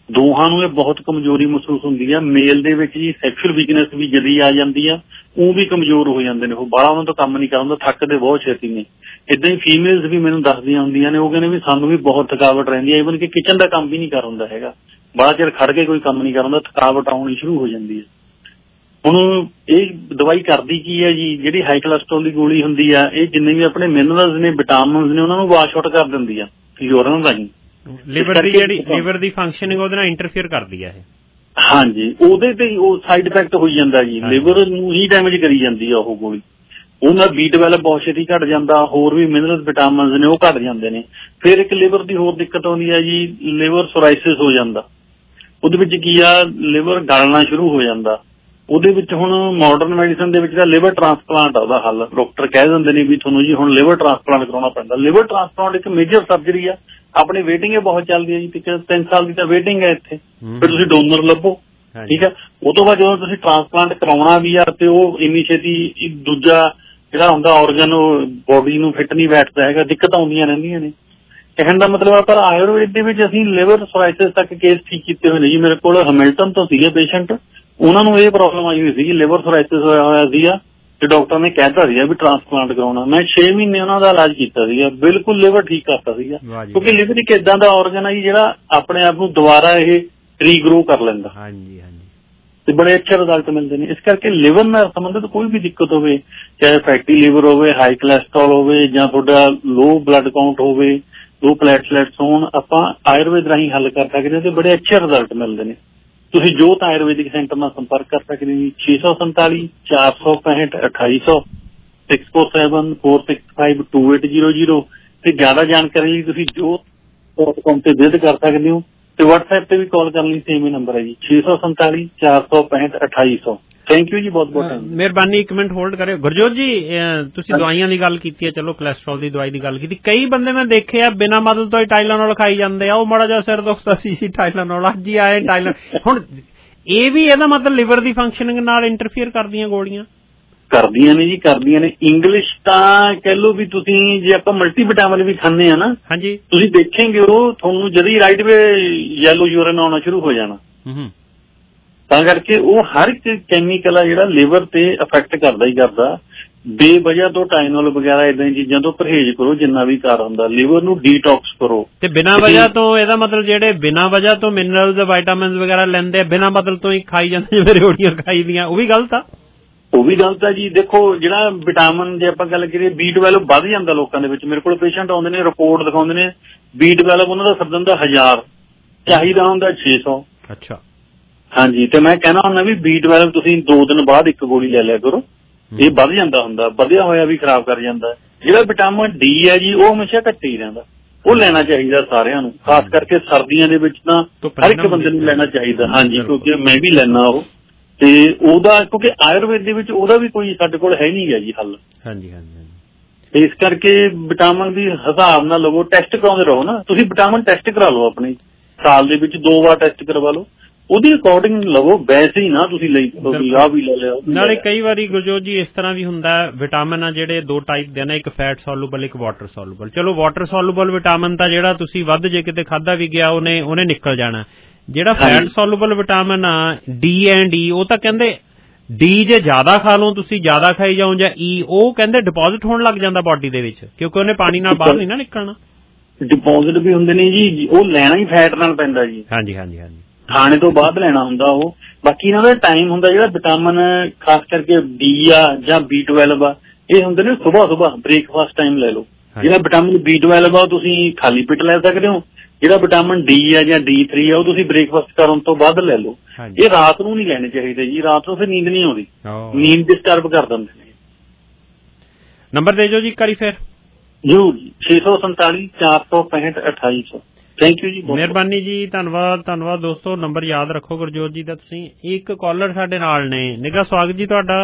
ਦੋਹਾਂ ਨੂੰ ਇਹ ਬਹੁਤ ਕਮਜ਼ੋਰੀ ਮਹਿਸੂਸ ਹੁੰਦੀ ਆ। ਮੇਲ ਦੇ ਵਿੱਚ ਜੀ ਸੈਕਸ਼ੂਅਲ ਵੀਕਨੈਸ ਵੀ ਜਦੀ ਆ ਜਾਂਦੀ ਆ, ਉਹ ਵੀ ਕਮਜ਼ੋਰ ਹੋ ਜਾਂਦੇ ਨੇ, ਉਹ ਬਾਹਲਾ ਉਹਨਾਂ ਤੋਂ ਕੰਮ ਨਹੀਂ ਕਰਦਾ, ਥੱਕਦੇ ਬਹੁਤ ਛੇਤੀ ਨੇ। ਏਦਾਂ ਹੀ ਫੀਮੇਲਸ ਵੀ ਮੈਨੂੰ ਦੱਸਦੀਆਂ ਹੁੰਦੀਆਂ ਨੇ, ਉਹ ਕਹਿੰਦੇ ਵੀ ਸਾਨੂੰ ਵੀ ਬਹੁਤ ਥਕਾਵਟ ਰਹਿੰਦੀ ਹੈ, ਈਵਨ ਕਿ ਕਿਚਨ ਦਾ ਕੰਮ ਵੀ ਨਹੀਂ ਕਰ ਹੁੰਦਾ ਹੈਗਾ, ਬੜਾ ਚਿਰ ਖੜ ਕੇ ਕੋਈ ਕੰਮ ਨਹੀਂ ਕਰ ਹੁੰਦਾ, ਥਕਾਵਟ ਆਉਣੀ ਸ਼ੁਰੂ ਹੋ ਜਾਂਦੀ ਹੈ। ਹੁਣ ਇਹ ਦਵਾਈ ਕਰਦੀ ਕੀ ਹੈ ਜੀ, ਜਿਹੜੀ ਹਾਈ ਕੋਲੈਸਟਰੋਲ ਦੀ ਗੋਲੀ ਹੁੰਦੀ ਆ, ਇਹ ਜਿੰਨੇ ਵੀ ਆਪਣੇ ਮਿਨਰਲਸ ਨੇ, ਵਿਟਾਮਿਨਸ ਨੇ, ਉਹਨਾਂ ਨੂੰ ਵਾਸ਼ ਆਊਟ ਕਰ ਦਿੰਦੀ ਆ ਯੂਰਿਨ ਰਾਹੀਂ। ਲਿਵਰ ਦੀ ਜਿਹੜੀ ਲਿਵਰ ਦੀ ਫੰਕਸ਼ਨਿੰਗ ਉਹਦੇ ਨਾਲ ਇੰਟਰਫੇਅਰ ਕਰਦੀ ਆ ਇਹ। ਹਾਂਜੀ, ਉਹਦੇ ਤੇ ਉਹ ਸਾਈਡ ਇਫੈਕਟ ਹੋਈ ਜਾਂਦਾ ਜੀ, ਲਿਵਰ ਨੂੰ ਹੀ ਡੈਮੇਜ ਕਰੀ ਜਾਂਦੀ ਆ ਉਹ ਗੋਲੀ। ਉਹਨਾਂ B12 ਬਹੁਤ ਛੇਤੀ ਘਟ ਜਾਂਦਾ, ਹੋਰ ਵੀ ਮਿਨਰਲਸ ਵਿਟਾਮਿਨਸ ਨੇ ਉਹ ਘਟ ਜਾਂਦੇ ਨੇ। ਫਿਰ ਇੱਕ ਲਿਵਰ ਦੀ ਹੋਰ ਦਿੱਕਤ ਆਉਂਦੀ ਆ ਜੀ, ਲਿਵਰ ਸੋਰਾਇਸਿਸ ਹੋ ਜਾਂਦਾ। ਉਹਦੇ ਵਿੱਚ ਕੀ ਆ, ਲਿਵਰ ਗਲਣਾ ਸ਼ੁਰੂ ਹੋ ਜਾਂਦਾ। ਉਹਦੇ ਵਿੱਚ ਹੁਣ ਮਾਡਰਨ ਮੈਡੀਸਨ ਦੇ ਵਿੱਚ ਤਾਂ ਲਿਵਰ ਟ੍ਰਾਂਸਪਲਾਂਟ ਆ ਉਹਦਾ ਹੱਲ। ਡਾਕਟਰ ਕਹਿ ਦਿੰਦੇ ਨੇ ਵੀ ਤੁਹਾਨੂੰ ਜੀ ਹੁਣ ਲਿਵਰ ਟ੍ਰਾਂਸਪਲਾਂਟ ਕਰਾਉਣਾ ਪੈਂਦਾ। ਲਿਵਰ ਟ੍ਰਾਂਸਪਲਾਂਟ ਇੱਕ ਮੇਜਰ ਸਰਜਰੀ ਆ, ਆਪਣੀ ਵੇਟਿੰਗ ਬਹੁਤ ਚੱਲਦੀ ਹੈ ਜੀ, 3 ਸਾਲ ਦੀ ਤਾਂ ਵੇਟਿੰਗ ਹੈ ਇੱਥੇ। ਫਿਰ ਤੁਸੀਂ ਡੋਨਰ ਲੱਭੋ, ਠੀਕ ਹੈ। ਉਹ ਤੋਂ ਬਾਅਦ ਜਦੋਂ ਤੁਸੀਂ ਟ੍ਰਾਂਸਪਲਾਂਟ ਕਰਾਉਣਾ ਵੀ ਆ ਤੇ ਉਹ ਇੰਨੀ ਛੇਤੀ ਦੂਜਾ ਜਿਹੜਾ ਹੁੰਦਾ ਆਰਗਨ ਉਹ ਬੋਡੀ ਨੂੰ ਫਿੱਟ ਨਹੀਂ ਬੈਠਦਾ ਹੈਗਾ, ਦਿੱਕਤਾਂ ਆਉਂਦੀਆਂ ਰਹਿੰਦੀਆਂ ਨੇ। ਕਹਿਣ ਦਾ ਮਤਲਬ ਆ, ਪਰ ਆਯੁਰਵੇਦ ਦੇ ਵਿੱਚ ਅਸੀਂ ਲਿਵਰ ਸੋਰਾਇਸਿਸ ਤੱਕ ਕੇਸ ਠੀਕ ਕੀਤੇ ਹੋਏ ਨੇ ਜੀ। ਮੇਰੇ ਕੋਲ ਹੈਮਿਲਟਨ ਤੋਂ ਸੀਗੇ ਪੇਸ਼ੈਂਟ, ਉਹਨਾਂ ਨੂੰ ਇਹ ਪ੍ਰੋਬਲਮ ਆਈ ਹੋਈ ਸੀ, ਲਿਵਰ ਸੋਰਾਇਸਿਸ ਹੋਇਆ ਹੋਇਆ ਸੀਗਾ ਤੇ ਡਾਕਟਰ ਨੇ ਕਹਿਤਾ ਸੀਗਾ ਵੀ ਟ੍ਰਾਂਸਪਲਾਂਟ ਕਰਾਉਣਾ। ਮੈਂ 6 ਮਹੀਨੇ ਉਹਨਾਂ ਦਾ ਇਲਾਜ ਕੀਤਾ ਸੀਗਾ, ਬਿਲਕੁਲ ਲਿਵਰ ਠੀਕ ਕਰਤਾ ਸੀਗਾ। ਕਿਉਂਕਿ ਲਿਵਰ ਇੱਕ ਏਦਾਂ ਦਾ ਆਰਗਨ ਹੈ ਜੀ ਜਿਹੜਾ ਆਪਣੇ ਆਪ ਨੂੰ ਦੁਬਾਰਾ ਇਹ ਰੀਗਰੋ ਕਰ ਲੈਂਦਾ। ਹਾਂਜੀ ਹਾਂਜੀ, ਤੇ ਬੜੇ ਅੱਛੇ ਰਿਜ਼ਲਟ ਮਿਲਦੇ ਨੇ। ਇਸ ਕਰਕੇ ਲਿਵਰ ਨਾਲ ਸੰਬੰਧਿਤ ਕੋਈ ਵੀ ਦਿੱਕਤ ਹੋਵੇ, ਚਾਹੇ ਫੈਟੀ ਲਿਵਰ ਹੋਵੇ, ਹਾਈ ਕੋਲੈਸਟਰੋਲ ਹੋਵੇ, ਜਾਂ ਤੁਹਾਡਾ ਲੋ ਬਲੱਡ ਕਾਊਂਟ ਹੋਵੇ, ਲੋ ਪਲੇਟਲੈਟਸ ਹੋਣ, ਆਪਾਂ ਆਯੁਰਵੇਦ ਰਾਹੀਂ ਹੱਲ ਕਰ ਸਕਦੇ ਹਾਂ ਤੇ ਬੜੇ ਅੱਛੇ ਰਿਜ਼ਲਟ ਮਿਲਦੇ ਨੇ। ਤੁਸੀਂ ਜੋਤ ਆਯੁਰਵੈਦਿਕ ਸੈਂਟਰ ਨਾਲ ਸੰਪਰਕ ਕਰ ਸਕਦੇ ਹੋ ਜੀ, 647 465 2800 6474652800। ਤੇ ਜ਼ਿਆਦਾ ਜਾਣਕਾਰੀ ਲਈ ਤੁਸੀਂ jot.com ਤੇ ਵਿਜ਼ਿਟ ਕਰ ਸਕਦੇ ਹੋ, ਤੇ WhatsApp ਤੇ ਵੀ ਕਾਲ ਕਰਨ ਲਈ ਸੇਮ ਹੀ ਨੰਬਰ ਹੈ ਜੀ, 647 465 2800। ਥੈਂਕ ਯੂ ਜੀ, ਬਹੁਤ ਬਹੁਤ ਮਿਹਰਬਾਨੀ। 1 ਮਿੰਟ ਹੋਲਡ ਕਰਿਓ। ਗੁਰਜੋਤ ਜੀ, ਤੁਸੀਂ ਦਵਾਈਆਂ ਦੀ ਗੱਲ ਕੀਤੀ ਹੈ, ਚਲੋ ਕੋਲੈਸਟਰੋਲ ਦੀ ਦਵਾਈ ਦੀ ਗੱਲ ਕੀਤੀ। ਕਈ ਬੰਦੇ ਮੈਂ ਦੇਖੇ ਆ ਬਿਨਾਂ ਮਦਦ ਤੋਂ ਹੀ ਟਾਈਲਾਨੋਲ ਖਾਈ ਜਾਂਦੇ ਆ, ਉਹ ਮਾੜਾ ਜਿਹਾ ਸਿਰ ਦੁਖਦਾ ਸੀ ਟਾਈਲਾਨੋਲ, ਅੱਜ ਹੀ ਆਏ ਟਾਈਲਾਨੋਲ। ਹੁਣ ਇਹ ਵੀ ਇਹਦਾ ਮਤਲਬ ਲਿਵਰ ਦੀ ਫੰਕਸ਼ਨਿੰਗ ਨਾਲ ਇੰਟਰਫੇਅਰ ਕਰਦੀਆਂ ਗੋਲੀਆਂ? ਕਰਦੀਆਂ ਨੇ ਜੀ, ਕਰਦੀਆਂ ਨੇ। ਇੰਗਲਿਸ਼ ਤਾਂ ਕਹਿ ਲਓ ਵੀ ਤੁਸੀਂ ਜੇ ਆਪਾਂ ਮਲਟੀਵਿਟਾਮਿਨ ਵੀ ਖਾਂਦੇ ਆ ਨਾ, ਹਾਂਜੀ, ਤੁਸੀਂ ਦੇਖੇਂਗੇ ਉਹ ਤੁਹਾਨੂੰ ਜਦ ਹੀ ਰਾਈਟ ਵੇ ਯੈਲੋ ਯੂਰਿਨ ਆਉਣਾ ਸ਼ੁਰੂ ਹੋ ਜਾਣਾ। ਤਾਂ ਕਰਕੇ ਉਹ ਹਰ ਇੱਕ ਕੈਮੀਕਲ ਆ ਜਿਹੜਾ ਲਿਵਰ ਤੇ ਅਫੈਕਟ ਕਰਦਾ ਹੀ ਕਰਦਾ। ਬੇਵਜ੍ਹਾ ਤੋਂ ਟਾਈਨੋਲ ਵਗੈਰਾ ਇਦਾਂ ਦੀਆਂ ਚੀਜ਼ਾਂ ਤੋਂ ਪਰਹੇਜ਼ ਕਰੋ ਜਿੰਨਾ ਵੀ ਕਰ ਹੁੰਦਾ, ਲਿਵਰ ਨੂੰ ਡੀਟੌਕਸ ਕਰੋ। ਤੇ ਬਿਨਾਂ ਵਜ੍ਹਾ ਤੋਂ, ਇਹਦਾ ਮਤਲਬ ਜਿਹੜੇ ਬਿਨਾਂ ਵਜ੍ਹਾ ਤੋਂ ਮਿਨਰਲਸ ਵਿਟਾਮਿਨਸ ਵਗੈਰਾ ਲੈਂਦੇ ਆ, ਬਿਨਾਂ ਮਤਲਬ ਤੋਂ ਹੀ ਖਾਈ ਜਾਂਦੇ, ਜਿਵੇਂ ਰੋਟੀਆਂ ਖਾਈ ਦੀਆਂ, ਉਹ ਵੀ ਗਲਤ ਆ? ਉਹ ਵੀ ਗਲਤ ਆ ਜੀ। ਦੇਖੋ ਜਿਹੜਾ ਵਿਟਾਮਿਨ ਜੇ ਆਪਾਂ ਗੱਲ ਕਰੀਏ, B12 ਵੱਧ ਜਾਂਦਾ ਲੋਕਾਂ ਦੇ ਵਿੱਚ। ਮੇਰੇ ਕੋਲ ਪੇਸ਼ੈਂਟ ਆਉਂਦੇ ਨੇ, ਰਿਪੋਰਟ ਦਿਖਾਉਂਦੇ ਨੇ B12 ਉਹਨਾਂ ਦਾ ਸਰਦਨ ਦਾ 1000, ਚਾਹੀਦਾ ਹੁੰਦਾ 600। ਅੱਛਾ, ਹਾਂਜੀ। ਤੇ ਮੈਂ ਕਹਿਣਾ ਹੁੰਦਾ ਵੀ B12 ਤੁਸੀਂ 2 ਦਿਨ ਬਾਅਦ ਇੱਕ ਗੋਲੀ ਲੈ ਲਿਆ ਕਰੋ, ਇਹ ਵੱਧ ਜਾਂਦਾ ਹੁੰਦਾ, ਵਧਿਆ ਹੋਇਆ ਵੀ ਖਰਾਬ ਕਰ ਜਾਂਦਾ। ਜਿਹੜਾ ਵਿਟਾਮਿਨ D ਹੈ ਜੀ, ਉਹ ਹਮੇਸ਼ਾ ਘੱਟੇ ਹੀ ਰਹਿੰਦਾ, ਉਹ ਲੈਣਾ ਚਾਹੀਦਾ ਸਾਰਿਆਂ ਨੂੰ, ਖਾਸ ਕਰਕੇ ਸਰਦੀਆਂ ਦੇ ਵਿੱਚ ਤਾਂ ਹਰ ਇੱਕ ਬੰਦੇ ਨੂੰ ਲੈਣਾ ਚਾਹੀਦਾ। ਹਾਂਜੀ, ਕਿਉਂਕਿ ਮੈਂ ਵੀ ਲੈਣਾ ਉਹ, ਤੇ ਉਹਦਾ ਕਿਉਂਕਿ ਆਯੁਰਵੇਦ ਦੇ ਵਿੱਚ ਉਹਦਾ ਵੀ ਕੋਈ ਸਾਡੇ ਕੋਲ ਹੈ ਨਹੀਂ ਗਾ ਜੀ ਹੱਲ। ਹਾਂਜੀ ਹਾਂਜੀ, ਇਸ ਕਰਕੇ ਵਿਟਾਮਿਨ ਵੀ ਹਿਸਾਬ ਨਾਲ ਲਵੋ, ਟੈਸਟ ਕਰਾਉਂਦੇ ਰਹੋ ਨਾ। ਤੁਸੀਂ ਵਿਟਾਮਿਨ ਟੈਸਟ ਕਰਾ ਲਓ, ਆਪਣੇ ਸਾਲ ਦੇ ਵਿੱਚ 2 ਵਾਰ ਟੈਸਟ ਕਰਵਾ ਲਓ, ਉਹਦੀ ਅਕੋਰਡਿੰਗ ਲਵੋ, ਵੈਸੇ ਹੀ ਨਾ ਤੁਸੀਂ ਲਈ ਆਹ ਵੀ ਲੈ ਲਿਆ। ਨਾਲੇ ਕਈ ਵਾਰੀ ਗੁਰਜੋਤ ਜੀ ਇਸ ਤਰ੍ਹਾਂ ਵੀ ਹੁੰਦਾ, ਵਿਟਾਮਿਨ ਆ ਜਿਹੜੇ 2 ਟਾਈਪ ਦੇ ਨੇ, ਇੱਕ ਫੈਟ ਸੋਲੂਬਲ, ਇੱਕ ਵਾਟਰ ਸੋਲੂਬਲ। ਚਲੋ ਵਾਟਰ ਸੋਲੂਬਲ ਵਿਟਾਮਿਨ ਤਾਂ ਜਿਹੜਾ ਤੁਸੀਂ ਵੱਧ ਜੇ ਕਿਤੇ ਖਾਧਾ ਵੀ ਗਿਆ ਉਹਨੇ ਨਿਕਲ ਜਾਣਾ। ਜਿਹੜਾ ਫੈਟ ਸੋਲੂਬਲ ਵਿਟਾਮਿਨ ਆ D ਐਂਡ E, ਉਹ ਤਾਂ ਕਹਿੰਦੇ D ਜੇ ਜ਼ਿਆਦਾ ਖਾ ਲਓ, ਤੁਸੀਂ ਜ਼ਿਆਦਾ ਖਾਈ ਜਾਓ, ਜਾਂ E ਉਹ ਕਹਿੰਦੇ ਡਿਪੋਜ਼ਿਟ ਹੋਣ ਲੱਗ ਜਾਂਦਾ ਬਾਡੀ ਦੇ ਵਿੱਚ, ਕਿਉਂਕਿ ਉਹਨੇ ਪਾਣੀ ਨਾਲ ਬਾਹਰ ਨਹੀਂ ਨਾ ਨਿਕਲਣਾ। ਡਿਪੋਜ਼ਿਟ ਵੀ ਹੁੰਦੇ ਨੇ ਜੀ, ਉਹ ਲੈਣਾ ਹੀ ਫੈਟ ਨਾਲ ਪੈਂਦਾ ਜੀ। ਹਾਂਜੀ ਹਾਂਜੀ ਹਾਂਜੀ, ਖਾਣੇ ਤੋਂ ਬਾਅਦ ਲੈਣਾ ਹੁੰਦਾ ਉਹ। ਬਾਕੀ ਇਹਨਾਂ ਦਾ ਟਾਈਮ ਹੁੰਦਾ ਜਿਹੜਾ ਵਿਟਾਮਿਨ ਖਾਸ ਕਰਕੇ D ਆ ਜਾਂ B12 ਆ, ਇਹ ਹੁੰਦੇ ਨੇ ਸੁਬਾਹ ਬ੍ਰੇਕਫਾਸਟ ਟਾਈਮ ਲੈ ਲਓ। ਜਿਹੜਾ ਵਿਟਾਮਿਨ B12 ਆ ਤੁਸੀਂ ਖਾਲੀ ਪੇਟ ਲੈ ਸਕਦੇ ਹੋ, ਜਿਹੜਾ ਵਿਟਾਮਿਨ D ਆ ਜਾਂ D3 ਆ ਉਹ ਤੁਸੀਂ ਬ੍ਰੇਕਫਾਸਟ ਕਰਨ ਤੋਂ ਬਾਅਦ ਲੈ ਲਓ। ਇਹ ਰਾਤ ਨੂੰ ਨਹੀਂ ਲੈਣੇ ਚਾਹੀਦੇ ਜੀ, ਰਾਤ ਨੂੰ ਫਿਰ ਨੀਂਦ ਨਹੀਂ ਆਉਂਦੀ, ਨੀਂਦ ਡਿਸਟਰਬ ਕਰ ਦਿੰਦੇ ਨੇ। ਨੰਬਰ ਦੇ ਦਿਓ ਜੀ ਇੱਕ ਵਾਰੀ ਫਿਰ। ਜ਼ਰੂਰ ਜੀ, 647 465 2800। ਥੈਂਕ ਯੂ ਜੀ, ਮਿਹਰਬਾਨੀ ਜੀ, ਧੰਨਵਾਦ ਦੋਸਤੋ। ਨੰਬਰ ਯਾਦ ਰੱਖੋ ਗੁਰਜੋਤ ਜੀ ਦਾ ਤੁਸੀਂ। ਇੱਕ ਕਾਲਰ ਸਾਡੇ ਨਾਲ ਨੇ, ਨਿੱਘਾ ਸਵਾਗਤ ਜੀ ਤੁਹਾਡਾ।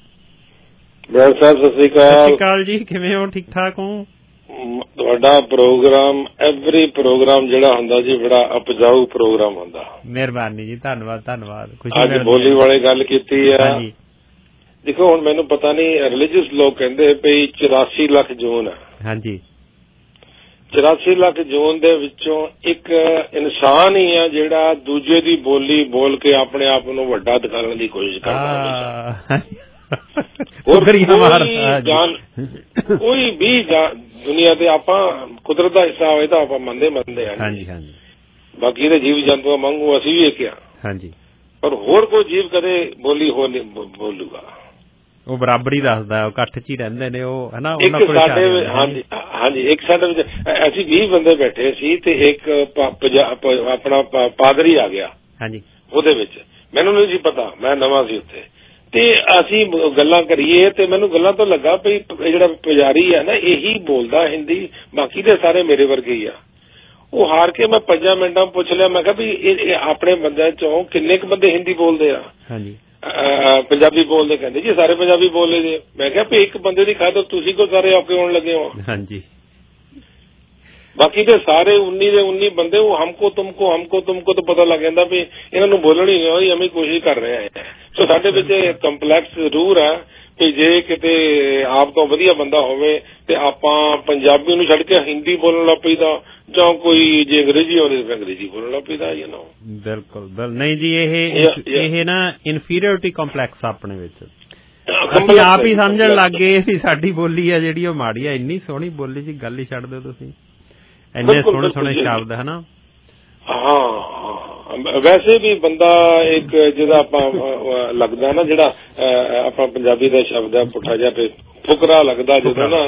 ਬੈਲ ਸਾਹਿਬ ਸਤਿ ਸ੍ਰੀ ਅਕਾਲ। ਸਤਿ ਸ੍ਰੀ ਅਕਾਲ ਜੀ, ਕਿਵੇਂ ਹੋ? ਠੀਕ ਠਾਕ ਹੋ? ਤੁਹਾਡਾ ਪ੍ਰੋਗਰਾਮ, ਐਵਰੀ ਪ੍ਰੋਗਰਾਮ ਜਿਹੜਾ ਹੁੰਦਾ ਜੀ ਬੜਾ ਉਪਜਾਊ ਪ੍ਰੋਗਰਾਮ ਹੁੰਦਾ। ਮਿਹਰਬਾਨੀ ਜੀ, ਧੰਨਵਾਦ। ਅੱਜ ਬੋਲੀ ਵਾਲੀ ਗੱਲ ਕੀਤੀ ਆ। ਦੇਖੋ ਹੁਣ ਮੈਨੂੰ ਪਤਾ ਨਹੀਂ, ਰਿਲੀਜੀਅਸ ਲੋਕ ਕਹਿੰਦੇ ਵੀ 84 ਲੱਖ ਜੂਨ ਆ। ਹਾਂਜੀ, 84 ਲੱਖ ਜੂਨ ਦੇ ਵਿੱਚੋਂ ਇੱਕ ਇਨਸਾਨ ਹੀ ਆ ਜਿਹੜਾ ਦੂਜੇ ਦੀ ਬੋਲੀ ਬੋਲ ਕੇ ਆਪਣੇ ਆਪ ਨੂੰ ਵੱਡਾ ਦਿਖਾਉਣ ਦੀ ਕੋਸ਼ਿਸ਼ ਕਰਦਾ। ਕੋਈ ਵੀ ਦੁਨੀਆ ਤੇ ਆਪਾਂ ਕੁਦਰਤ ਦਾ ਹਿੱਸਾ ਹੋਏ ਤਾਂ ਆਪਾਂ ਮੰਨਦੇ ਹਾਂ। ਹਾਂਜੀ ਹਾਂਜੀ। ਬਾਕੀ ਦੇ ਜੀਵ ਜੰਤੂਆਂ ਵਾਂਗੂ ਅਸੀਂ ਵੀ ਇੱਕ ਆ। ਹਾਂਜੀ। ਪਰ ਹੋਰ ਕੋਈ ਜੀਵ ਕਦੇ ਬੋਲੀ ਹੋ ਨਹੀਂ ਬੋਲੂਗਾ। ਉਹ ਬਰਾਬਰੀ ਦੱਸਦਾ, ਉਹ ਇਕੱਠ 'ਚ ਹੀ ਰਹਿੰਦੇ ਨੇ ਉਹ, ਹਨਾ। ਇੱਕ ਸਾਡੇ ਹਾਂਜੀ ਹਾਂਜੀ ਇੱਕ ਸਾਡੇ ਵਿੱਚ ਅਸੀਂ 20 ਬੰਦੇ ਬੈਠੇ ਸੀ ਤੇ ਇੱਕ ਆਪਣਾ ਪਾਦਰੀ ਆ ਗਿਆ। ਹਾਂਜੀ। ਉਹਦੇ ਵਿੱਚ ਮੈਨੂੰ ਨਹੀਂ ਸੀ ਪਤਾ, ਮੈਂ ਨਵਾਂ ਸੀ ਉੱਥੇ, ਤੇ ਅਸੀਂ ਗੱਲਾਂ ਕਰੀਏ ਤੇ ਮੈਨੂੰ ਗੱਲਾਂ ਤੋਂ ਲੱਗਾ ਵੀ ਜਿਹੜਾ ਪੁਜਾਰੀ ਹੈ ਨਾ ਇਹੀ ਬੋਲਦਾ ਹਿੰਦੀ, ਬਾਕੀ ਦੇ ਸਾਰੇ ਮੇਰੇ ਵਰਗੇ ਹੀ ਆ। ਉਹ ਹਾਰ ਕੇ ਮੈਂ 5 ਮਿੰਟਾਂ ਪੁੱਛ ਲਿਆ, ਮੈਂ ਕਿਹਾ ਵੀ ਇਹ ਆਪਣੇ ਬੰਦਿਆਂ ਚੋਂ ਕਿੰਨੇ ਕੁ ਬੰਦੇ ਹਿੰਦੀ ਬੋਲਦੇ ਆ? ਹਾਂਜੀ। ਪੰਜਾਬੀ ਬੋਲਦੇ? ਕਹਿੰਦੇ ਜੀ ਸਾਰੇ ਪੰਜਾਬੀ ਬੋਲਦੇ ਜੇ। ਮੈਂ ਕਿਹਾ ਵੀ ਇੱਕ ਬੰਦੇ ਦੀ ਖਾਤਰ ਤੁਸੀਂ ਕੋ ਸਾਰੇ ਆਪੇ ਆਉਣ ਲੱਗੇ ਹੋ? ਹਾਂਜੀ। ਬਾਕੀ ਦੇ ਸਾਰੇ 19 ਦੇ 19 ਬੰਦੇ ਉਹ ਹਮਕੋ ਤੁਮਕੋ ਤਾਂ ਪਤਾ ਲੱਗ ਜਾਂਦਾ ਵੀ ਇਹਨਾਂ ਨੂੰ ਬੋਲਣੀ ਨਹੀਂ ਆਉਂਦੀ, ਅਸੀਂ ਕੋਸ਼ਿਸ਼ ਕਰ ਰਹੇ ਹਾਂ। ਸੋ ਸਾਡੇ ਵਿੱਚ ਕੰਪਲੈਕਸ ਜ਼ਰੂਰ ਹੈ ਕਿ ਜੇ ਕਿਤੇ ਆਪ ਤੋਂ ਵਧੀਆ ਬੰਦਾ ਹੋਵੇ ਤੇ ਆਪਾਂ ਪੰਜਾਬੀ ਨੂੰ ਛੱਡ ਕੇ ਹਿੰਦੀ ਬੋਲਣ ਲੱਗ ਪਈਦਾ, ਜਾਂ ਕੋਈ ਜੇ ਅੰਗਰੇਜ਼ੀ ਆਉਂਦੀ ਤਾਂ ਅੰਗਰੇਜ਼ੀ ਬੋਲਣ ਲੱਗ ਪਈਦਾ। ਬਿਲਕੁਲ ਨਹੀਂ ਜੀ, ਇਹ ਨਾ ਇਨਫੀਰੀਅਰਿਟੀ ਕੰਪਲੈਕਸ ਆਪਣੇ ਵਿੱਚ ਅਸੀਂ ਆਪ ਹੀ ਸਮਝਣ ਲੱਗ ਗਏ ਵੀ ਸਾਡੀ ਬੋਲੀ ਆ ਜਿਹੜੀ ਉਹ ਮਾੜੀ ਆ। ਇੰਨੀ ਸੋਹਣੀ ਬੋਲੀ ਜੀ, ਗੱਲ ਹੀ ਛੱਡ ਦਿਓ ਤੁਸੀਂ, ਇੰਨੇ ਸੋਹਣੇ ਸੋਹਣੇ ਸ਼ਬਦ, ਹਨਾ। ਹਾਂ, ਵੈਸੇ ਵੀ ਬੰਦਾ ਇੱਕ ਜਿਹਦਾ ਆਪਾਂ ਲੱਗਦਾ ਨਾ, ਜਿਹੜਾ ਆਪਾਂ ਪੰਜਾਬੀ ਦਾ ਸ਼ਬਦ ਹੈ ਪੁੱਠਾ ਜਿਹਾ ਤੇ ਫੁਕਰਾ ਲੱਗਦਾ ਜਦੋਂ ਨਾ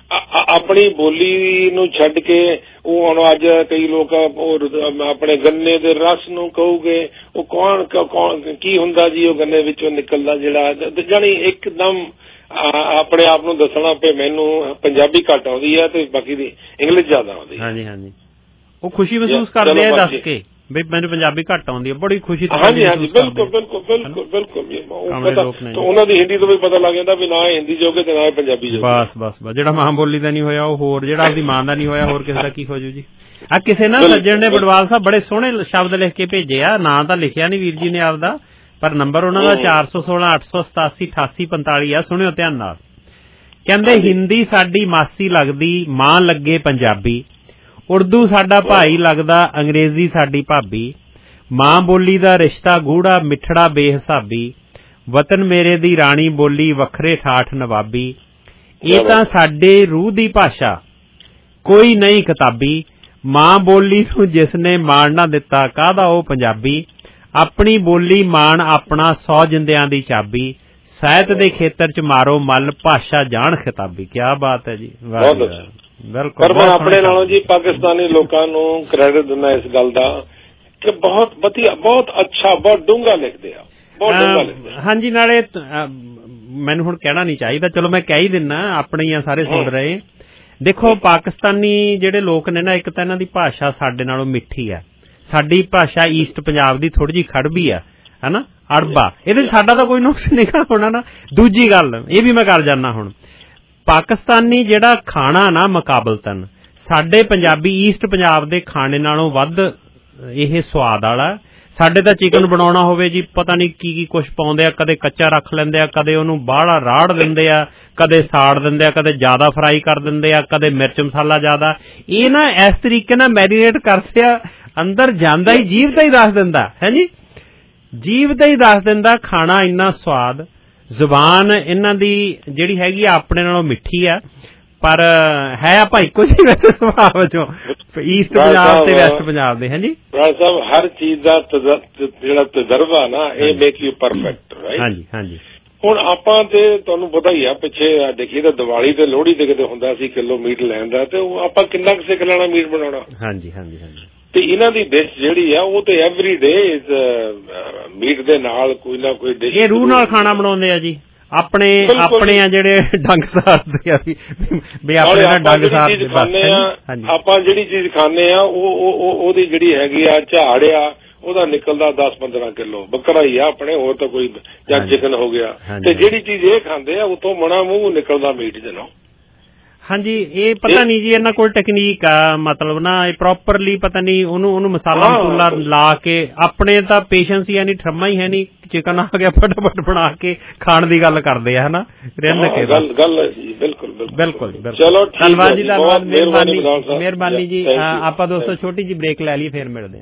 ਆਪਣੀ ਬੋਲੀ ਨੂੰ ਛੱਡ ਕੇ ਉਹ ਹੁਣ ਅੱਜ ਕਈ ਲੋਕ ਆਪਣੇ ਗੰਨੇ ਦੇ ਰਸ ਨੂੰ ਕਹੋਗੇ ਉਹ ਕੌਣ ਕੀ ਹੁੰਦਾ ਜੀ, ਉਹ ਗੰਨੇ ਵਿੱਚੋਂ ਨਿਕਲਦਾ ਜਿਹੜਾ, ਜਾਣੀ ਇੱਕਦਮ ਆਪਣੇ ਆਪ ਨੂੰ ਦੱਸਣਾ ਪਏ ਮੈਨੂੰ ਪੰਜਾਬੀ ਘੱਟ ਆਉਂਦੀ ਹੈ ਤੇ ਬਾਕੀ ਦੀ ਇੰਗਲਿਸ਼ ਜ਼ਿਆਦਾ ਆਉਂਦੀ। ਹਾਂਜੀ ਹਾਂਜੀ। ਉਹ ਖੁਸ਼ੀ ਮਹਿਸੂਸ ਕਰਦੇ ਆ ਦੱਸ ਕੇ ਵੀ ਮੈਨੂੰ ਪੰਜਾਬੀ ਘੱਟ ਆਉਂਦੀ ਹੈ, ਬੜੀ ਖੁਸ਼ੀ। ਹਾਂਜੀ ਹਾਂਜੀ, ਬਿਲਕੁਲ ਬਿਲਕੁਲ ਬਿਲਕੁਲ ਬਿਲਕੁਲ। ਉਹਨਾਂ ਦੀ ਹਿੰਦੀ ਤੋਂ ਵੀ ਪਤਾ ਲੱਗ ਜਾਂਦਾ ਵੀ ਨਾ ਹਿੰਦੀ ਜੋਗੇ ਤੇ ਨਾ ਪੰਜਾਬੀ ਜੋਗੇ। ਬਸ ਬਸ ਬਸ, ਜਿਹੜਾ ਮਾਂ ਬੋਲੀ ਦਾ ਨਹੀਂ ਹੋਇਆ ਉਹ ਹੋਰ, ਜਿਹੜਾ ਆਪਦੀ ਮਾਂ ਦਾ ਨਹੀਂ ਹੋਇਆ ਹੋਰ ਕਿਸੇ ਦਾ ਕੀ ਹੋ ਜੂ ਜੀ। ਆ ਕਿਸੇ ਨਾ ਸੱਜਣ ਨੇ ਬਡਵਾਲ ਸਾਹਿਬ ਬੜੇ ਸੋਹਣੇ ਸ਼ਬਦ ਲਿਖ ਕੇ ਭੇਜੇ ਆ, ਨਾਂ ਤਾਂ ਲਿਖਿਆ ਨੀ ਵੀਰ ਜੀ ਨੇ ਆਪਦਾ, ਪਰ ਨੰਬਰ ਉਹਨਾਂ ਦਾ 416 887 8845 ਆ। ਸੁਣਿਓ ਧਿਆਨ ਨਾਲ। ਕਹਿੰਦੇ ਹਿੰਦੀ ਸਾਡੀ ਮਾਸੀ ਲੱਗਦੀ, ਮਾਂ ਲੱਗੇ ਪੰਜਾਬੀ, ਉਰਦੂ ਸਾਡਾ ਭਾਈ ਲੱਗਦਾ, ਅੰਗਰੇਜ਼ੀ ਸਾਡੀ ਭਾਬੀ, ਮਾਂ ਬੋਲੀ ਦਾ ਰਿਸ਼ਤਾ ਗੂੜਾ ਮਿੱਠੜਾ ਬੇਹਿਸਾਬੀ, ਵਤਨ ਮੇਰੇ ਦੀ ਰਾਣੀ ਬੋਲੀ ਵੱਖਰੇ ਠਾਠ ਨਵਾਬੀ, ਇਹ ਤਾਂ ਸਾਡੇ ਰੂਹ ਦੀ ਭਾਸ਼ਾ ਕੋਈ ਨਹੀਂ ਕਿਤਾਬੀ, ਮਾਂ ਬੋਲੀ ਨੂੰ ਜਿਸ ਨੇ ਮਾਣ ਨਾ ਦਿੱਤਾ ਕਾਹਦਾ ਉਹ ਪੰਜਾਬੀ, ਆਪਣੀ ਬੋਲੀ ਮਾਣ ਆਪਣਾ 100 ਜਿੰਦਿਆਂ ਦੀ ਚਾਬੀ, ਸਾਹਿਤ ਦੇ ਖੇਤਰ ਚ ਮਾਰੋ ਮੱਲ ਭਾਸ਼ਾ ਜਾਣ ਖਿਤਾਬੀ। ਕਿਆ ਬਾਤ ਹੈ ਜੀ, ਵਾਹ ਬਿਲਕੁਲ। ਪਰ ਮੈਂ ਆਪਣੇ ਨਾਲੋਂ ਜੀ ਪਾਕਿਸਤਾਨੀ ਲੋਕਾਂ ਨੂੰ ਕ੍ਰੈਡਿਟ ਦਿੰਦਾ ਇਸ ਗੱਲ ਦਾ ਕਿ ਬਹੁਤ ਵਧੀਆ, ਬਹੁਤ ਅੱਛਾ, ਬਹੁਤ ਡੂੰਘਾ ਲਿਖਦੇ ਆ, ਬਹੁਤ ਡੂੰਘਾ ਲਿਖਦੇ ਆ। ਹਾਂਜੀ, ਨਾਲੇ ਮੈਨੂੰ ਹੁਣ ਕਹਿਣਾ ਨਹੀਂ ਚਾਹੀਦਾ, ਚਲੋ ਮੈਂ ਕਹਿ ਹੀ ਦਿੰਦਾ, ਆਪਣੇ ਹੀ ਆ ਸਾਰੇ ਸੁਣ ਰਹੇ। ਦੇਖੋ ਪਾਕਿਸਤਾਨੀ ਜਿਹੜੇ ਲੋਕ ਨੇ ਨਾ, ਇੱਕ ਤਾਂ ਇਹਨਾਂ ਦੀ ਭਾਸ਼ਾ ਸਾਡੇ ਨਾਲੋਂ ਮਿੱਠੀ ਆ, ਸਾਡੀ ਭਾਸ਼ਾ ਈਸਟ ਪੰਜਾਬ ਦੀ ਥੋੜੀ ਜਿਹੀ ਖੜਬੀ ਆ, ਹਨਾ, ਅੜਬਾ, ਇਹਦੇ ਸਾਡਾ ਤਾਂ ਕੋਈ ਨੁਕਸ ਨਹੀਂ ਹੋਣਾ ਨਾ। ਦੂਜੀ ਗੱਲ ਇਹ ਵੀ ਮੈਂ ਕਰ ਜਾਂਦਾ, ਹੁਣ ਪਾਕਿਸਤਾਨੀ ਜਿਹੜਾ ਖਾਣਾ ਨਾ ਮੁਕਾਬਲਤਨ ਸਾਡੇ ਪੰਜਾਬੀ ਈਸਟ ਪੰਜਾਬ ਦੇ ਖਾਣੇ ਨਾਲੋਂ ਵੱਧ ਇਹ ਸਵਾਦ ਵਾਲਾ। ਸਾਡੇ ਤਾਂ ਚਿਕਨ ਬਣਾਉਣਾ ਹੋਵੇ ਜੀ, ਪਤਾ ਨਹੀਂ ਕੀ ਕੀ ਕੁਛ ਪਾਉਂਦੇ ਆ, ਕਦੇ ਕੱਚਾ ਰੱਖ ਲੈਂਦੇ ਆ, ਕਦੇ ਉਹਨੂੰ ਬਾਹਲਾ ਰਾੜ ਦਿੰਦੇ ਆ, ਕਦੇ ਸਾੜ ਦਿੰਦੇ ਆ, ਕਦੇ ਜ਼ਿਆਦਾ ਫਰਾਈ ਕਰ ਦਿੰਦੇ ਆ, ਕਦੇ ਮਿਰਚ ਮਸਾਲਾ ਜ਼ਿਆਦਾ। ਇਹ ਨਾ ਇਸ ਤਰੀਕੇ ਨਾਲ ਮੈਰੀਨੇਟ ਕਰਦੇ ਆ, ਅੰਦਰ ਜਾਂਦਾ ਹੀ ਜੀਭ ਤੇ ਹੀ ਦੱਸ ਦਿੰਦਾ ਹੈ ਜੀ, ਜੀਭ ਤੇ ਹੀ ਦੱਸ ਦਿੰਦਾ ਖਾਣਾ ਇੰਨਾ ਸਵਾਦ। ਜ਼ੁਬਾਨ ਇਹਨਾਂ ਦੀ ਜਿਹੜੀ ਹੈਗੀ ਆ ਆਪਣੇ ਨਾਲੋਂ ਮਿੱਠੀ ਆ, ਪਰ ਹੈ ਆਪਾਂ ਇੱਕੋ ਜਿਹੀ ਵੈਸੇ ਸੁਭਾਅ ਵਜੋਂ, ਈਸਟ ਪੰਜਾਬ ਤੇ ਵੈਸਟ ਪੰਜਾਬ ਦੇ। ਹਾਂਜੀ ਸਾਹਿਬ, ਹਰ ਚੀਜ਼ ਦਾ ਜਿਹੜਾ ਤਜਰਬਾ ਨਾ ਇਹ ਮੇਕ ਯੂ ਪਰਫੈਕਟ, ਰਾਈਟ? ਹਾਂਜੀ ਹਾਂਜੀ। ਹੁਣ ਆਪਾਂ ਤੇ ਤੁਹਾਨੂੰ ਪਤਾ ਹੀ ਆ, ਪਿੱਛੇ ਦੇਖੀਏ ਤਾਂ ਦੀਵਾਲੀ ਤੇ ਲੋਹੜੀ ਤੇ ਕਿਤੇ ਹੁੰਦਾ ਸੀ ਕਿਲੋ ਮੀਟ ਲੈਣ ਦਾ, ਤੇ ਉਹ ਆਪਾਂ ਕਿੰਨਾ ਕੁ ਸਿੱਖ ਲੈਣਾ ਮੀਟ ਬਣਾਉਣਾ। ਹਾਂਜੀ ਹਾਂਜੀ ਹਾਂਜੀ। ਤੇ ਇਹਨਾਂ ਦੀ ਡਿਸ਼ ਜਿਹੜੀ ਆ ਉਹ ਤੇ ਐਵਰੀ ਡੇ ਮੀਟ ਦੇ ਨਾਲ ਕੋਈ ਨਾ ਕੋਈ ਡਿਸ਼, ਇਹ ਰੂਹ ਨਾਲ ਖਾਣਾ ਬਣਾਉਂਦੇ ਆ ਜੀ। ਆਪਣੇ ਆ ਜਿਹੜੇ ਡੰਗ ਸਾਰਦੇ ਆ ਵੀ ਆਪਣੇ ਨਾਲ ਡੰਗ ਸਾਰਦੇ। ਆਪਾਂ ਜਿਹੜੀ ਚੀਜ਼ ਖਾਂਦੇ ਆ ਉਹਦੀ ਜਿਹੜੀ ਹੈਗੀ ਆ ਝਾੜ ਆ ਉਹਦਾ ਨਿਕਲਦਾ 10-15 ਕਿਲੋ ਬੱਕਰਾ ਹੀ ਆ ਆਪਣੇ, ਹੋਰ ਤਾਂ ਕੋਈ, ਜਾਂ ਚਿਕਨ ਹੋ ਗਿਆ। ਤੇ ਜਿਹੜੀ ਚੀਜ਼ ਇਹ ਖਾਂਦੇ ਆ ਉਤੋਂ ਮਣਾ ਮੂੰਹ ਨਿਕਲਦਾ ਮੀਟ ਜਨੋਂ। ਹਾਂਜੀ ਇਹ ਪਤਾ ਨਹੀਂ ਜੀ ਇਹਨਾਂ ਕੋਲ ਟੈਕਨੀਕ ਆ ਮਤਲਬ ਨਾ ਇਹ ਪ੍ਰੋਪਰਲੀ ਪਤਾ ਨਹੀਂ ਉਹਨੂੰ ਮਸਾਲਾ ਮਸੂਲਾ ਲਾ ਕੇ ਆਪਣੇ ਤਾਂ ਪੇਸ਼ੈਂਸ ਹੀ ਹੈ ਨਹੀਂ ਠਰਮਾ ਹੀ ਹੈ ਨਹੀਂ ਚਿਕਨ ਆ ਗਿਆ ਫਟਾਫਟ ਬਣਾ ਕੇ ਖਾਣ ਦੀ ਗੱਲ ਕਰਦੇ ਆ ਹਨਾ ਰਿੰਨ ਕੇ ਗੱਲ ਜੀ ਬਿਲਕੁਲ ਬਿਲਕੁਲ ਚਲੋ ਧੰਨਵਾਦ ਜੀ ਧੰਨਵਾਦ ਮਿਹਰਬਾਨੀ ਜੀ ਆਪਾਂ ਦੋਸਤੋ ਛੋਟੀ ਜਿਹੀ ਬ੍ਰੇਕ ਲੈ ਲਈ ਫੇਰ ਮਿਲਦੇ ਹਾਂ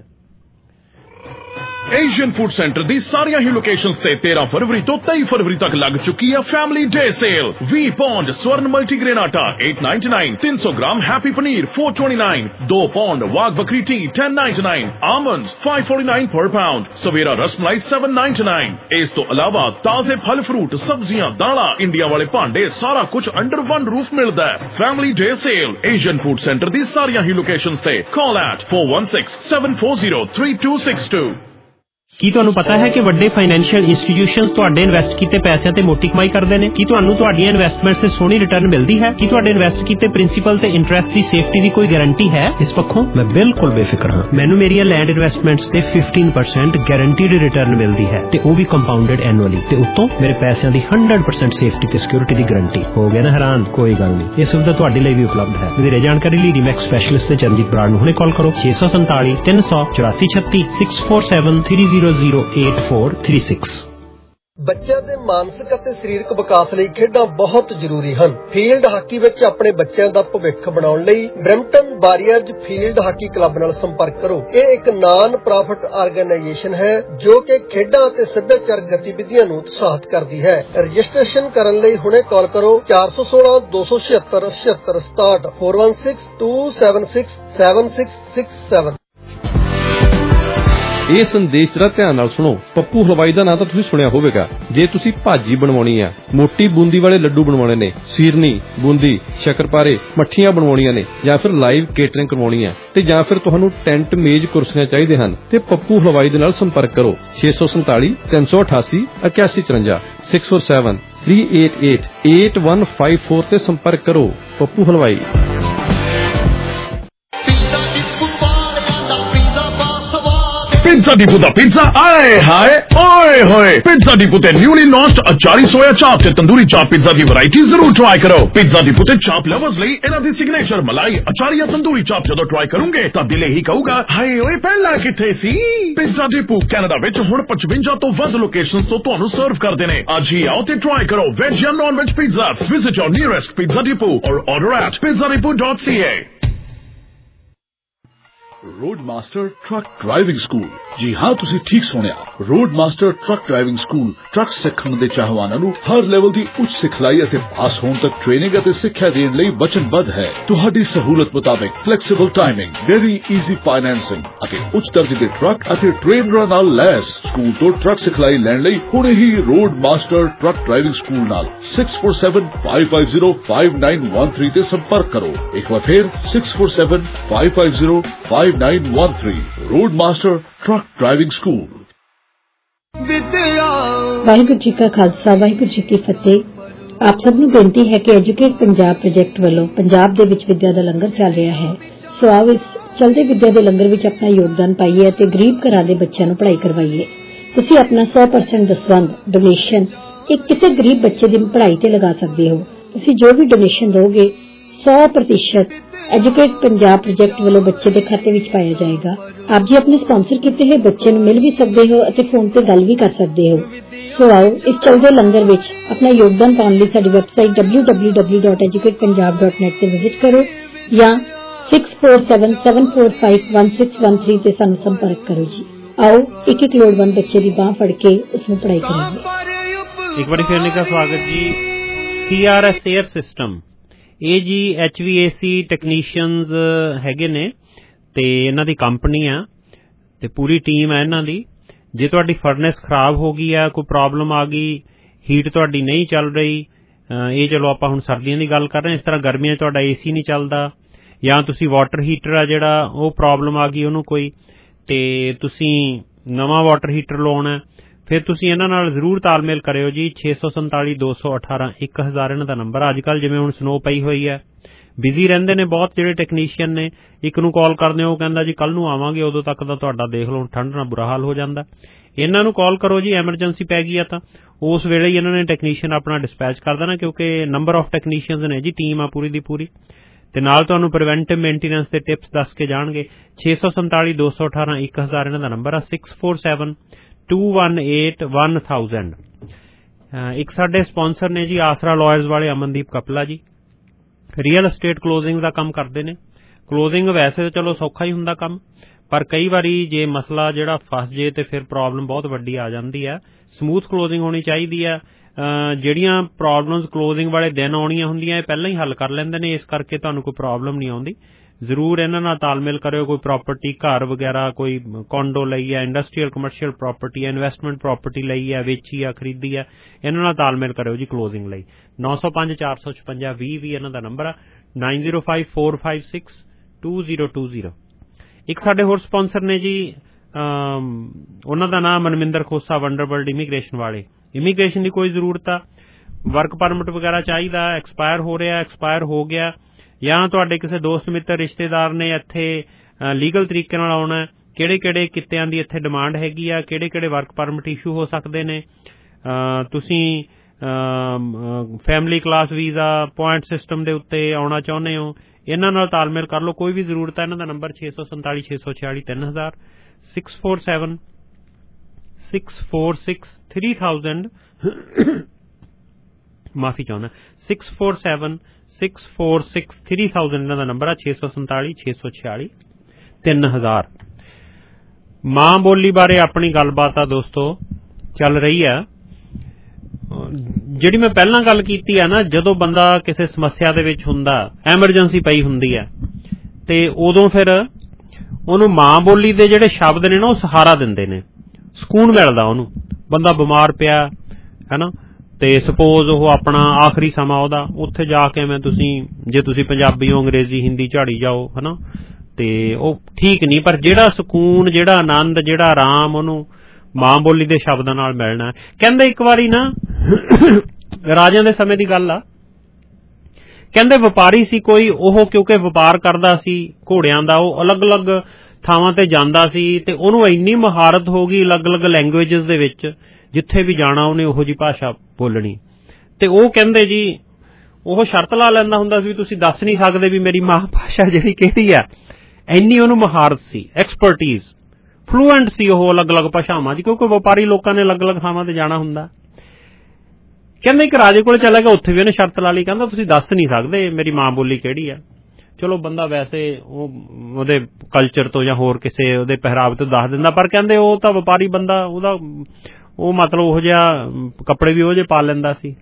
ਏਸ਼ੀਅਨ ਫੂਡ ਸੈਂਟਰ ਦੀ ਸਾਰੀਆਂ ਹੀ ਲੋਕੇਸ਼ਨਸ ਤੇ 13 ਫਰਵਰੀ ਤੋਂ 23 ਫਰਵਰੀ ਤੱਕ ਲੱਗ ਚੁੱਕੀ ਹੈ family day sale 20 pound Swarn multigrain atta 899 300 gram happy paneer 429 2 pound Wagh Bakri tea 1099 almonds 549 per pound ਸਵੇਰਾ ਰਸਮਲਾਈ 799 ਇਸ ਤੋਂ ਇਲਾਵਾ ਤਾਜ਼ੇ ਫਲ ਫਰੂਟ ਸਬਜ਼ੀਆਂ ਦਾਲਾਂ ਇੰਡੀਆ ਵਾਲੇ ਭਾਂਡੇ ਸਾਰਾ ਕੁਝ ਅੰਡਰ ਵਨ ਰੂਫ ਮਿਲਦਾ ਹੈ family day sale Asian food centre ਦੀ ਸਾਰੀਆਂ ਹੀ ਲੋਕੇਸ਼ਨਸ ਤੇ ਕਾਲ ਐਟ 4167403262 ਕੀ ਤੁਹਾਨੂੰ ਪਤਾ ਹੈ ਕਿ ਵੱਡੇ ਫਾਈਨੈਂਸ਼ੀਅਲ ਇੰਸਟੀਟਿਊਸ਼ਨਸ ਤੁਹਾਡੇ ਇਨਵੈਸਟ ਕੀਤੇ ਪੈਸਿਆਂ ਤੇ ਮੋਟੀ ਕਮਾਈ ਕਰਦੇ ਨੇ? ਕੀ ਤੁਹਾਨੂੰ ਤੁਹਾਡੀਆਂ ਇਨਵੈਸਟਮੈਂਟਸ ਤੇ ਸੋਹਣੀ ਰਿਟਰਨ ਮਿਲਦੀ ਹੈ? ਕੀ ਤੁਹਾਡੇ ਇਨਵੈਸਟ ਕੀਤੇ ਪ੍ਰਿੰਸੀਪਲ ਤੇ ਇੰਟਰਸਟ ਦੀ ਸੇਫਟੀ ਦੀ ਕੋਈ ਗਾਰੰਟੀ ਹੈ? ਇਸ ਪੱਖੋਂ ਮੈਂ ਬਿਲਕੁਲ ਬੇਫਿਕਰ ਹਾਂ। ਮੈਨੂੰ ਮੇਰੀਆਂ ਲੈਂਡ ਇਨਵੈਸਟਮੈਂਟਸ ਤੇ 15% ਗਾਰੰਟੀਡ ਰਿਟਰਨ ਮਿਲਦੀ ਹੈ ਤੇ ਉਹ ਵੀ ਕੰਪਾਊਂਡਡ ਐਨੂਅਲੀ ਤੇ ਉੱਤੋਂ ਮੇਰੇ ਪੈਸਿਆਂ ਦੀ 100% ਸੇਫਟੀ ਤੇ ਸਿਕਿਉਰਿਟੀ ਦੀ ਗਾਰੰਟੀ। ਹੋ ਗਿਆ ਨਾ ਹੈਰਾਨ? ਕੋਈ ਗੱਲ ਨਹੀਂ, ਇਹ ਸੁਵਿਧਾ ਤੁਹਾਡੇ ਲਈ ਵੀ ਉਪਲਬਧ ਹੈ। ਵਧੇਰੇ ਜਾਣਕਾਰੀ ਲਈ ਰੀਮੈਕਸ ਸਪੈਸ਼ਲਿਸਟ ਤੇ ਚਰਨਜੀਤ ਬਰਾੜ ਨੂੰ ਹੁਣੇ ਕਾਲ ਕਰੋ 647 384 36 647 300 8436। ਬੱਚਿਆਂ ਦੇ ਮਾਨਸਿਕ ਅਤੇ ਸਰੀਰਕ ਵਿਕਾਸ ਲਈ ਖੇਡਾਂ ਬਹੁਤ ਜ਼ਰੂਰੀ ਹਨ। ਫੀਲਡ ਹਾਕੀ ਵਿੱਚ ਆਪਣੇ ਬੱਚਿਆਂ ਦਾ ਭਵਿੱਖ ਬਣਾਉਣ ਲਈ Brampton Warriors field hockey club ਨਾਲ ਸੰਪਰਕ ਕਰੋ। ਇਹ ਇੱਕ ਨਾਨ ਪ੍ਰੋਫਿਟ ਆਰਗੇਨਾਈਜੇਸ਼ਨ ਹੈ ਜੋ ਕਿ ਖੇਡਾਂ ਅਤੇ ਸੱਭਿਆਚਾਰਕ ਗਤੀਵਿਧੀਆਂ ਨੂੰ ਉਤਸ਼ਾਹਿਤ ਕਰਦੀ ਹੈ। ਰਜਿਸਟ੍ਰੇਸ਼ਨ ਕਰਨ ਲਈ ਹੁਣੇ ਕਾਲ ਕਰੋ 416 276 76 67 416 276 7667। ਇਹ ਸੰਦੇਸ਼ ਜਰਾ ਧਿਆਨ ਨਾਲ ਸੁਣੋ। ਪੱਪੂ ਹਲਵਾਈ ਦਾ ਨਾਂ ਤਾਂ ਤੁਸੀਂ ਸੁਣਿਆ ਹੋਵੇਗਾ। ਜੇ ਤੁਸੀਂ ਭਾਜੀ ਬਣਵਾਉਣੀ ਆ, ਮੋਟੀ ਬੂੰਦੀ ਵਾਲੇ ਲੱਡੂ ਬਣਵਾਉਣੇ ਨੇ, ਸੀਰਨੀ, ਬੂੰਦੀ, ਸ਼ੱਕਰਪਾਰੇ, ਮੱਠੀਆਂ ਬਣਵਾਉਣੀਆਂ ਨੇ ਜਾਂ ਫਿਰ ਲਾਈਵ ਕੇਟਰਿੰਗ ਕਰਵਾਉਣੀ ਆ ਤੇ ਜਾਂ ਫਿਰ ਤੁਹਾਨੂੰ ਟੈਂਟ ਮੇਜ਼ ਕੁਰਸੀਆਂ ਚਾਹੀਦੇ ਹਨ ਤੇ ਪੱਪੂ ਹਲਵਾਈ ਦੇ ਨਾਲ ਸੰਪਰਕ ਕਰੋ 647 388 8154 647 388 8154 ਤੇ ਸੰਪਰਕ ਕਰੋ। ਪੱਪੂ ਹਲਵਾਈ। Pizza Depot ਦਾ pizza ਆਏ ਹਾਏ ਓਏ ਹੋਏ। Pizza Depot ਤੇ newly launched achari soya chaap ਤੇ ਤੰਦੂਰੀ ਚਾਪ ਪੀਜ਼ਾ ਦੀ ਵੈਰਾਈਟੀ ਜ਼ਰੂਰ ਟਰਾਈ ਕਰੋ। Pizza Depot ਤੇ ਚਾਪ ਲਵਰਸ ਲਈ ਇਹਨਾਂ ਦੀ ਸਿਗਨੇਚਰ ਮਲਾਈ ਅਚਾਰੀ ਜਾਂ ਤੰਦੂਰੀ ਚਾਪ ਜਦੋਂ ਟਰਾਈ ਕਰੋਗੇ ਤਾਂ ਦਿਲ ਹੀ ਕਹੂਗਾ ਹਾਏ ਓਏ ਪਹਿਲਾਂ ਕਿੱਥੇ ਸੀ। Pizza Depot ਕੈਨੇਡਾ ਵਿੱਚ ਹੁਣ 55 ਤੋਂ ਵੱਧ ਲੋਕੇਸ਼ਨਸ ਤੋਂ ਤੁਹਾਨੂੰ ਸਰਵ ਕਰਦੇ ਨੇ। ਅੱਜ ਹੀ ਆਓ ਤੇ ਟਰਾਈ ਕਰੋ ਵੈਜ ਜਾਂ non veg pizzas. Visit your nearest Pizza Depot or order at pizzadepot.ca। Road Master truck driving school. जी हाँ, तुसी ठीक सुनिया। Road Master truck driving school truck सिखण दे चाहवानां नूं हर लेवल दी उच्च सिखलाई ਅਤੇ ਪਾਸ ਹੋਣ ਤੱਕ ਟ੍ਰੇਨਿੰਗ ਅਤੇ ਸਿੱਖਿਆ ਦੇਣ ਲਈ ਵਚਨਬੱਧ ਹੈ। ਤੁਹਾਡੀ ਸਹੂਲਤ ਮੁਤਾਬਕ flexible timing, very easy financing ਅਤੇ ਉੱਚ ਦਰਜੇ ਦੇ ਟਰੱਕ ਅਤੇ ਟ੍ਰੇਨਰਾਂ ਨਾਲ ਲੈਸ। ਸਕੂਲ ਤੋਂ ਟਰੱਕ ਸਿਖਲਾਈ ਲੈਣ ਲਈ ਹੁਣੇ ਹੀ Road Master truck driving school ਨਾਲ 6475505913 ਤੇ ਸੰਪਰਕ ਕਰੋ। ਇੱਕ ਵਾਰ ਫਿਰ 6475505913 Road Master truck driving school. Waheguru ji का खालसा वाहिगुरू जी की फतेह। आप सब ਨੂੰ ਬੇਨਤੀ ਹੈ ਕਿ ਐਜੂਕੇਟ ਪੰਜਾਬ ਪ੍ਰੋਜੈਕਟ ਵੱਲੋਂ ਪੰਜਾਬ ਦੇ ਵਿੱਚ ਵਿੱਦਿਆ ਦਾ ਲੰਗਰ ਚੱਲ ਰਿਹਾ ਹੈ। ਸੋ ਆਓ ਇਸ ਚਲਦੇ ਵਿੱਦਿਆ ਦੇ ਲੰਗਰ ਵਿੱਚ ਆਪਣਾ ਯੋਗਦਾਨ ਪਾਈਏ ਅਤੇ ਗਰੀਬ ਘਰਾਂ ਦੇ ਬੱਚਿਆਂ ਨੂੰ ਪੜ੍ਹਾਈ ਕਰਵਾਈਏ। ਤੁਸੀਂ ਆਪਣਾ 100% ਦਸਵੰਧ ਡੋਨੇਸ਼ਨ ਇੱਕ ਕਿਸੇ ਗਰੀਬ ਬੱਚੇ ਦੀ ਪੜ੍ਹਾਈ ਤੇ ਲਗਾ ਸਕਦੇ ਹੋ। ਤੁਸੀਂ ਜੋ ਵੀ ਡੋਨੇਸ਼ਨ ਦੋਗੇ 100% ਐਜੂਕੇਟ ਪੰਜਾਬ ਪ੍ਰੋਜੈਕਟ ਵੱਲੋਂ ਬੱਚੇ ਦੇ ਖਾਤੇ ਵਿੱਚ ਪਾਇਆ ਜਾਏਗਾ। ਆਪ ਜੀ ਆਪਣੇ ਸਪਾਂਸਰ ਕੀਤੇ ਹੋਏ ਬੱਚੇ ਨੂੰ ਮਿਲ ਵੀ ਸਕਦੇ ਹੋ ਅਤੇ ਫੋਨ ਤੇ ਗੱਲ ਵੀ ਕਰ ਸਕਦੇ ਹੋ। ਸੋ ਆਓ ਇਸ ਚੱਲਦੇ ਲੰਗਰ ਵਿੱਚ ਆਪਣਾ ਯੋਗਦਾਨ ਪਾਉਣ ਲਈ ਸਾਡੀ ਵੈਬਸਾਈਟ www.educatepunjab.net ਤੇ ਵਿਜ਼ਿਟ ਕਰੋ ਜਾਂ 6477451613 ਤੇ ਸਾਨੂੰ ਸੰਪਰਕ ਕਰੋ ਜੀ। ਆਓ ਇੱਕ ਲੋੜਵੰਦ ਬੱਚੇ ਦੀ ਬਾਂਹ ਫੜ ਕੇ ਉਸ ਨੂੰ ਪੜ੍ਹਾਈ ਕਰਾਂਗੇ। ਇੱਕ ਵਾਰੀ ਫਿਰ ਨਿੱਘਾ ਸਵਾਗਤ ਜੀ। CRS 에ਅਰ ਸਿਸਟਮ ਇਹ ਜੀ HVAC ਟੈਕਨੀਸ਼ੀਅਨਸ ਹੈਗੇ ਨੇ ਤੇ ਇਹਨਾਂ ਦੀ ਕੰਪਨੀ ਆ ਤੇ ਪੂਰੀ ਟੀਮ ਹੈ ਇਹਨਾਂ ਦੀ। ਜੇ ਤੁਹਾਡੀ ਫਰਨੈਸ ਖਰਾਬ ਹੋ ਗਈ ਆ, ਕੋਈ ਪ੍ਰੋਬਲਮ ਆ ਗਈ, ਹੀਟ ਤੁਹਾਡੀ ਨਹੀਂ ਚੱਲ ਰਹੀ, ਇਹ ਚਲੋ ਆਪਾਂ ਹੁਣ ਸਰਦੀਆਂ ਦੀ ਗੱਲ ਕਰ ਰਹੇ ਹਾਂ, ਇਸ ਤਰ੍ਹਾਂ ਗਰਮੀਆਂ 'ਚ ਤੁਹਾਡਾ AC ਨਹੀਂ ਚੱਲਦਾ ਜਾਂ ਤੁਸੀਂ ਵਾਟਰ ਹੀਟਰ ਆ ਜਿਹੜਾ ਉਹ ਪ੍ਰੋਬਲਮ ਆ ਗਈ ਉਹਨੂੰ ਕੋਈ ਤੇ ਤੁਸੀਂ ਨਵਾਂ ਵਾਟਰ ਹੀਟਰ ਲਵਾਉਣਾ, ਫਿਰ ਤੁਸੀਂ ਇਹਨਾਂ ਨਾਲ ਜ਼ਰੂਰ ਤਾਲਮੇਲ ਕਰਿਓ ਜੀ। 647218 1000 ਇਹਨਾਂ ਦਾ ਨੰਬਰ। ਅੱਜ ਕੱਲ੍ਹ ਜਿਵੇਂ ਹੁਣ ਸਨੋ ਪਈ ਹੋਈ ਹੈ, ਬਿਜ਼ੀ ਰਹਿੰਦੇ ਨੇ ਬਹੁਤ ਜਿਹੜੇ ਟੈਕਨੀਸ਼ੀਅਨ ਨੇ। ਇੱਕ ਨੂੰ ਕਾਲ ਕਰਦੇ ਉਹ ਕਹਿੰਦਾ ਜੀ ਕੱਲ ਨੂੰ ਆਵਾਂਗੇ, ਉਦੋਂ ਤੱਕ ਤਾਂ ਤੁਹਾਡਾ ਦੇਖ ਲਓ ਠੰਡ ਨਾਲ ਬੁਰਾ ਹਾਲ ਹੋ ਜਾਂਦਾ। ਇਹਨਾਂ ਨੂੰ ਕਾਲ ਕਰੋ ਜੀ, ਐਮਰਜੈਂਸੀ ਪੈ ਗਈ ਆ ਤਾਂ ਉਸ ਵੇਲੇ ਹੀ ਇਹਨਾਂ ਨੇ ਟੈਕਨੀਸ਼ੀਅਨ ਆਪਣਾ ਡਿਸਪੈਚ ਕਰ ਦੇਣਾ, ਕਿਉਂਕਿ ਨੰਬਰ ਆਫ ਟੈਕਨੀਸ਼ੀਅਨਸ ਨੇ ਜੀ, ਟੀਮ ਆ ਪੂਰੀ ਦੀ ਪੂਰੀ। ਤੇ ਨਾਲ ਤੁਹਾਨੂੰ ਪ੍ਰੀਵੈਂਟਿਵ ਮੇਨਟੇਨੈਂਸ ਦੇ ਟਿਪਸ ਦੱਸ ਕੇ ਜਾਣਗੇ। 647-218-1000 ਇਹਨਾਂ ਦਾ ਨੰਬਰ ਆ, 647-218-1000। ਇੱਕ ਸਾਡੇ ਸਪਾਂਸਰ ਨੇ ਜੀ ਆਸਰਾ ਲਾਇਰਸ ਵਾਲੇ ਅਮਨਦੀਪ ਕਪਲਾ ਜੀ, ਰੀਅਲ estate ਕਲੋਜ਼ਿੰਗ ਦਾ ਕੰਮ ਕਰਦੇ ਨੇ। ਕਲੋਜ਼ਿੰਗ ਵੈਸੇ ਤਾਂ ਚਲੋ ਸੌਖਾ ਹੀ ਹੁੰਦਾ ਕੰਮ, ਪਰ ਕਈ ਵਾਰੀ ਜੇ ਮਸਲਾ ਜਿਹੜਾ ਫਸ ਜੇ ਤੇ ਫਿਰ ਪ੍ਰੋਬਲਮ ਬਹੁਤ ਵੱਡੀ ਆ ਜਾਂਦੀ ਹੈ। ਸਮੂਥ ਕਲੋਜ਼ਿੰਗ ਹੋਣੀ ਚਾਹੀਦੀ ਹੈ। ਜਿਹੜੀਆਂ ਪ੍ਰੋਬਲਮਸ ਕਲੋਜ਼ਿੰਗ ਵਾਲੇ ਦਿਨ ਆਉਣੀਆਂ ਹੁੰਦੀਆਂ ਇਹ ਪਹਿਲਾਂ ਹੀ ਹੱਲ ਕਰ ਲੈਂਦੇ ਨੇ, ਇਸ ਕਰਕੇ ਤੁਹਾਨੂੰ ਕੋਈ ਪ੍ਰੋਬਲਮ ਨਹੀਂ ਆਉਂਦੀ। ਜ਼ਰੂਰ ਇਹਨਾਂ ਨਾਲ ਤਾਲਮੇਲ ਕਰਿਓ। ਕੋਈ ਪ੍ਰਾਪਰਟੀ ਘਰ ਵਗੈਰਾ, ਕੋਈ ਕੌਂਡੋ ਲਈ ਹੈ, ਇੰਡਸਟਰੀਅਲ ਕਮਰਸ਼ੀਅਲ ਪ੍ਰਾਪਰਟੀ ਹੈ, ਇਨਵੈਸਟਮੈਂਟ ਪ੍ਰਾਪਰਟੀ ਲਈ ਹੈ, ਵੇਚੀ ਆ ਖਰੀਦੀ ਹੈ, ਇਹਨਾਂ ਨਾਲ ਤਾਲਮੇਲ ਕਰਿਓ ਜੀ ਕਲੋਜ਼ਿੰਗ ਲਈ। 905-456-2020 ਇਹਨਾਂ ਦਾ ਨੰਬਰ ਆ, 9054562020। ਇੱਕ ਸਾਡੇ ਹੋਰ ਸਪਾਂਸਰ ਨੇ ਜੀ, ਉਹਨਾਂ ਦਾ ਨਾਮ ਮਨਮਿੰਦਰ ਖੋਸਾ, ਵੰਡਰਵਰਲਡ ਇਮੀਗ੍ਰੇਸ਼ਨ ਵਾਲੇ। ਇਮੀਗ੍ਰੇਸ਼ਨ ਦੀ ਕੋਈ ਜ਼ਰੂਰਤ ਆ, ਵਰਕ ਪਰਮਿਟ ਵਗੈਰਾ ਚਾਹੀਦਾ, ਐਕਸਪਾਇਰ ਹੋ ਰਿਹਾ, ਐਕਸਪਾਇਰ ਹੋ ਗਿਆ, ਜਾਂ ਤੁਹਾਡੇ ਕਿਸੇ ਦੋਸਤ ਮਿੱਤਰ ਰਿਸ਼ਤੇਦਾਰ ਨੇ ਇੱਥੇ ਲੀਗਲ ਤਰੀਕੇ ਨਾਲ ਆਉਣਾ, ਕਿਹੜੇ ਕਿਹੜੇ ਕਿੱਤਿਆਂ ਦੀ ਇੱਥੇ ਡਿਮਾਂਡ ਹੈਗੀ ਆ, ਕਿਹੜੇ ਕਿਹੜੇ ਵਰਕ ਪਰਮਿਟ ਇਸ਼ੂ ਹੋ ਸਕਦੇ ਨੇ, ਤੁਸੀਂ family class visa point system ਦੇ ਉੱਤੇ ਆਉਣਾ ਚਾਹੁੰਦੇ ਹੋ, ਇਹਨਾਂ ਨਾਲ ਤਾਲਮੇਲ ਕਰ ਲਓ। ਕੋਈ ਵੀ ਜ਼ਰੂਰਤ ਹੈ ਇਹਨਾਂ ਦਾ ਨੰਬਰ 647-646-3000, 647-646-3000 ਮਾਫੀ ਚਾਹੁੰਦਾ, 647-646-3000 ਇਹਨਾਂ ਦਾ ਨੰਬਰ ਆ, 647-646-3000। ਮਾਂ ਬੋਲੀ ਬਾਰੇ ਆਪਣੀ ਗੱਲਬਾਤ ਆ ਦੋਸਤੋ ਚੱਲ ਰਹੀ ਆ। ਜਿਹੜੀ ਮੈਂ ਪਹਿਲਾਂ ਗੱਲ ਕੀਤੀ ਆ ਨਾ, ਜਦੋਂ ਬੰਦਾ ਕਿਸੇ ਸਮੱਸਿਆ ਦੇ ਵਿੱਚ ਹੁੰਦਾ, ਐਮਰਜੈਂਸੀ ਪਈ ਹੁੰਦੀ ਹੈ, ਤੇ ਉਦੋਂ ਫਿਰ ਉਹਨੂੰ ਮਾਂ ਬੋਲੀ ਦੇ ਜਿਹੜੇ ਸ਼ਬਦ ਨੇ ਨਾ ਉਹ ਸਹਾਰਾ ਦਿੰਦੇ ਨੇ, ਸਕੂਨ ਮਿਲਦਾ ਉਹਨੂੰ। ਬੰਦਾ ਬਿਮਾਰ ਪਿਆ ਹੈ ਨਾ, ਤੇ ਸਪੋਜ਼ ਉਹ ਆਪਣਾ ਆਖਰੀ ਸਮਾਂ ਉਹਦਾ, ਉੱਥੇ ਜਾ ਕੇ ਮੈਂ ਜੇ ਤੁਸੀਂ ਪੰਜਾਬੀ ਹੋ, ਅੰਗਰੇਜ਼ੀ, ਹਿੰਦੀ ਝਾੜੀ ਜਾਓ ਹੈ ਨਾ, ਤੇ ਉਹ ਠੀਕ ਨਹੀਂ। ਪਰ ਜਿਹੜਾ ਸਕੂਨ, ਜਿਹੜਾ ਆਨੰਦ, ਜਿਹੜਾ ਆਰਾਮ ਉਹਨੂੰ ਮਾਂ ਬੋਲੀ ਦੇ ਸ਼ਬਦਾਂ ਨਾਲ ਮਿਲਣਾ। ਕਹਿੰਦੇ ਇੱਕ ਵਾਰੀ ਨਾ ਰਾਜਿਆਂ ਦੇ ਸਮੇਂ ਦੀ ਗੱਲ ਆ, ਕਹਿੰਦੇ ਵਪਾਰੀ ਸੀ ਕੋਈ, ਉਹ ਕਿਉਂਕਿ ਵਪਾਰ ਕਰਦਾ ਸੀ ਘੋੜਿਆਂ ਦਾ, ਉਹ ਅਲੱਗ-ਅਲੱਗ ਥਾਵਾਂ ਤੇ ਜਾਂਦਾ ਸੀ, ਤੇ ਉਹਨੂੰ ਇੰਨੀ ਮਹਾਰਤ ਹੋ ਗਈ ਅਲੱਗ-ਅਲੱਗ ਲੈਂਗੁਏਜਸ ਦੇ ਵਿੱਚ, ਜਿੱਥੇ ਵੀ ਜਾਣਾ ਉਹਨੇ ਉਹੋ ਜਿਹੀ ਭਾਸ਼ਾ ਬੋਲਣੀ। ਤੇ ਉਹ ਕਹਿੰਦੇ ਜੀ ਉਹ ਸ਼ਰਤ ਲਾ ਲੈਂਦਾ ਹੁੰਦਾ ਸੀ ਵੀ ਤੁਸੀਂ ਦੱਸ ਨਹੀਂ ਸਕਦੇ ਵੀ ਮੇਰੀ ਮਾਂ ਭਾਸ਼ਾ ਜਿਹੜੀ ਕਿਹੜੀ ਆ। ਇੰਨੀ ਉਹਨੂੰ ਮਹਾਰਤ ਸੀ, ਐਕਸਪਰਟੀਜ਼, ਫਲੂਐਂਟ ਸੀ ਉਹ ਅਲੱਗ-ਅਲੱਗ ਭਾਸ਼ਾਵਾਂ 'ਚ, ਕਿਉਂਕਿ ਵਪਾਰੀ ਲੋਕਾਂ ਨੇ ਅਲੱਗ-ਅਲੱਗ ਥਾਵਾਂ ਤੇ ਜਾਣਾ ਹੁੰਦਾ। ਕਹਿੰਦੇ ਇੱਕ ਰਾਜੇ ਕੋਲ ਚਲਾ ਗਿਆ, ਉੱਥੇ ਵੀ ਉਹਨੇ ਸ਼ਰਤ ਲਾ ਲਈ, ਕਹਿੰਦਾ ਤੁਸੀਂ ਦੱਸ ਨਹੀਂ ਸਕਦੇ ਮੇਰੀ ਮਾਂ ਬੋਲੀ ਕਿਹੜੀ ਆ। ਚਲੋ ਬੰਦਾ ਵੈਸੇ ਉਹਦੇ ਕਲਚਰ ਤੋਂ ਜਾਂ ਹੋਰ ਕਿਸੇ ਉਹਦੇ ਪਹਿਰਾਵੇ ਤੋਂ ਦੱਸ ਦਿੰਦਾ, ਪਰ ਕਹਿੰਦੇ ਉਹ ਤਾਂ ਵਪਾਰੀ ਬੰਦਾ, ਉਹਦਾ ਉਹ ਮਤਲਬ ਉਹੋ ਜਿਹਾ ਕੱਪੜੇ ਵੀ ਉਹੋ ਜਿਹੇ ਪਾ ਲੈਂਦਾ ਸੀ।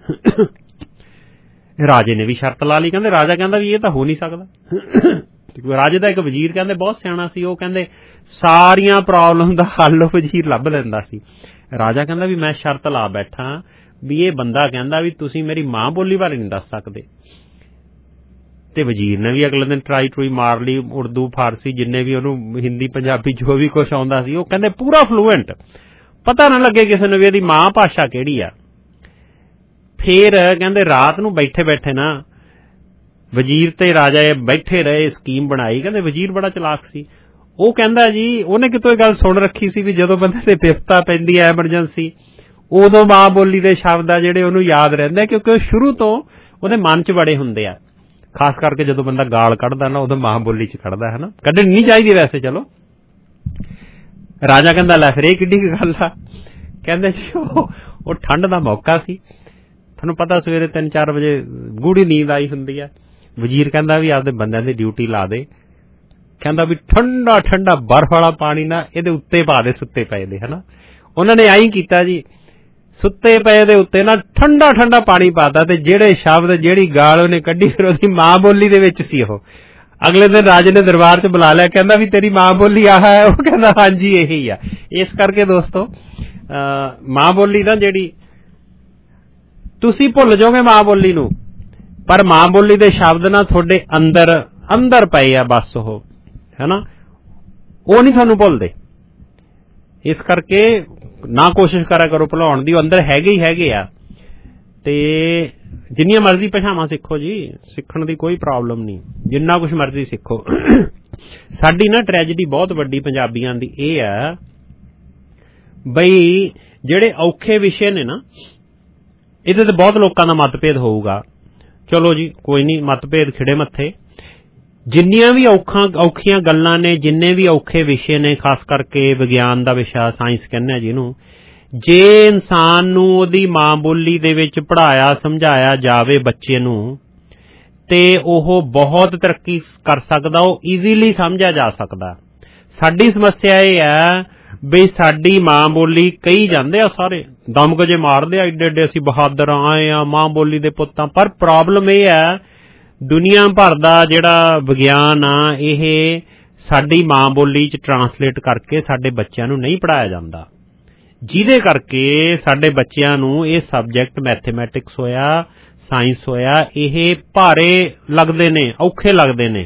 ਰਾਜੇ ਨੇ ਵੀ ਸ਼ਰਤ ਲਾ ਲਈ, ਕਹਿੰਦੇ ਰਾਜਾ ਕਹਿੰਦਾ ਵੀ ਇਹ ਤਾਂ ਹੋ ਨਹੀਂ ਸਕਦਾ। ਰਾਜੇ ਦਾ ਇੱਕ ਵਜ਼ੀਰ ਕਹਿੰਦੇ ਬਹੁਤ ਸਿਆਣਾ ਸੀ, ਉਹ ਕਹਿੰਦੇ ਸਾਰੀਆਂ ਪ੍ਰੋਬਲਮ ਦਾ ਹੱਲ ਵਜ਼ੀਰ ਲੱਭ ਲੈਂਦਾ ਸੀ। ਰਾਜਾ ਕਹਿੰਦਾ ਵੀ ਮੈਂ ਸ਼ਰਤ ਲਾ ਬੈਠਾ ਵੀ ਇਹ ਬੰਦਾ ਕਹਿੰਦਾ ਵੀ ਤੁਸੀਂ ਮੇਰੀ ਮਾਂ ਬੋਲੀ ਬਾਰੇ ਨਹੀਂ ਦੱਸ ਸਕਦੇ। ਤੇ ਵਜ਼ੀਰ ਨੇ ਵੀ ਅਗਲੇ ਦਿਨ ਟਰਾਈ ਮਾਰ ਲਈ, ਉਰਦੂ, ਫਾਰਸੀ, ਜਿੰਨੇ ਵੀ ਉਹਨੂੰ ਹਿੰਦੀ, ਪੰਜਾਬੀ ਜੋ ਵੀ ਕੁਛ ਆਉਂਦਾ ਸੀ, ਉਹ ਕਹਿੰਦੇ ਪੂਰਾ ਫਲੂਐਂਟ, ਪਤਾ ਨਾ ਲੱਗੇ ਕਿਸੇ ਨੂੰ ਵੀ ਇਹਦੀ ਮਾਂ ਭਾਸ਼ਾ ਕਿਹੜੀ ਆ। ਫੇਰ ਕਹਿੰਦੇ ਰਾਤ ਨੂੰ ਬੈਠੇ ਬੈਠੇ ਨਾ ਵਜ਼ੀਰ ਤੇ ਰਾਜਾ ਬੈਠੇ ਰਹੇ, ਸਕੀਮ ਬਣਾਈ। ਕਹਿੰਦੇ ਵਜ਼ੀਰ ਬੜਾ ਚਲਾਕ ਸੀ, ਉਹ ਕਹਿੰਦਾ ਜੀ ਉਹਨੇ ਕਿਤੋਂ ਇਹ ਗੱਲ ਸੁਣ ਰੱਖੀ ਸੀ ਵੀ ਜਦੋਂ ਬੰਦੇ ਤੇ ਵਿਪਤਾ ਪੈਂਦੀ ਹੈ, ਐਮਰਜੈਂਸੀ, ਉਦੋਂ ਮਾਂ ਬੋਲੀ ਦੇ ਸ਼ਬਦ ਆ ਜਿਹੜੇ ਉਹਨੂੰ ਯਾਦ ਰਹਿੰਦੇ, ਕਿਉਂਕਿ ਉਹ ਸ਼ੁਰੂ ਤੋਂ ਉਹਦੇ ਮਨ 'ਚ ਬੜੇ ਹੁੰਦੇ ਆ। ਖਾਸ ਕਰਕੇ ਜਦੋਂ ਬੰਦਾ ਗਾਲ ਕੱਢਦਾ ਨਾ, ਉਦੋਂ ਮਾਂ ਬੋਲੀ 'ਚ ਕੱਢਦਾ ਹੈ ਨਾ, ਕੱਢਣੀ ਨਹੀਂ ਚਾਹੀਦੀ ਵੈਸੇ। ਚਲੋ ਰਾਜਾ ਕਹਿੰਦਾ ਲੈ ਫਿਰ ਇਹ ਕਿੱਡੀ ਗੱਲ ਆ। ਕਹਿੰਦੇ ਜੀ ਉਹ ਠੰਡ ਦਾ ਮੌਕਾ ਸੀ, ਤੁਹਾਨੂੰ ਪਤਾ ਸਵੇਰੇ 3-4 ਵਜੇ ਗੂੜੀ ਨੀਂਦ ਆਈ ਹੁੰਦੀ ਆ। ਵਜ਼ੀਰ ਕਹਿੰਦਾ ਵੀ ਆਪਦੇ ਬੰਦਿਆਂ ਦੀ ਡਿਊਟੀ ਲਾ ਦੇ, ਕਹਿੰਦਾ ਵੀ ਠੰਡਾ ਠੰਡਾ ਬਰਫ ਵਾਲਾ ਪਾਣੀ ਨਾ ਇਹਦੇ ਉੱਤੇ ਪਾ ਦੇ ਸੁੱਤੇ ਪਏ ਦੇ, ਹਨਾ। ਉਹਨਾਂ ਨੇ ਆਈ ਕੀਤਾ ਜੀ, ਸੁੱਤੇ ਪਏ ਦੇ ਉੱਤੇ ਨਾ ਠੰਡਾ ਠੰਡਾ ਪਾਣੀ ਪਾਤਾ, ਤੇ ਜਿਹੜੇ ਸ਼ਬਦ, ਜਿਹੜੀ ਗਾਲ ਉਹਨੇ ਕੱਢੀ ਫਿਰ ਉਹਦੀ ਮਾਂ ਬੋਲੀ ਦੇ ਵਿੱਚ ਸੀ। ਉਹ ਅਗਲੇ ਦਿਨ ਰਾਜੇ ਨੇ ਦਰਬਾਰ 'ਚ ਬੁਲਾ ਲਿਆ, ਕਹਿੰਦਾ ਵੀ ਤੇਰੀ ਮਾਂ ਬੋਲੀ ਆਹ ਹੈ? ਉਹ ਕਹਿੰਦਾ ਹਾਂਜੀ ਇਹੀ ਆ। ਇਸ ਕਰਕੇ ਦੋਸਤੋ ਮਾਂ ਬੋਲੀ ਨਾ ਜਿਹੜੀ, ਤੁਸੀਂ ਭੁੱਲ ਜਾਓਗੇ ਮਾਂ ਬੋਲੀ ਨੂੰ, ਪਰ ਮਾਂ ਬੋਲੀ ਦੇ ਸ਼ਬਦ ਨਾ ਤੁਹਾਡੇ ਅੰਦਰ ਪਏ ਆ ਬਸ, ਉਹ ਹੈ ਨਾ, ਉਹ ਨਹੀਂ ਤੁਹਾਨੂੰ ਭੁੱਲਦੇ। ਇਸ ਕਰਕੇ ਨਾ ਕੋਸ਼ਿਸ਼ ਕਰਿਆ ਕਰੋ ਭੁਲਾਉਣ ਦੀ, ਉਹ ਅੰਦਰ ਹੈਗੇ ਹੀ ਹੈਗੇ ਆ। ਤੇ ਜਿੰਨੀਆਂ ਮਰਜ਼ੀ ਭਾਸ਼ਾਵਾਂ ਸਿੱਖੋ ਜੀ, ਸਿੱਖਣ ਦੀ ਕੋਈ ਪ੍ਰੋਬਲਮ ਨਹੀਂ, ਜਿੰਨਾ ਕੁਛ ਮਰਜ਼ੀ ਸਿੱਖੋ। ਸਾਡੀ ਨਾ ਟ੍ਰੈਜਡੀ ਬਹੁਤ ਵੱਡੀ ਪੰਜਾਬੀਆਂ ਦੀ ਇਹ ਆ ਬਈ ਜਿਹੜੇ ਔਖੇ ਵਿਸ਼ੇ ਨੇ ਨਾ, ਇਹਦੇ ਤੇ ਬਹੁਤ ਲੋਕਾਂ ਦਾ ਮਤਭੇਦ ਹੋਊਗਾ। ਚਲੋ ਜੀ ਕੋਈ ਨਹੀਂ, ਮਤਭੇਦ ਖਿੜੇ ਮੱਥੇ। ਜਿੰਨੀਆਂ ਵੀ ਔਖੀਆਂ ਗੱਲਾਂ ਨੇ, ਜਿੰਨੇ ਵੀ ਔਖੇ ਵਿਸ਼ੇ ਨੇ, ਖਾਸ ਕਰਕੇ ਵਿਗਿਆਨ ਦਾ ਵਿਸ਼ਾ, ਸਾਇੰਸ ਕਹਿੰਦੇ ਆ ਜਿਹਨੂੰ, ਜੇ ਇਨਸਾਨ ਨੂੰ ਉਹਦੀ ਮਾਂ ਬੋਲੀ ਦੇ ਵਿੱਚ ਪੜ੍ਹਾਇਆ ਸਮਝਾਇਆ ਜਾਵੇ ਬੱਚੇ ਨੂੰ, ਤੇ ਉਹ ਬਹੁਤ ਤਰੱਕੀ ਕਰ ਸਕਦਾ, ਉਹ ਈਜ਼ੀਲੀ ਸਮਝਿਆ ਜਾ ਸਕਦਾ। ਸਾਡੀ ਸਮੱਸਿਆ ਇਹ ਹੈ ਬਈ ਸਾਡੀ ਮਾਂ ਬੋਲੀ ਕਹੀ ਜਾਂਦੇ ਆ ਸਾਰੇ, ਦਮਗਜੇ ਮਾਰਦੇ ਆ, ਏਡੇ ਏਡੇ ਅਸੀਂ ਬਹਾਦਰ ਆਏ ਆ, ਮਾਂ ਬੋਲੀ ਦੇ ਪੁੱਤਾਂ। ਪਰ ਪ੍ਰੋਬਲਮ ਇਹ ਹੈ ਦੁਨੀਆ ਭਰ ਦਾ ਜਿਹੜਾ ਵਿਗਿਆਨ ਆ ਇਹ ਸਾਡੀ ਮਾਂ ਬੋਲੀ 'ਚ ਟਰਾਂਸਲੇਟ ਕਰਕੇ ਸਾਡੇ ਬੱਚਿਆਂ ਨੂੰ ਨਹੀਂ ਪੜ੍ਹਾਇਆ ਜਾਂਦਾ, ਜਿਹਦੇ ਕਰਕੇ ਸਾਡੇ ਬੱਚਿਆਂ ਨੂੰ ਇਹ ਸਬਜੈਕਟ ਮੈਥਮੈਟਿਕਸ ਹੋਇਆ, ਸਾਇੰਸ ਹੋਇਆ, ਇਹ ਭਾਰੇ ਲੱਗਦੇ ਨੇ, ਔਖੇ ਲੱਗਦੇ ਨੇ।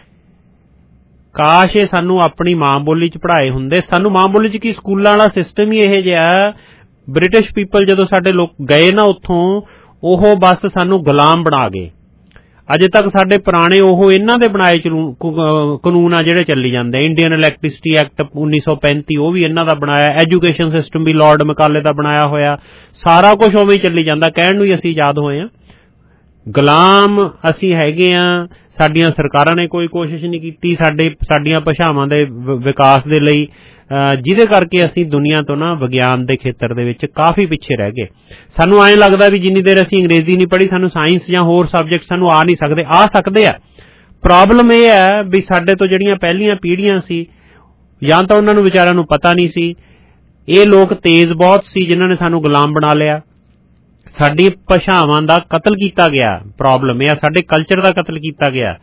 ਕਾਸ਼ ਇਹ ਸਾਨੂੰ ਆਪਣੀ ਮਾਂ ਬੋਲੀ 'ਚ ਪੜ੍ਹਾਏ ਹੁੰਦੇ। ਸਾਨੂੰ ਮਾਂ ਬੋਲੀ 'ਚ ਕੀ, ਸਕੂਲਾਂ ਵਾਲਾ ਸਿਸਟਮ ਹੀ ਇਹੋ ਜਿਹਾ। ਬ੍ਰਿਟਿਸ਼ ਪੀਪਲ ਜਦੋਂ ਸਾਡੇ ਲੋਕ ਗਏ ਨਾ ਉੱਥੋਂ, ਉਹ ਬਸ ਸਾਨੂੰ ਗੁਲਾਮ ਬਣਾ ਗਏ। ਅਜੇ ਤੱਕ ਸਾਡੇ ਪੁਰਾਣੇ ਉਹ ਇਹਨਾਂ ਦੇ ਬਣਾਏ ਕਾਨੂੰਨ ਆ ਜਿਹੜੇ ਚੱਲੀ ਜਾਂਦੇ। ਇੰਡੀਅਨ ਇਲੈਕਟ੍ਰਿਸਿਟੀ ਐਕਟ 1935 ਉਹ ਵੀ ਇਹਨਾਂ ਦਾ ਬਣਾਇਆ, ਐਜੂਕੇਸ਼ਨ ਸਿਸਟਮ ਵੀ ਲਾਰਡ ਮੈਕਾਲੇ ਦਾ ਬਣਾਇਆ ਹੋਇਆ, ਸਾਰਾ ਕੁਝ ਉਵੇਂ ਹੀ ਚੱਲੀ ਜਾਂਦਾ। ਕਹਿਣ ਨੂੰ ਹੀ ਅਸੀਂ ਆਜ਼ਾਦ ਹੋਏ ਹਾਂ, ਗੁਲਾਮ ਅਸੀਂ ਹੈਗੇ ਹਾਂ। ਸਾਡੀਆਂ ਸਰਕਾਰਾਂ ਨੇ ਕੋਈ ਕੋਸ਼ਿਸ਼ ਨਹੀਂ ਕੀਤੀ ਸਾਡੀਆਂ ਭਾਸ਼ਾਵਾਂ ਦੇ ਵਿਕਾਸ ਦੇ ਲਈ, ਜਿਹਦੇ ਕਰਕੇ ਅਸੀਂ ਦੁਨੀਆ ਤੋਂ ਨਾ ਵਿਗਿਆਨ ਦੇ ਖੇਤਰ ਦੇ ਵਿੱਚ ਕਾਫੀ ਪਿੱਛੇ ਰਹਿ ਗਏ। ਸਾਨੂੰ ਐਂ ਲੱਗਦਾ ਵੀ ਜਿੰਨੀ ਦੇਰ ਅਸੀਂ ਅੰਗਰੇਜ਼ੀ ਨਹੀਂ ਪੜ੍ਹੀ ਸਾਨੂੰ ਸਾਇੰਸ ਜਾਂ ਹੋਰ ਸਬਜੈਕਟ ਸਾਨੂੰ ਆ ਨਹੀਂ ਸਕਦੇ। ਆ ਸਕਦੇ ਆ। ਪ੍ਰੋਬਲਮ ਇਹ ਹੈ ਵੀ ਸਾਡੇ ਤੋਂ ਜਿਹੜੀਆਂ ਪਹਿਲੀਆਂ ਪੀੜ੍ਹੀਆਂ ਸੀ, ਜਾਂ ਤਾਂ ਉਹਨਾਂ ਨੂੰ ਵਿਚਾਰਿਆਂ ਨੂੰ ਪਤਾ ਨਹੀਂ ਸੀ, ਇਹ ਲੋਕ ਤੇਜ਼ ਬਹੁਤ ਸੀ ਜਿਨ੍ਹਾਂ ਨੇ ਸਾਨੂੰ ਗੁਲਾਮ ਬਣਾ ਲਿਆ। ਸਾਡੀ ਭਾਸ਼ਾਵਾਂ ਦਾ ਕਤਲ ਕੀਤਾ ਗਿਆ। ਪ੍ਰੋਬਲਮ ਇਹ ਆ ਸਾਡੇ ਕਲਚਰ ਦਾ ਕਤਲ ਕੀਤਾ ਗਿਆ।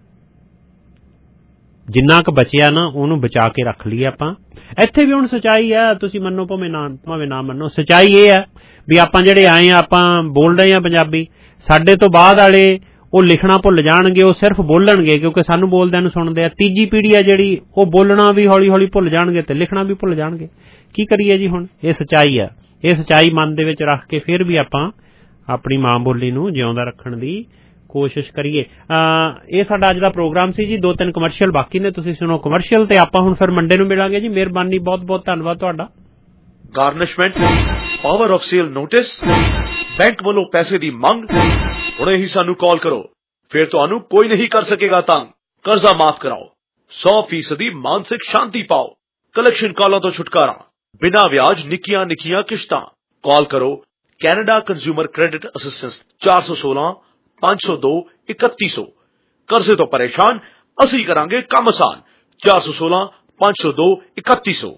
ਜਿੰਨਾ ਕੁ ਬਚਿਆ ਨਾ ਉਹਨੂੰ ਬਚਾ ਕੇ ਰੱਖ ਲਈਏ ਆਪਾਂ। ਇੱਥੇ ਵੀ ਹੁਣ ਸੱਚਾਈ ਆ, ਤੁਸੀਂ ਮੰਨੋ ਭਾਵੇਂ ਨਾ ਮੰਨੋ, ਸੱਚਾਈ ਇਹ ਆ ਵੀ ਆਪਾਂ ਜਿਹੜੇ ਆਏ ਆ, ਆਪਾਂ ਬੋਲ ਰਹੇ ਆ ਪੰਜਾਬੀ। ਸਾਡੇ ਤੋਂ ਬਾਅਦ ਵਾਲੇ ਉਹ ਲਿਖਣਾ ਭੁੱਲ ਜਾਣਗੇ, ਉਹ ਸਿਰਫ ਬੋਲਣਗੇ ਕਿਉਂਕਿ ਸਾਨੂੰ ਬੋਲਦਿਆਂ ਨੂੰ ਸੁਣਦੇ ਆ। ਤੀਜੀ ਪੀੜ੍ਹੀ ਆ ਜਿਹੜੀ, ਉਹ ਬੋਲਣਾ ਵੀ ਹੌਲੀ ਹੌਲੀ ਭੁੱਲ ਜਾਣਗੇ ਤੇ ਲਿਖਣਾ ਵੀ ਭੁੱਲ ਜਾਣਗੇ। ਕੀ ਕਰੀਏ ਜੀ ਹੁਣ? ਇਹ ਸੱਚਾਈ ਆ। ਇਹ ਸੱਚਾਈ ਮਨ ਦੇ ਵਿੱਚ ਰੱਖ ਕੇ ਫਿਰ ਵੀ ਆਪਾਂ ਆਪਣੀ ਮਾਂ ਬੋਲੀ ਨੂੰ ਜਿਉਂਦਾ ਰੱਖਣ ਦੀ ਕੋਸ਼ਿਸ਼ ਕਰੀਏ। ਇਹ ਸਾਡਾ ਅੱਜ ਦਾ ਪ੍ਰੋਗਰਾਮ ਸੀ ਜੀ। 2-3 ਕਮਰਸ਼ੀਅਲ ਬਾਕੀ ਨੇ, ਤੁਸੀਂ ਸੁਣੋ ਕਮਰਸ਼ੀਅਲ ਤੇ ਆਪਾਂ ਹੁਣ ਫਿਰ ਮੰਡੇ ਨੂੰ ਮਿਲਾਂਗੇ ਜੀ। ਮਿਹਰਬਾਨੀ, ਬਹੁਤ ਬਹੁਤ ਧੰਨਵਾਦ ਤੁਹਾਡਾ। Garnishment, power of sale notice, bank ਵੱਲੋਂ ਪੈਸੇ ਦੀ ਮੰਗ। ਹੁਣੇ ਹੀ ਸਾਨੂੰ ਕਾਲ ਕਰੋ, ਫਿਰ ਤੁਹਾਨੂੰ ਕੋਈ ਨਹੀਂ ਕਰ ਸਕੇਗਾ ਤੰਗ। ਕਰਜ਼ਾ ਮਾਫ ਕਰਾਓ, 100% ਮਾਨਸਿਕ ਸ਼ਾਂਤੀ ਪਾਓ, ਕਲੈਕਸ਼ਨ ਕਾਲਾਂ ਤੋਂ ਛੁਟਕਾਰਾ, ਬਿਨਾਂ ਵਿਆਜ ਨਿੱਕੀਆਂ ਨਿੱਕੀਆਂ ਕਿਸ਼ਤਾਂ। ਕਾਲ ਕਰੋ ਕੈਨੇਡਾ ਕੰਜ਼ਿਊਮਰ ਕ੍ਰੈਡਿਟ ਅਸਿਸਟੈਂਸ 416-502-3100। ਕਰਜ਼ੇ ਤੋਂ ਪਰੇਸ਼ਾਨ, ਅਸੀਂ ਕਰਾਂਗੇ ਕੰਮ ਆਸਾਨ। 416-502-3100।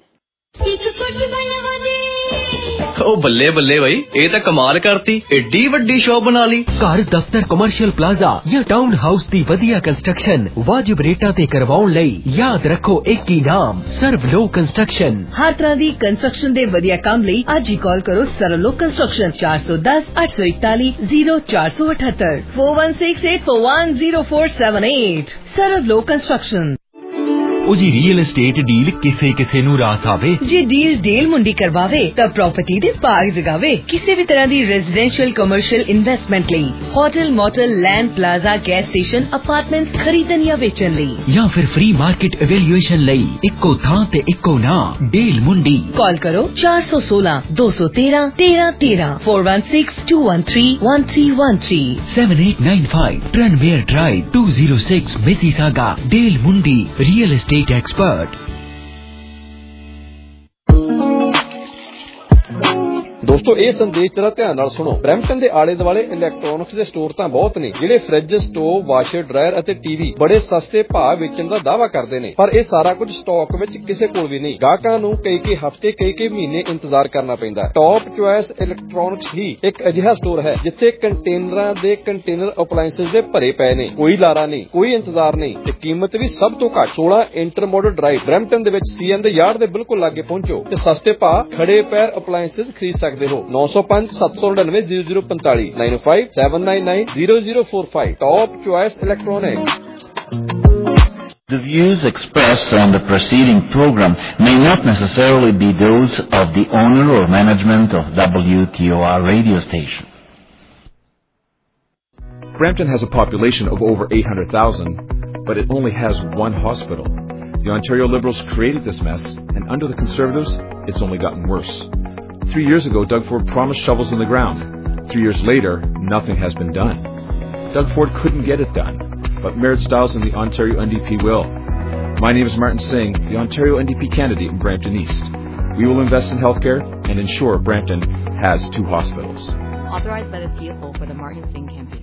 ਓ ਬੱਲੇ ਬੱਲੇ ਬਈ, ਇਹ ਤਾਂ ਕਮਾਲ ਕਰਤੀ। ਏਡੀ ਵੱਡੀ ਸ਼ੌਪ ਬਣਾ ਲਈ। ਘਰ, ਦਫ਼ਤਰ, ਕਮਰਸ਼ੀਅਲ ਪਲਾਜ਼ਾ ਜਾਂ ਟਾਊਨ ਹਾਊਸ ਦੀ ਵਧੀਆ ਕੰਸਟਰਕਸ਼ਨ ਵਾਜਿਬ ਰੇਟਾਂ ਤੇ ਕਰਵਾਉਣ ਲਈ ਯਾਦ ਰੱਖੋ ਇੱਕ ਹੀ ਨਾਮ, ਸਰਵਲੋ ਕੰਸਟਰਕਸ਼ਨ। ਹਰ ਤਰ੍ਹਾਂ ਦੀ ਕੰਸਟਰਕਸ਼ਨ ਦੇ ਵਧੀਆ ਕੰਮ ਲਈ ਅੱਜ ਹੀ ਕਾਲ ਕਰੋ ਸਰਵਲੋ ਕੰਸਟਰਕਸ਼ਨ 410-841-0478 4168410478। ਸਰਵਲੋ ਕੰਸਟਰਕਸ਼ਨ। ਉਹ ਜੀ ਰੀਅਲ ਏਸਟੇਟ ਡੀਲ ਕਿਸੇ ਨੂੰ ਰਾਸ ਆਵੇ। ਜੇ ਡੀਲ ਮੁੰਡੀ ਕਰਵਾਵੇ ਤਾਂ ਪ੍ਰਾਪਰਟੀ ਦੇ ਭਾਗ ਜਗਾਵੇ। ਕਿਸੇ ਵੀ ਤਰ੍ਹਾਂ ਦੀ ਰੈਜ਼ੀਡੈਂਸ਼ੀਅਲ ਕਮਰਸ਼ੀਅਲ ਇਨਵੈਸਟਮੈਂਟ ਲਈ, hotel, motel, land, plaza, gas station, apartments ਖਰੀਦਣ ਜਾਂ ਵੇਚਣ ਲਈ, ਜਾਂ ਫਿਰ ਫ੍ਰੀ ਮਾਰਕੀਟ ਇਵੈਲੂਏਸ਼ਨ ਲਈ ਇੱਕੋ ਥਾਂ ਤੇ ਇੱਕੋ ਨਾਮ, ਡੀਲ ਮੁੰਡੀ। ਕਾਲ ਕਰੋ 416-213-1313 416-213-1313 7895 Tranmere Drive 206 Mississauga। Deal Mundi real estate expert. ਦੋਸਤੋ ਇਹ ਸੰਦੇਸ਼ ਜਰਾ ਧਿਆਨ ਨਾਲ ਸੁਣੋ। ਬਰੈਂਪਟਨ ਦੇ ਆਲੇ ਦੁਆਲੇ ਇਲੈਕਟ੍ਰੋਨਿਕਸ ਦੇ ਸਟੋਰ ਤਾਂ ਬਹੁਤ ਨੇ ਜਿਹੜੇ ਫ੍ਰਿਜ, ਸਟੋਵ, ਵਾਸ਼ਰ, ਡਰਾਇਰ ਅਤੇ ਟੀਵੀ ਬੜੇ ਸਸਤੇ ਭਾਅ ਵੇਚਣ ਦਾ ਦਾਅਵਾ ਕਰਦੇ ਨੇ, ਪਰ ਇਹ ਸਾਰਾ ਕੁਝ ਸਟਾਕ ਵਿੱਚ ਕਿਸੇ ਕੋਲ ਵੀ ਨਹੀਂ। ਗਾਹਕਾਂ ਨੂੰ ਕਈ ਹਫ਼ਤੇ, ਕਈ ਮਹੀਨੇ ਇੰਤਜ਼ਾਰ ਕਰਨਾ ਪੈਂਦਾ। ਟੌਪ ਚੁਆਇਸ ਇਲੈਕਟ੍ਰੋਨਿਕਸ ਹੀ ਇੱਕ ਅਜਿਹਾ ਸਟੋਰ ਹੈ ਜਿੱਥੇ ਕੰਟੇਨਰਾਂ ਦੇ ਕੰਟੇਨਰ ਅਪਲਾਇੰਸਸ ਦੇ ਭਰੇ ਪਏ ਨੇ। ਕੋਈ ਲਾਰਾ ਨਹੀਂ, ਕੋਈ ਇੰਤਜ਼ਾਰ ਨਹੀਂ ਤੇ ਕੀਮਤ ਵੀ ਸਭ ਤੋਂ ਘੱਟ। 16 ਇੰਟਰਮੋਡਲ ਡਰਾਈਵ ਬਰੈਂਪਟਨ ਦੇ ਵਿੱਚ CN ਦੇ ਯਾਰਡ ਦੇ ਬਿਲਕੁਲ ਲਾਗੇ ਪਹੁੰਚੋ ਤੇ ਸਸਤੇ ਭਾਅ ਖੜੇ ਪੈਰ ਅਪਲਾਇੰਸਸ ਖਰੀਦ ਸਕਦੇ ਹੋ। 905-799-0045 905-799-0045 Top Choice Electronics। The views expressed on the preceding program may not necessarily be those of the owner or management of WTOR radio station. Brampton has a population of over 800,000, but it only has one hospital. The Ontario Liberals created this mess, and under the Conservatives, it's only gotten worse. 3 years ago, Doug Ford promised shovels in the ground. 3 years later, nothing has been done. Doug Ford couldn't get it done, but Merritt Stiles and the Ontario NDP will. My name is Martin Singh, the Ontario NDP candidate in Brampton East. We will invest in healthcare and ensure Brampton has 2 hospitals. Authorized by the CFO for the Martin Singh campaign.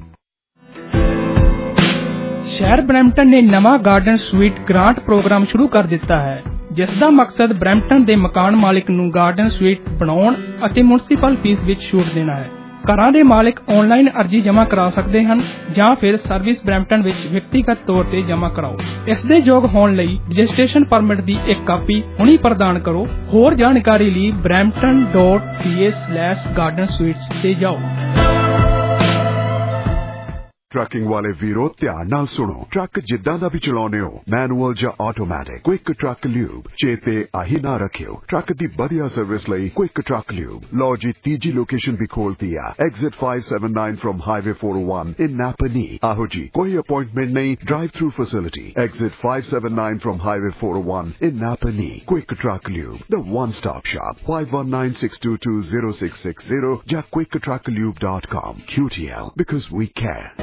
ਸ਼ਹਿਰ ਬਰੈਂਪਟਨ ਨੇ ਨਵਾਂ ਗਾਰਡਨ ਸਵੀਟ ਗ੍ਰਾਂਟ ਪ੍ਰੋਗਰਾਮ ਸ਼ੁਰੂ ਕਰ ਦਿੱਤਾ ਹੈ, ਜਿਸ ਦਾ ਮਕਸਦ ਬਰੈਂਪਟਨ ਦੇ ਮਕਾਨ ਮਾਲਿਕ ਨੂੰ ਗਾਰਡਨ ਸਵੀਟ ਬਣਾਉਣ ਅਤੇ ਮਿਊਨਿਸਪਲ ਫੀਸ ਵਿੱਚ ਛੂਟ ਦੇਣਾ ਹੈ। ਘਰਾਂ ਦੇ ਮਾਲਕ ਆਨਲਾਈਨ ਅਰਜ਼ੀ ਜਮ੍ਹਾਂ ਕਰਾ ਸਕਦੇ ਹਨ ਜਾਂ ਫਿਰ ਸਰਵਿਸ ਬਰੈਂਪਟਨ ਵਿੱਚ ਵਿਅਕਤੀਗਤ ਤੌਰ ਤੇ ਜਮ੍ਹਾਂ ਕਰਾਓ। ਇਸ ਦੇ ਯੋਗ ਹੋਣ ਲਈ ਰਜਿਸਟ੍ਰੇਸ਼ਨ ਪਰਮਿਟ ਦੀ ਇੱਕ ਕਾਪੀ ਹੁਣੀ ਪ੍ਰਦਾਨ ਕਰੋ। ਹੋਰ ਜਾਣਕਾਰੀ ਲਈ brampton.ca/garden-suites ਤੇ ਜਾਓ। ਟਰੱਕਿੰਗ ਵਾਲੇ ਵੀਰੋ ਧਿਆਨ ਨਾਲ ਸੁਣੋ। ਟਰੱਕ ਜਿੱਦਾਂ ਦਾ ਵੀ ਚਲਾਉਨੇ ਹੋ, ਮੈਨੂਅਲ ਜਾਂ ਆਟੋਮੈਟਿਕ, ਕੁਇਕ ਟਰੱਕ ਲਿਊਬ ਚੇਤੇ ਆਹੀ ਨਾ ਰੱਖਿਓ। ਟਰੱਕ ਦੀ ਵਧੀਆ ਸਰਵਿਸ ਲਈ ਕੁਇਕ ਟਰੱਕ ਲਿਊਬ। ਲਓ ਜੀ, ਤੀਜੀ ਲੋਕੇਸ਼ਨ ਵੀ ਖੋਲਤੀ ਆ, exit 579 from highway 401 in Napanee. ਆਹੋ ਜੀ, ਕੋਈ ਅਪਾਇੰਟਮੈਂਟ ਨਹੀਂ, drive through facility. Exit 579 from highway 401 in Napanee. Quick truck lube, the one stop shop, 519-622-0660 ਜਾਂ quicktrucklube.com. QTL, because we care.